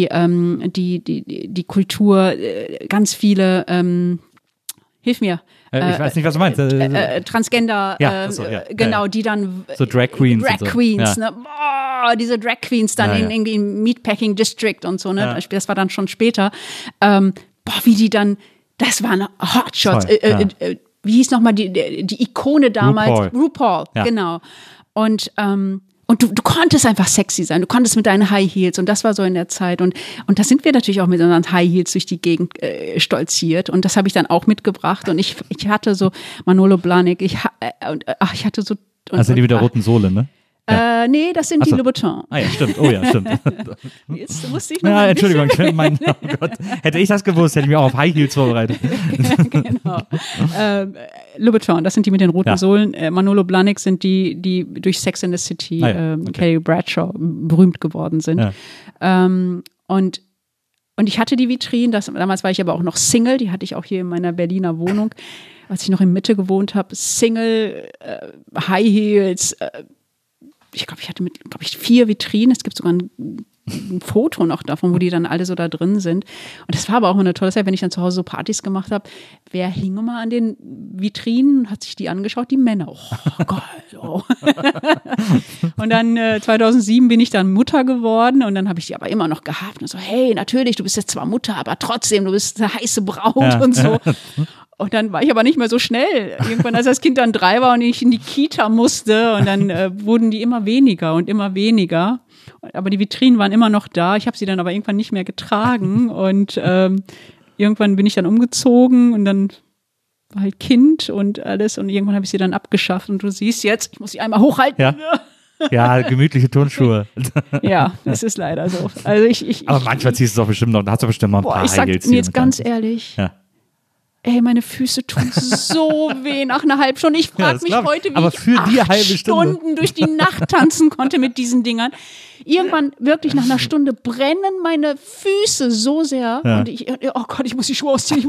Kultur, ganz viele, hilf mir. Ich weiß nicht, was du meinst. Transgender, genau, die dann so Drag Queens. Ne? Boah, diese Drag Queens dann in Meatpacking District und so, ne? Ja. Das war dann schon später. Wie die dann, das waren Hotshots. Wie hieß nochmal die Ikone damals? RuPaul, genau. Und du konntest einfach sexy sein. Du konntest mit deinen High Heels. Und das war so in der Zeit. Und da sind wir natürlich auch mit unseren High Heels durch die Gegend stolziert. Und das habe ich dann auch mitgebracht. Und ich hatte so Manolo Blahnik. Ich hatte so. Also die mit der roten Sohle, ne? Ja. Nee, das sind die Louboutin. Ah ja, stimmt. Oh ja, stimmt. Jetzt musste ich noch Entschuldigung. Oh Gott. Hätte ich das gewusst, hätte ich mich auch auf High Heels vorbereitet. Genau. Louboutin, das sind die mit den roten Sohlen. Manolo Blahnik sind die durch Sex and the City, Carrie Bradshaw, berühmt geworden sind. Ja. Und ich hatte die Vitrine, damals war ich aber auch noch Single, die hatte ich auch hier in meiner Berliner Wohnung, als ich noch in Mitte gewohnt habe. Single, High Heels, ich glaube, ich hatte 4 Vitrinen. Es gibt sogar ein Foto noch davon, wo die dann alle so da drin sind. Und das war aber auch immer eine tolle Zeit, wenn ich dann zu Hause so Partys gemacht habe. Wer hing immer an den Vitrinen und hat sich die angeschaut? Die Männer. Oh, geil. Oh. Und dann 2007 bin ich dann Mutter geworden und dann habe ich die aber immer noch gehabt. Und so, hey, natürlich, du bist jetzt zwar Mutter, aber trotzdem, du bist eine heiße Braut und so. Und dann war ich aber nicht mehr so schnell. Irgendwann, als das Kind dann 3 war und ich in die Kita musste und dann wurden die immer weniger und immer weniger. Aber die Vitrinen waren immer noch da. Ich habe sie dann aber irgendwann nicht mehr getragen und irgendwann bin ich dann umgezogen und dann war halt Kind und alles und irgendwann habe ich sie dann abgeschafft und du siehst jetzt, ich muss sie einmal hochhalten. Ja. Ja, gemütliche Turnschuhe. Ja, es ist leider so. Also ich aber manchmal ziehst du es doch bestimmt noch, da hast du bestimmt noch ein paar ich sag High Heels. mir jetzt ganz ehrlich, ja. Ey, meine Füße tun so weh nach einer halben Stunde. Ich frage mich heute, wie ich 8 Stunden durch die Nacht tanzen konnte mit diesen Dingern. Irgendwann wirklich nach einer Stunde brennen meine Füße so sehr. Ja. Und oh Gott, ich muss die Schuhe ausziehen,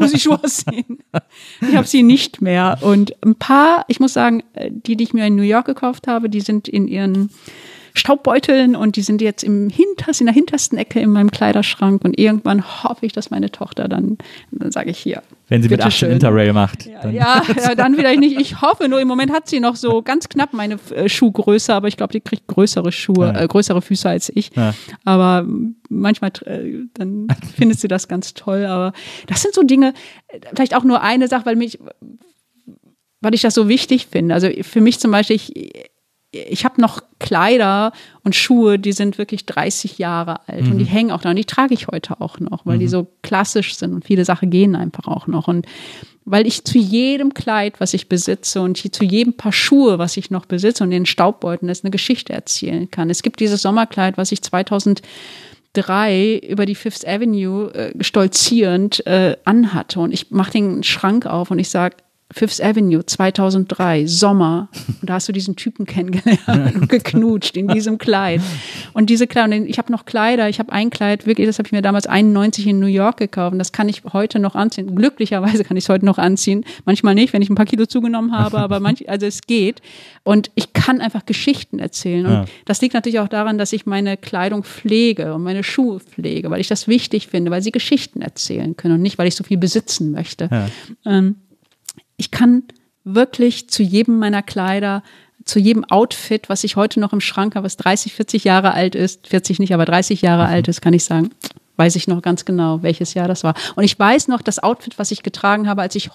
Ich habe sie nicht mehr. Und ein paar, ich muss sagen, die ich mir in New York gekauft habe, die sind in ihren Staubbeuteln und die sind jetzt in der hintersten Ecke in meinem Kleiderschrank und irgendwann hoffe ich, dass meine Tochter dann sage ich hier. Wenn sie mit 18 Interrail macht. Ja, dann vielleicht nicht. Ich hoffe, nur im Moment hat sie noch so ganz knapp meine Schuhgröße, aber ich glaube, die kriegt größere größere Füße als ich. Ja. Aber manchmal dann findet sie das ganz toll. Aber das sind so Dinge, vielleicht auch nur eine Sache, weil ich das so wichtig finde. Also für mich zum Beispiel, ich habe noch Kleider und Schuhe, die sind wirklich 30 Jahre alt und die hängen auch noch und die trage ich heute auch noch, weil die so klassisch sind und viele Sachen gehen einfach auch noch und weil ich zu jedem Kleid, was ich besitze und zu jedem Paar Schuhe, was ich noch besitze und den Staubbeuteln, eine Geschichte erzählen kann. Es gibt dieses Sommerkleid, was ich 2003 über die Fifth Avenue stolzierend anhatte und ich mache den Schrank auf und ich sage, Fifth Avenue 2003, Sommer. Und da hast du diesen Typen kennengelernt und geknutscht in diesem Kleid. Und diese Kleider, ich habe noch Kleider, ich habe ein Kleid, wirklich, das habe ich mir damals 91 in New York gekauft. Und das kann ich heute noch anziehen. Glücklicherweise kann ich es heute noch anziehen. Manchmal nicht, wenn ich ein paar Kilo zugenommen habe, aber also es geht. Und ich kann einfach Geschichten erzählen. Und das liegt natürlich auch daran, dass ich meine Kleidung pflege und meine Schuhe pflege, weil ich das wichtig finde, weil sie Geschichten erzählen können und nicht, weil ich so viel besitzen möchte. Ja. Ich kann wirklich zu jedem meiner Kleider, zu jedem Outfit, was ich heute noch im Schrank habe, was 30, 40 Jahre alt ist, 40 nicht, aber 30 Jahre alt ist, kann ich sagen, weiß ich noch ganz genau, welches Jahr das war. Und ich weiß noch das Outfit, was ich getragen habe, als ich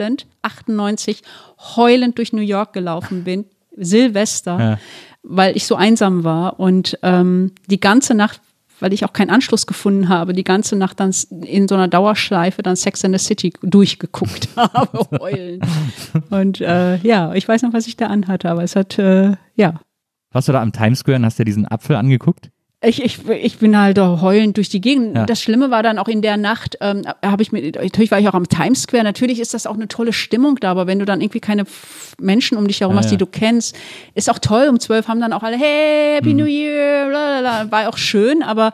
98 heulend durch New York gelaufen bin, Silvester, weil ich so einsam war und die ganze Nacht, weil ich auch keinen Anschluss gefunden habe, die ganze Nacht dann in so einer Dauerschleife dann Sex and the City durchgeguckt habe, heulen. Und ich weiß noch, was ich da anhatte, aber es hat, Warst du da am Times Square und hast dir diesen Apfel angeguckt? Ich bin halt heulend durch die Gegend. Ja. Das Schlimme war dann auch in der Nacht, natürlich war ich auch am Times Square, natürlich ist das auch eine tolle Stimmung da, aber wenn du dann irgendwie keine Menschen um dich herum hast, die du kennst, ist auch toll, um 12 haben dann auch alle, hey, Happy New Year, blablabla. War auch schön, aber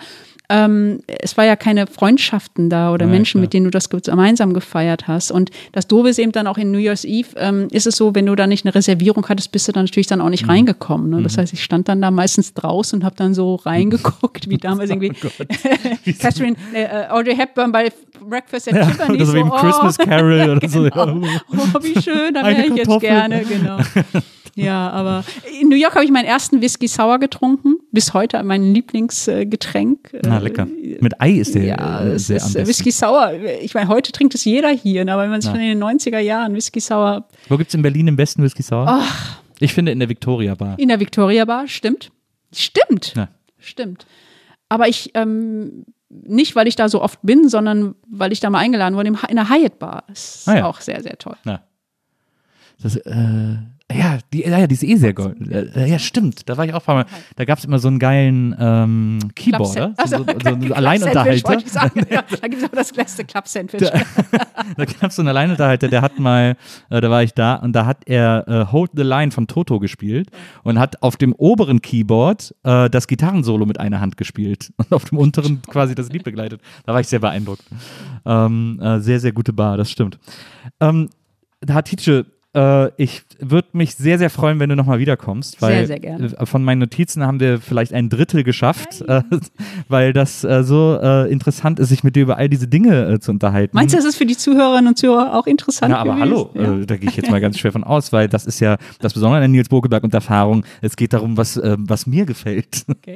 es war ja keine Freundschaften da oder Menschen, mit denen du das gemeinsam gefeiert hast. Und das Doofe ist eben dann auch in New Year's Eve, ist es so, wenn du da nicht eine Reservierung hattest, bist du dann natürlich dann auch nicht reingekommen. Ne? Das heißt, ich stand dann da meistens draußen und habe dann so reingeguckt, wie damals irgendwie Catherine, Audrey Hepburn bei Breakfast at Tiffany's. Oder so wie im Christmas Carol oder so. Genau. Oh, wie schön, da wäre ich jetzt gerne, genau. Ja, aber in New York habe ich meinen ersten Whisky Sour getrunken. Bis heute mein Lieblingsgetränk. Na, lecker. Mit Ei ist der sehr am besten. Whisky Sour. Ich meine, heute trinkt es jeder hier, aber wenn man sich in den 90er Jahren Whisky Sour. Wo gibt's in Berlin den besten Whisky Sour? Ach. Ich finde in der Victoria Bar. In der Victoria Bar, stimmt. Stimmt. Ja. Stimmt. Aber ich, nicht, weil ich da so oft bin, sondern weil ich da mal eingeladen wurde in der Hyatt Bar. Das ist auch sehr, sehr toll. Ja. Das, die ist sehr geil. Ja, stimmt. Da war ich auch ein paar Mal. Da gab es immer so einen geilen Keyboarder. So einen Alleinunterhalter. Da gibt es auch das beste Club-Sandwich. Da gab es so einen Alleinunterhalter, der hat mal, da war ich da und da hat er Hold the Line von Toto gespielt und hat auf dem oberen Keyboard das Gitarrensolo mit einer Hand gespielt und auf dem unteren quasi das Lied begleitet. Da war ich sehr beeindruckt. Sehr, sehr gute Bar, das stimmt. Hatice, Ich würde mich sehr, sehr freuen, wenn du nochmal wiederkommst. Weil sehr, sehr gerne. Von meinen Notizen haben wir vielleicht 1/3 geschafft, weil das so interessant ist, sich mit dir über all diese Dinge zu unterhalten. Meinst du, das ist für die Zuhörerinnen und Zuhörer auch interessant Ja, aber gewesen? hallo, da gehe ich jetzt mal ganz schwer von aus, weil das ist ja das Besondere an der Nils Bokelberg und Erfahrung. Es geht darum, was mir gefällt. Okay.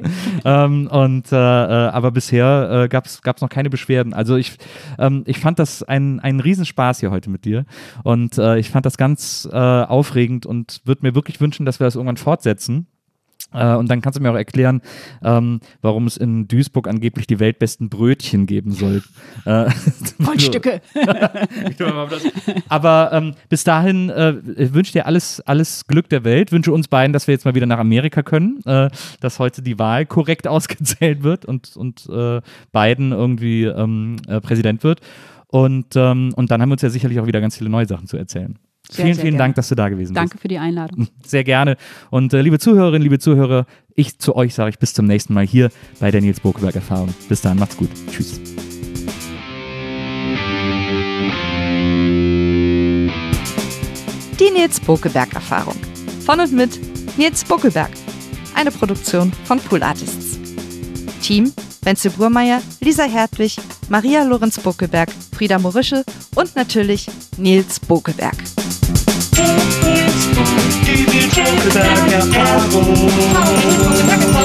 Aber bisher gab's noch keine Beschwerden. Also ich fand das ein Riesenspaß hier heute mit dir und ich fand das ganz aufregend und würde mir wirklich wünschen, dass wir das irgendwann fortsetzen. Und dann kannst du mir auch erklären, warum es in Duisburg angeblich die weltbesten Brötchen geben soll. Goldstücke. Aber bis dahin wünsche ich dir alles Glück der Welt. Wünsche uns beiden, dass wir jetzt mal wieder nach Amerika können, dass heute die Wahl korrekt ausgezählt wird und Biden irgendwie Präsident wird. Und dann haben wir uns ja sicherlich auch wieder ganz viele neue Sachen zu erzählen. Sehr, Vielen gerne. Dank, dass du da gewesen bist. Danke für die Einladung. Sehr gerne. Und liebe Zuhörerinnen, liebe Zuhörer, zu euch sage ich bis zum nächsten Mal hier bei der Nils Bokelberg Erfahrung. Bis dahin, macht's gut. Tschüss. Die Nils Bokelberg Erfahrung. Von und mit Nils Bokelberg. Eine Produktion von Pool Artists. Team: Wenzel Burmeier, Lisa Hertwig, Maria Lorenz Bokelberg, Frieda Morische und natürlich Nils Bokelberg. Die Nils Bokelberg Erfahrung.